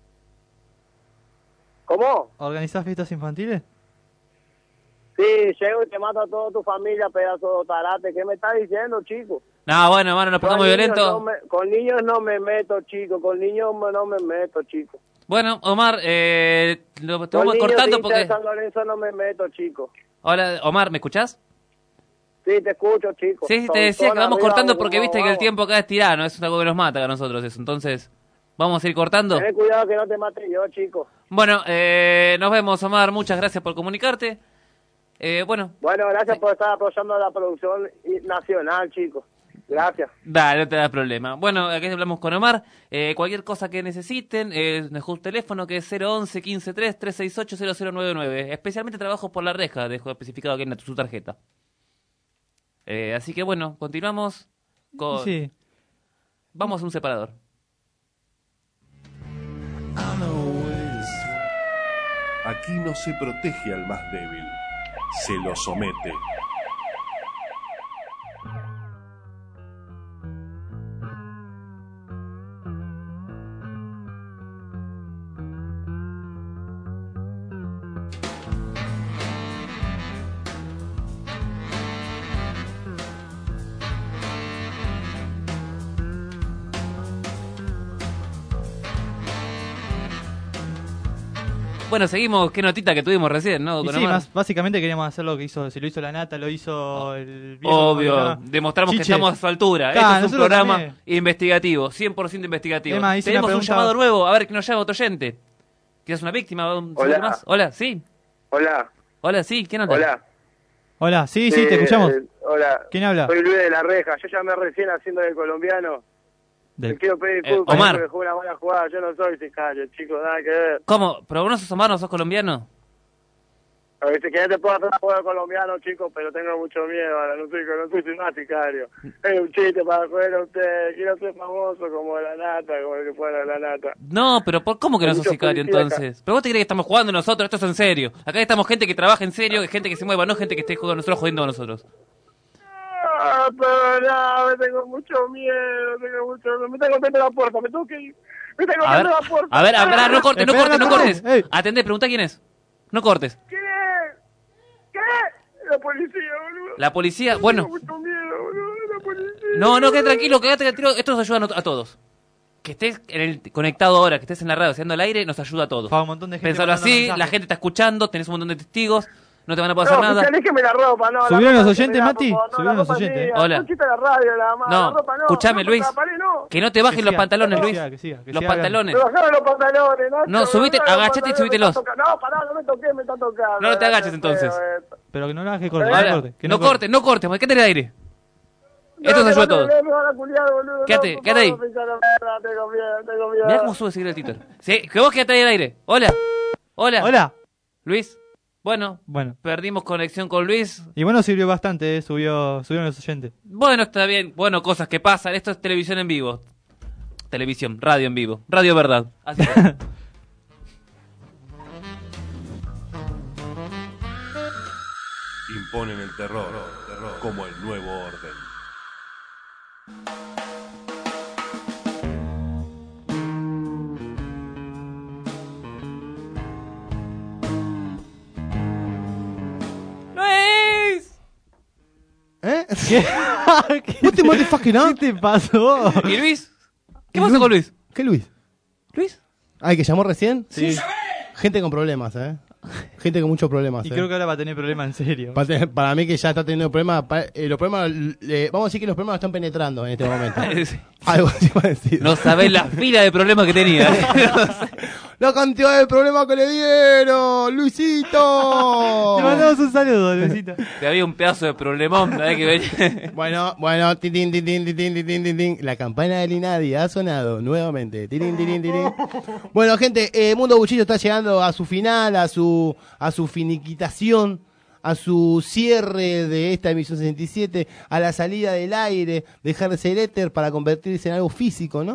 ¿Cómo? ¿Organizás fiestas infantiles? Sí, llego y te mato a toda tu familia, pedazo de tarate. ¿Qué me estás diciendo, chico? No, bueno, hermano, nos ponemos Con niños violentos. no me- con niños no me meto, chico. Con niños no me meto, chico. Bueno, Omar, eh, lo te Con vamos niños cortando de porque... San Lorenzo no me meto, chico. Hola, Omar, ¿me escuchás? Sí, te escucho, chico. Sí, Son- te decía son que vamos arriba, cortando vamos, porque viste que el vamos. tiempo acá es tirano, es algo que nos mata a nosotros eso. Entonces, vamos a ir cortando. Ten cuidado que no te mate yo, chico. Bueno, eh, nos vemos, Omar. Muchas gracias por comunicarte. Eh, bueno, Bueno, gracias por estar apoyando la producción i- nacional, chicos. Gracias. dale, no te da problema. Bueno, aquí hablamos con Omar. Eh, cualquier cosa que necesiten, eh, nos dejo un teléfono que es cero once, quince tres, trescientos sesenta y ocho, cero cero nueve nueve. Especialmente trabajos por la reja, dejo especificado aquí en su tarjeta. Eh, así que bueno, continuamos con... Sí. Vamos a un separador. Aquí no se protege al más débil, se lo somete. Bueno, seguimos. Qué notita que tuvimos recién, ¿no? Y Con sí, Omar. más, básicamente queríamos hacer lo que hizo, si lo hizo la Nata, lo hizo el viejo. Obvio, ¿no? demostramos que Chiche. estamos a su altura. Claro, Esto es un nosotros programa también. investigativo, cien por ciento investigativo. Emma, hice Tenemos una un pregunta- llamado nuevo, a ver que nos llama otro oyente. ¿Quieres una víctima? Un Hola. segundo más. Hola, sí. Hola. Hola, sí, ¿quién anda? Hola. Hola, sí, sí, Eh, te escuchamos. Hola. ¿Quién habla? Soy Luis de la Reja. Yo llamé recién haciendo el colombiano. Del- Te quiero pedir Eh, disculpas Omar. porque jugué una buena jugada. Yo no soy sicario, chicos, nada que ver. ¿Cómo? ¿Pero vos no sos Omar, no sos colombiano? A ver, si querés te puedo hacer una jugada colombiano, chicos, pero tengo mucho miedo ahora. No soy, no soy más sicario. Es un chiste para jugar a ustedes. Quiero ser famoso como la Nata, como el que fuera la Nata. No, pero ¿por cómo que no Hay sos muchos sicario policías entonces? ¿Pero vos te crees que estamos jugando nosotros? Esto es en serio. Acá estamos gente que trabaja en serio, gente que se mueva, no gente que esté jugando nosotros jodiendo a nosotros. Ah, pero no, me tengo mucho miedo, tengo mucho miedo. Me tengo que meter la puerta, me tengo que ir. Me tengo que A ver, meter la puerta. a ver, a ver, no cortes, no Espera, cortes, no no cortes. cortes. Atendé, pregunta quién es. No cortes. ¿Qué? ¿Qué? La policía, boludo. La policía, bueno. Tengo mucho miedo, boludo, la policía. No, no, quédate tranquilo, quédate tranquilo. Esto nos ayuda a, no- a todos. Que estés en el, conectado ahora, que estés en la radio, haciendo el aire, nos ayuda a todos. Pa, un montón de gente Pensalo mandando así, mensajes. la gente está escuchando, tenés un montón de testigos, no te van a poder No, hacer nada. déjeme la ropa, no. la ¿Subieron ropa los que me oyentes, da, Mati? por favor, no, ¿Subieron la los ropa oyentes? mía, Hola. escuchate la radio, la, ma- No, la ropa no. escuchame, no, Luis. la pared no. Que no te bajes Que los siga, pantalones, que Luis. siga, que siga, que Los siga pantalones. Me bajaron los pantalones, ¿no? No, subite, Me bajaron los agachate y pantalones, subítelos. me están tocando. No, pará, no me toqué, me están tocando. No te agaches Qué entonces. feo esto. Pero que no lo hagas que corte, que Ahora, no corte. que no cortes, no cortes, porque quédate en el aire. No, Esto me nos ayuda a van a todos. leer, me van a culiar, boludo. Quédate, No, por quédate ahí. favor, pinchar la mierda, Tengo miedo, tengo miedo. Mirá cómo sube seguir el Twitter. Sí, que vos quédate ahí en el aire. Hola. Hola. Hola. Luis. Bueno, Bueno. perdimos conexión con Luis. Y bueno, sirvió bastante, eh, subió, subieron los oyentes. Bueno, está bien. Bueno, cosas que pasan. Esto es televisión en vivo. Televisión, radio en vivo. Radio verdad. Así es. Imponen el terror, terror como el nuevo orden. ¡Luis! ¿Eh? ¿Qué? What the motherfucking, ¿no? ¿Qué te pasó? ¿Y Luis? ¿Qué pasó con Luis? ¿Qué Luis? ¿Luis? Ah, ¿el que llamó recién? Sí. Gente con problemas, ¿eh? Gente con muchos problemas. Y ¿eh? creo que ahora va a tener problemas en serio. Pa- te- Para mí que ya está teniendo problemas. pa- eh, los problemas eh, vamos a decir que los problemas lo están penetrando en este momento. Sí. Algo así parecido. No sabés la fila de problemas que tenía. La cantidad de problemas que le dieron, Luisito. Te mandamos un saludo, Luisito. Te había un pedazo de problemón, ¿sabés que venía? Bueno, bueno, tin, tin, tin, tin, tin, tin, tin, tin, tin. La campana del INADI ha sonado nuevamente. Tin, tin, tin, tin, tin. Bueno, gente, eh, Mundo Buchillo está llegando a su final, a su a su finiquitación, a su cierre de esta emisión sesenta y siete, a la salida del aire, dejar de ser éter para convertirse en algo físico, ¿no?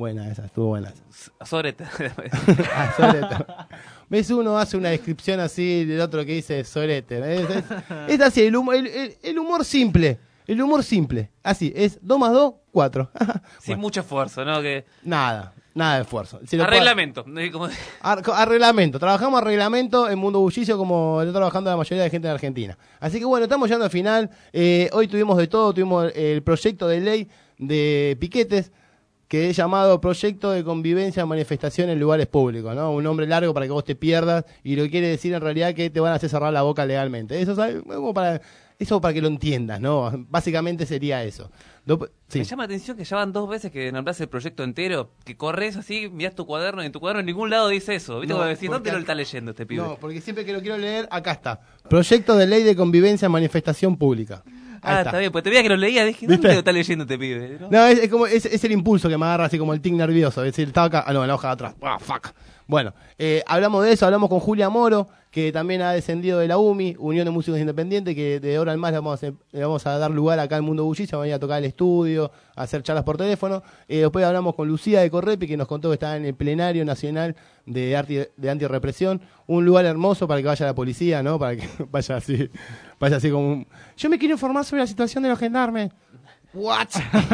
Buena esa, estuvo buena esa. Sorete. Ah, Sorete. ¿Ves? Uno hace una descripción así del otro que dice Sorete. Es, es, es así, el humor, el, el, el humor simple. El humor simple. Así, es dos más dos, cuatro. Sin mucho esfuerzo, ¿no? Que... Nada, nada de esfuerzo. Si lo Arreglamento. puedo- Ar- arreglamento. Trabajamos arreglamento en Mundo Bullicio como está trabajando la mayoría de gente de Argentina. Así que bueno, estamos llegando al final. Eh, hoy tuvimos de todo. Tuvimos el proyecto de ley de piquetes, que es llamado Proyecto de Convivencia y Manifestación en Lugares Públicos, ¿no? Un nombre largo para que vos te pierdas y lo que quiere decir en realidad que te van a hacer cerrar la boca legalmente. Eso, ¿sabes? Como para, eso para que lo entiendas, ¿no? Básicamente sería eso. Do- sí. Me llama la atención que ya van dos veces que nombrás el proyecto entero, que corres así, mirás tu cuaderno y en tu cuaderno en ningún lado dice eso. ¿Viste? No, Como decís, ¿dónde porque- lo está leyendo este pibe? No, porque siempre que lo quiero leer, acá está. Proyecto de Ley de Convivencia y Manifestación Pública. Ahí Ah, está. está bien, pues te veía que lo leía, dije, ¿dónde ¿Viste? lo está leyendo este pibe? ¿No? No, es, es como es, es el impulso que me agarra así como el tic nervioso. Es decir, estaba acá, ah, no, en la hoja de atrás. Ah, fuck. Bueno, eh, hablamos de eso, hablamos con Julia Moro, que también ha descendido de la U M I, Unión de Músicos Independientes, que de ahora en más le vamos, a, le vamos a dar lugar acá al Mundo Bullicio, va a venir a tocar el estudio, a hacer charlas por teléfono. Eh, después hablamos con Lucía de Correpi, que nos contó que estaba en el Plenario Nacional de, Arti- de Antirrepresión, un lugar hermoso para que vaya la policía, ¿no? Para que vaya así, vaya así como un... Yo me quiero informar sobre la situación de los gendarmes. What?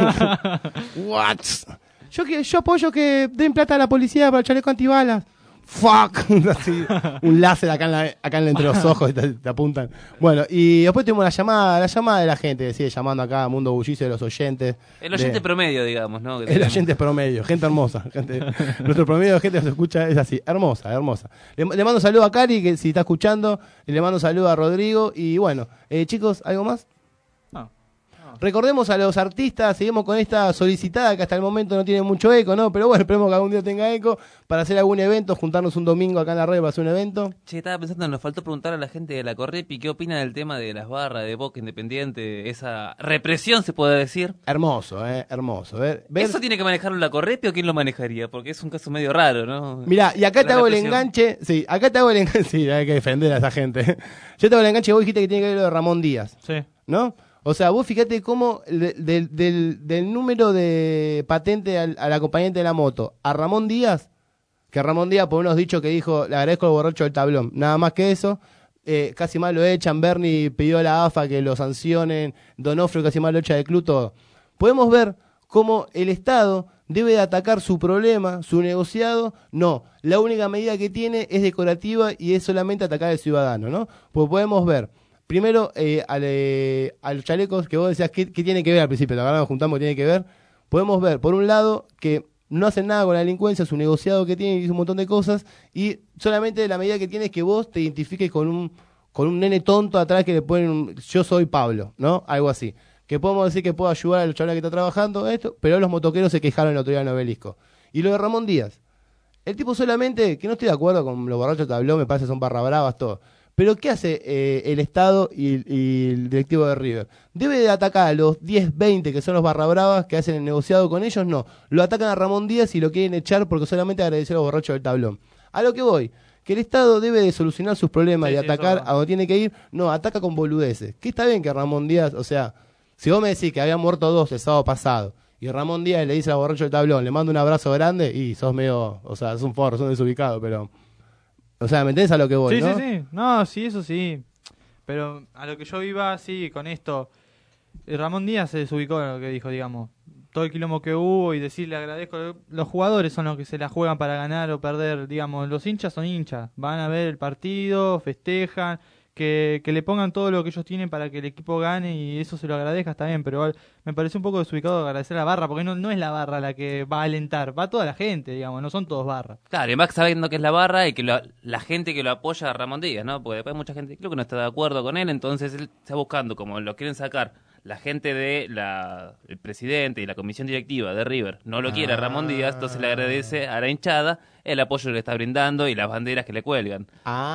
What? Yo, que, yo apoyo que den plata a la policía para el chaleco antibalas. Fuck. Así, un láser acá, en la, acá en- entre los ojos y te, te apuntan. Bueno, y después tuvimos la llamada, la llamada de la gente, sigue llamando acá a Mundo Bullicio de los oyentes. El oyente de- promedio, digamos, ¿no? Que el tenemos. oyente promedio, gente hermosa. Gente, nuestro promedio de gente que nos escucha es así, hermosa, hermosa. Le, le mando un saludo a Cari, que si está escuchando, y le mando un saludo a Rodrigo. Y bueno, eh, chicos, ¿algo más? Recordemos a los artistas, seguimos con esta solicitada que hasta el momento no tiene mucho eco, ¿no? Pero bueno, esperemos que algún día tenga eco para hacer algún evento, juntarnos un domingo acá en la red para hacer un evento. Che, estaba pensando, nos faltó preguntar a la gente de la Correpi qué opina del tema de las barras, de Boca Independiente, esa represión, se puede decir. Hermoso, eh, hermoso. Ver, ver- ¿Eso tiene que manejarlo la Correpi o quién lo manejaría? Porque es un caso medio raro, ¿no? Mirá, y acá La te hago el represión. enganche, sí, acá te hago el enganche, sí, hay que defender a esa gente. Yo te hago el enganche, vos dijiste que tiene que ver lo de Ramón Díaz. Sí. ¿No? O sea, vos fíjate cómo de- del, del, del número de patente al, al acompañante de la moto a Ramón Díaz, que Ramón Díaz por unos dichos que dijo, le agradezco al borracho del tablón, nada más que eso, eh, casi más lo echan, Bernie pidió a la A F A que lo sancionen, Donofrio casi más lo echa del club, todo. Podemos ver cómo el Estado debe de atacar su problema, su negociado, no, la única medida que tiene es decorativa y es solamente atacar al ciudadano, ¿no? Pues podemos ver primero, eh, al, eh, a los chalecos que vos decías, ¿qué, qué tiene que ver al principio? La verdad nos juntamos, ¿qué tiene que ver? Podemos ver, por un lado, que no hacen nada con la delincuencia, su negociado que tiene, dice un montón de cosas, y solamente la medida que tiene es que vos te identifiques con un, con un nene tonto atrás que le ponen un, yo soy Pablo, ¿no? Algo así. Que podemos decir que puedo ayudar a los chavales que está trabajando, esto, pero los motoqueros se quejaron el otro día en el Obelisco. Y lo de Ramón Díaz. El tipo solamente, que no estoy de acuerdo con los borrachos de tablón, me parece que son barra bravas, todo. Pero ¿qué hace eh, el Estado y, y el directivo de River? ¿Debe de atacar a los diez, veinte que son los barra bravas que hacen el negociado con ellos? No. Lo atacan a Ramón Díaz y lo quieren echar porque solamente agradecer a los borrachos del tablón. A lo que voy, que el Estado debe de solucionar sus problemas Sí, y sí, atacar eso- a donde tiene que ir. No, ataca con boludeces. Que está bien que Ramón Díaz, o sea, si vos me decís que habían muerto dos el sábado pasado y Ramón Díaz le dice al borracho del tablón, le manda un abrazo grande y sos medio, o sea, es un forro, sos desubicado, pero... O sea, ¿me entendés a lo que voy, Sí, no? sí, sí. No, sí, eso sí. Pero a lo que yo iba, sí, con esto. eh, Ramón Díaz se desubicó en lo que dijo, digamos. Todo el quilombo que hubo y decirle agradezco. Los jugadores son los que se la juegan para ganar o perder. Digamos, los hinchas son hinchas. Van a ver el partido, festejan. Que, que le pongan todo lo que ellos tienen para que el equipo gane y eso se lo agradezca, está bien. Pero igual me parece un poco desubicado agradecer a la barra, porque no, no es la barra la que va a alentar. Va toda la gente, digamos, no son todos barras. Claro, y más sabiendo que es la barra y que lo- la gente que lo apoya a Ramón Díaz, ¿no? Porque después hay mucha gente creo que no está de acuerdo con él, entonces él está buscando, como lo quieren sacar la gente de la el presidente y la comisión directiva de River, no lo quiere a Ramón Díaz, entonces le agradece a la hinchada el apoyo que le está brindando y las banderas que le cuelgan.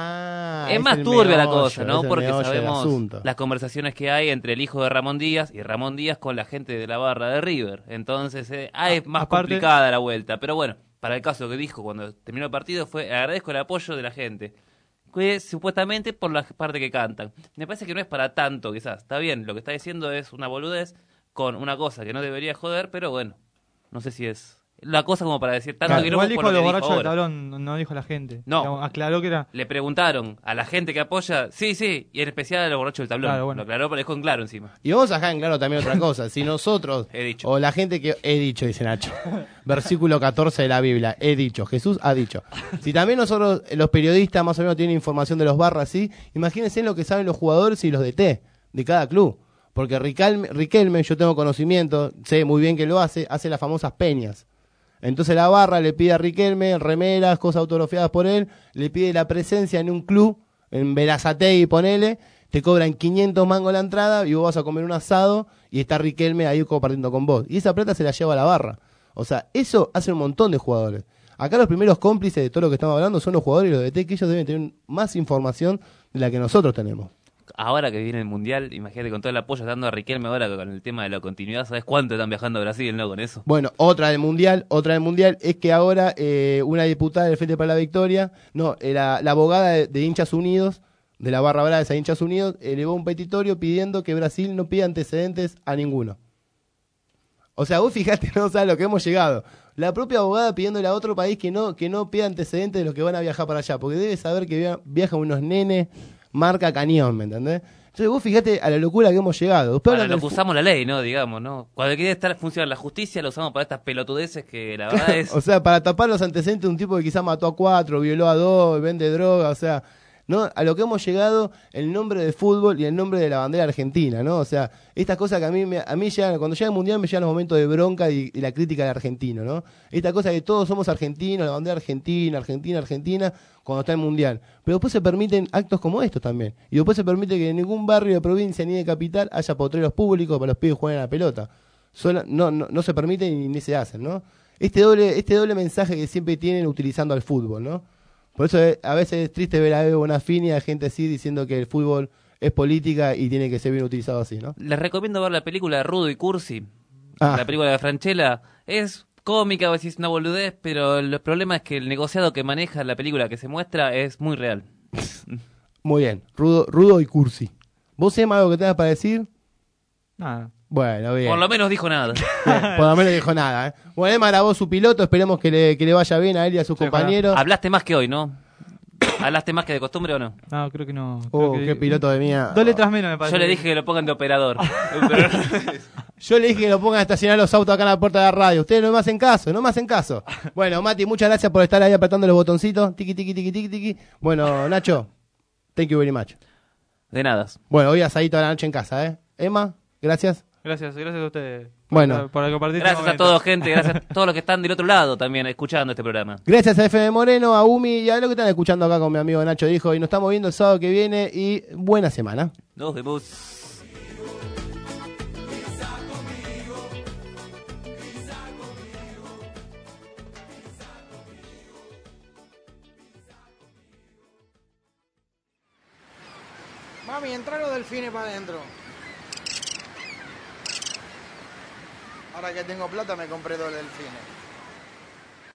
Ah, es más el turbia la meollo, cosa, es ¿no? el Porque meollo del sabemos asunto. las conversaciones que hay entre el hijo de Ramón Díaz y Ramón Díaz con la gente de la barra de River. Entonces, eh, ah, es más aparte- complicada la vuelta. Pero bueno, para el caso que dijo cuando terminó el partido fue agradezco el apoyo de la gente. Que supuestamente por la parte que cantan. Me parece que no es para tanto, quizás. Está bien, lo que está diciendo es una boludez con una cosa que no debería joder, pero bueno, no sé si es la cosa como para decir tanto Claro, quilombo igual dijo por lo los que dijo borrachos del ahora. tablón, no- no dijo la gente. No. Digamos, aclaró que era... Le preguntaron a la gente que apoya, sí, sí, y en especial a los borrachos del tablón. Claro, bueno. Lo aclaró, pero dejó en claro encima. Y vamos a dejar en claro también otra cosa. Si nosotros, He dicho. o la gente que... He dicho, dice Nacho. Versículo catorce de la Biblia. He dicho. Jesús ha dicho. Si también nosotros, los periodistas, más o menos tienen información de los barras, ¿sí? Imagínense lo que saben los jugadores y los de T de cada club. Porque Riquelme, Riquelme, yo tengo conocimiento, sé muy bien que lo hace, hace las famosas peñas. Entonces la barra le pide a Riquelme remeras, cosas autografiadas por él, le pide la presencia en un club, en Berazategui, ponele, te cobran quinientos mangos la entrada y vos vas a comer un asado y está Riquelme ahí compartiendo con vos. Y esa plata se la lleva a la barra. O sea, eso hace un montón de jugadores. Acá los primeros cómplices de todo lo que estamos hablando son los jugadores y los de T, que ellos deben tener más información de la que nosotros tenemos. Ahora que viene el Mundial, imagínate con todo el apoyo dando a Riquelme ahora con el tema de la continuidad, ¿sabes cuánto están viajando a Brasil, no, con eso? Bueno, otra del Mundial, otra del Mundial es que ahora eh, una diputada del Frente para la Victoria, no, eh, la, la abogada de, de Hinchas Unidos, de la barra brava de Hinchas Unidos, elevó un petitorio pidiendo que Brasil no pida antecedentes a ninguno. O sea, vos fijate, no sabes lo que hemos llegado. La propia abogada pidiéndole a otro país que no, que no pida antecedentes de los que van a viajar para allá, porque debe saber que via- viajan unos nenes marca cañón, ¿me entendés? Entonces vos fíjate a la locura que hemos llegado. Después Para hablan lo que del fu- usamos la ley, ¿no? Digamos, ¿no? Cuando quiere estar funcionar la justicia, lo usamos para estas pelotudeces que la verdad es... O sea, para tapar los antecedentes de un tipo que quizás mató a cuatro, violó a dos, vende droga, o sea, ¿no? A lo que hemos llegado, el nombre de fútbol y el nombre de la bandera argentina, ¿no? O sea, estas cosas que a mí, me, a mí llegan, cuando llega el Mundial me llegan los momentos de bronca y, y la crítica del argentino, ¿no? Esta cosa que todos somos argentinos, la bandera argentina, Argentina, Argentina, cuando está el Mundial. Pero después se permiten actos como estos también. Y después se permite que en ningún barrio de provincia ni de capital haya potreros públicos para los pibes jueguen a la pelota. Solo, no, no, no se permiten y ni se hacen, ¿no? Este doble, este doble mensaje que siempre tienen utilizando al fútbol, ¿no? Por eso es- a veces es triste ver a Evo Bonafini y a gente así diciendo que el fútbol es política y tiene que ser bien utilizado así, ¿no? Les recomiendo ver la película de Rudo y Cursi, Ah. la película de Franchella. Es cómica, a veces es una boludez, pero el problema es que el negociado que maneja la película que se muestra es muy real. Muy bien, rudo, rudo y cursi. ¿Vos, Emma, algo que tengas para decir? Nada. Bueno, bien. Por lo menos dijo nada. Bien, por lo menos dijo nada, ¿eh? Bueno, Emma grabó su piloto, esperemos que le, que le vaya bien a él y a sus compañeros. Hablaste más que hoy, ¿no? ¿Hablaste más que de costumbre o no? No, creo que no. Oh, creo que- qué piloto de mierda. Dos letras menos me parece. Yo le dije que lo pongan de operador. Yo le dije que lo pongan a estacionar los autos acá en la puerta de la radio. Ustedes no me hacen caso, no me hacen caso. Bueno, Mati, muchas gracias por estar ahí apretando los botoncitos. Tiki, tiki, tiki, tiki, tiki. Bueno, Nacho, thank you very much. De nada. Bueno, hoy asadito a la noche en casa, ¿eh? Emma, gracias. Gracias, gracias a ustedes. Bueno. Por, por compartir este Gracias a momento. todos, gente. Gracias a todos los que están del otro lado también escuchando este programa. Gracias a F M Moreno, a Umi y a lo que están escuchando acá con mi amigo Nacho Dijo. Y nos estamos viendo el sábado que viene y buena semana. Nos vemos. Mami, entra los delfines para adentro. Ahora que tengo plata me compré dos delfines.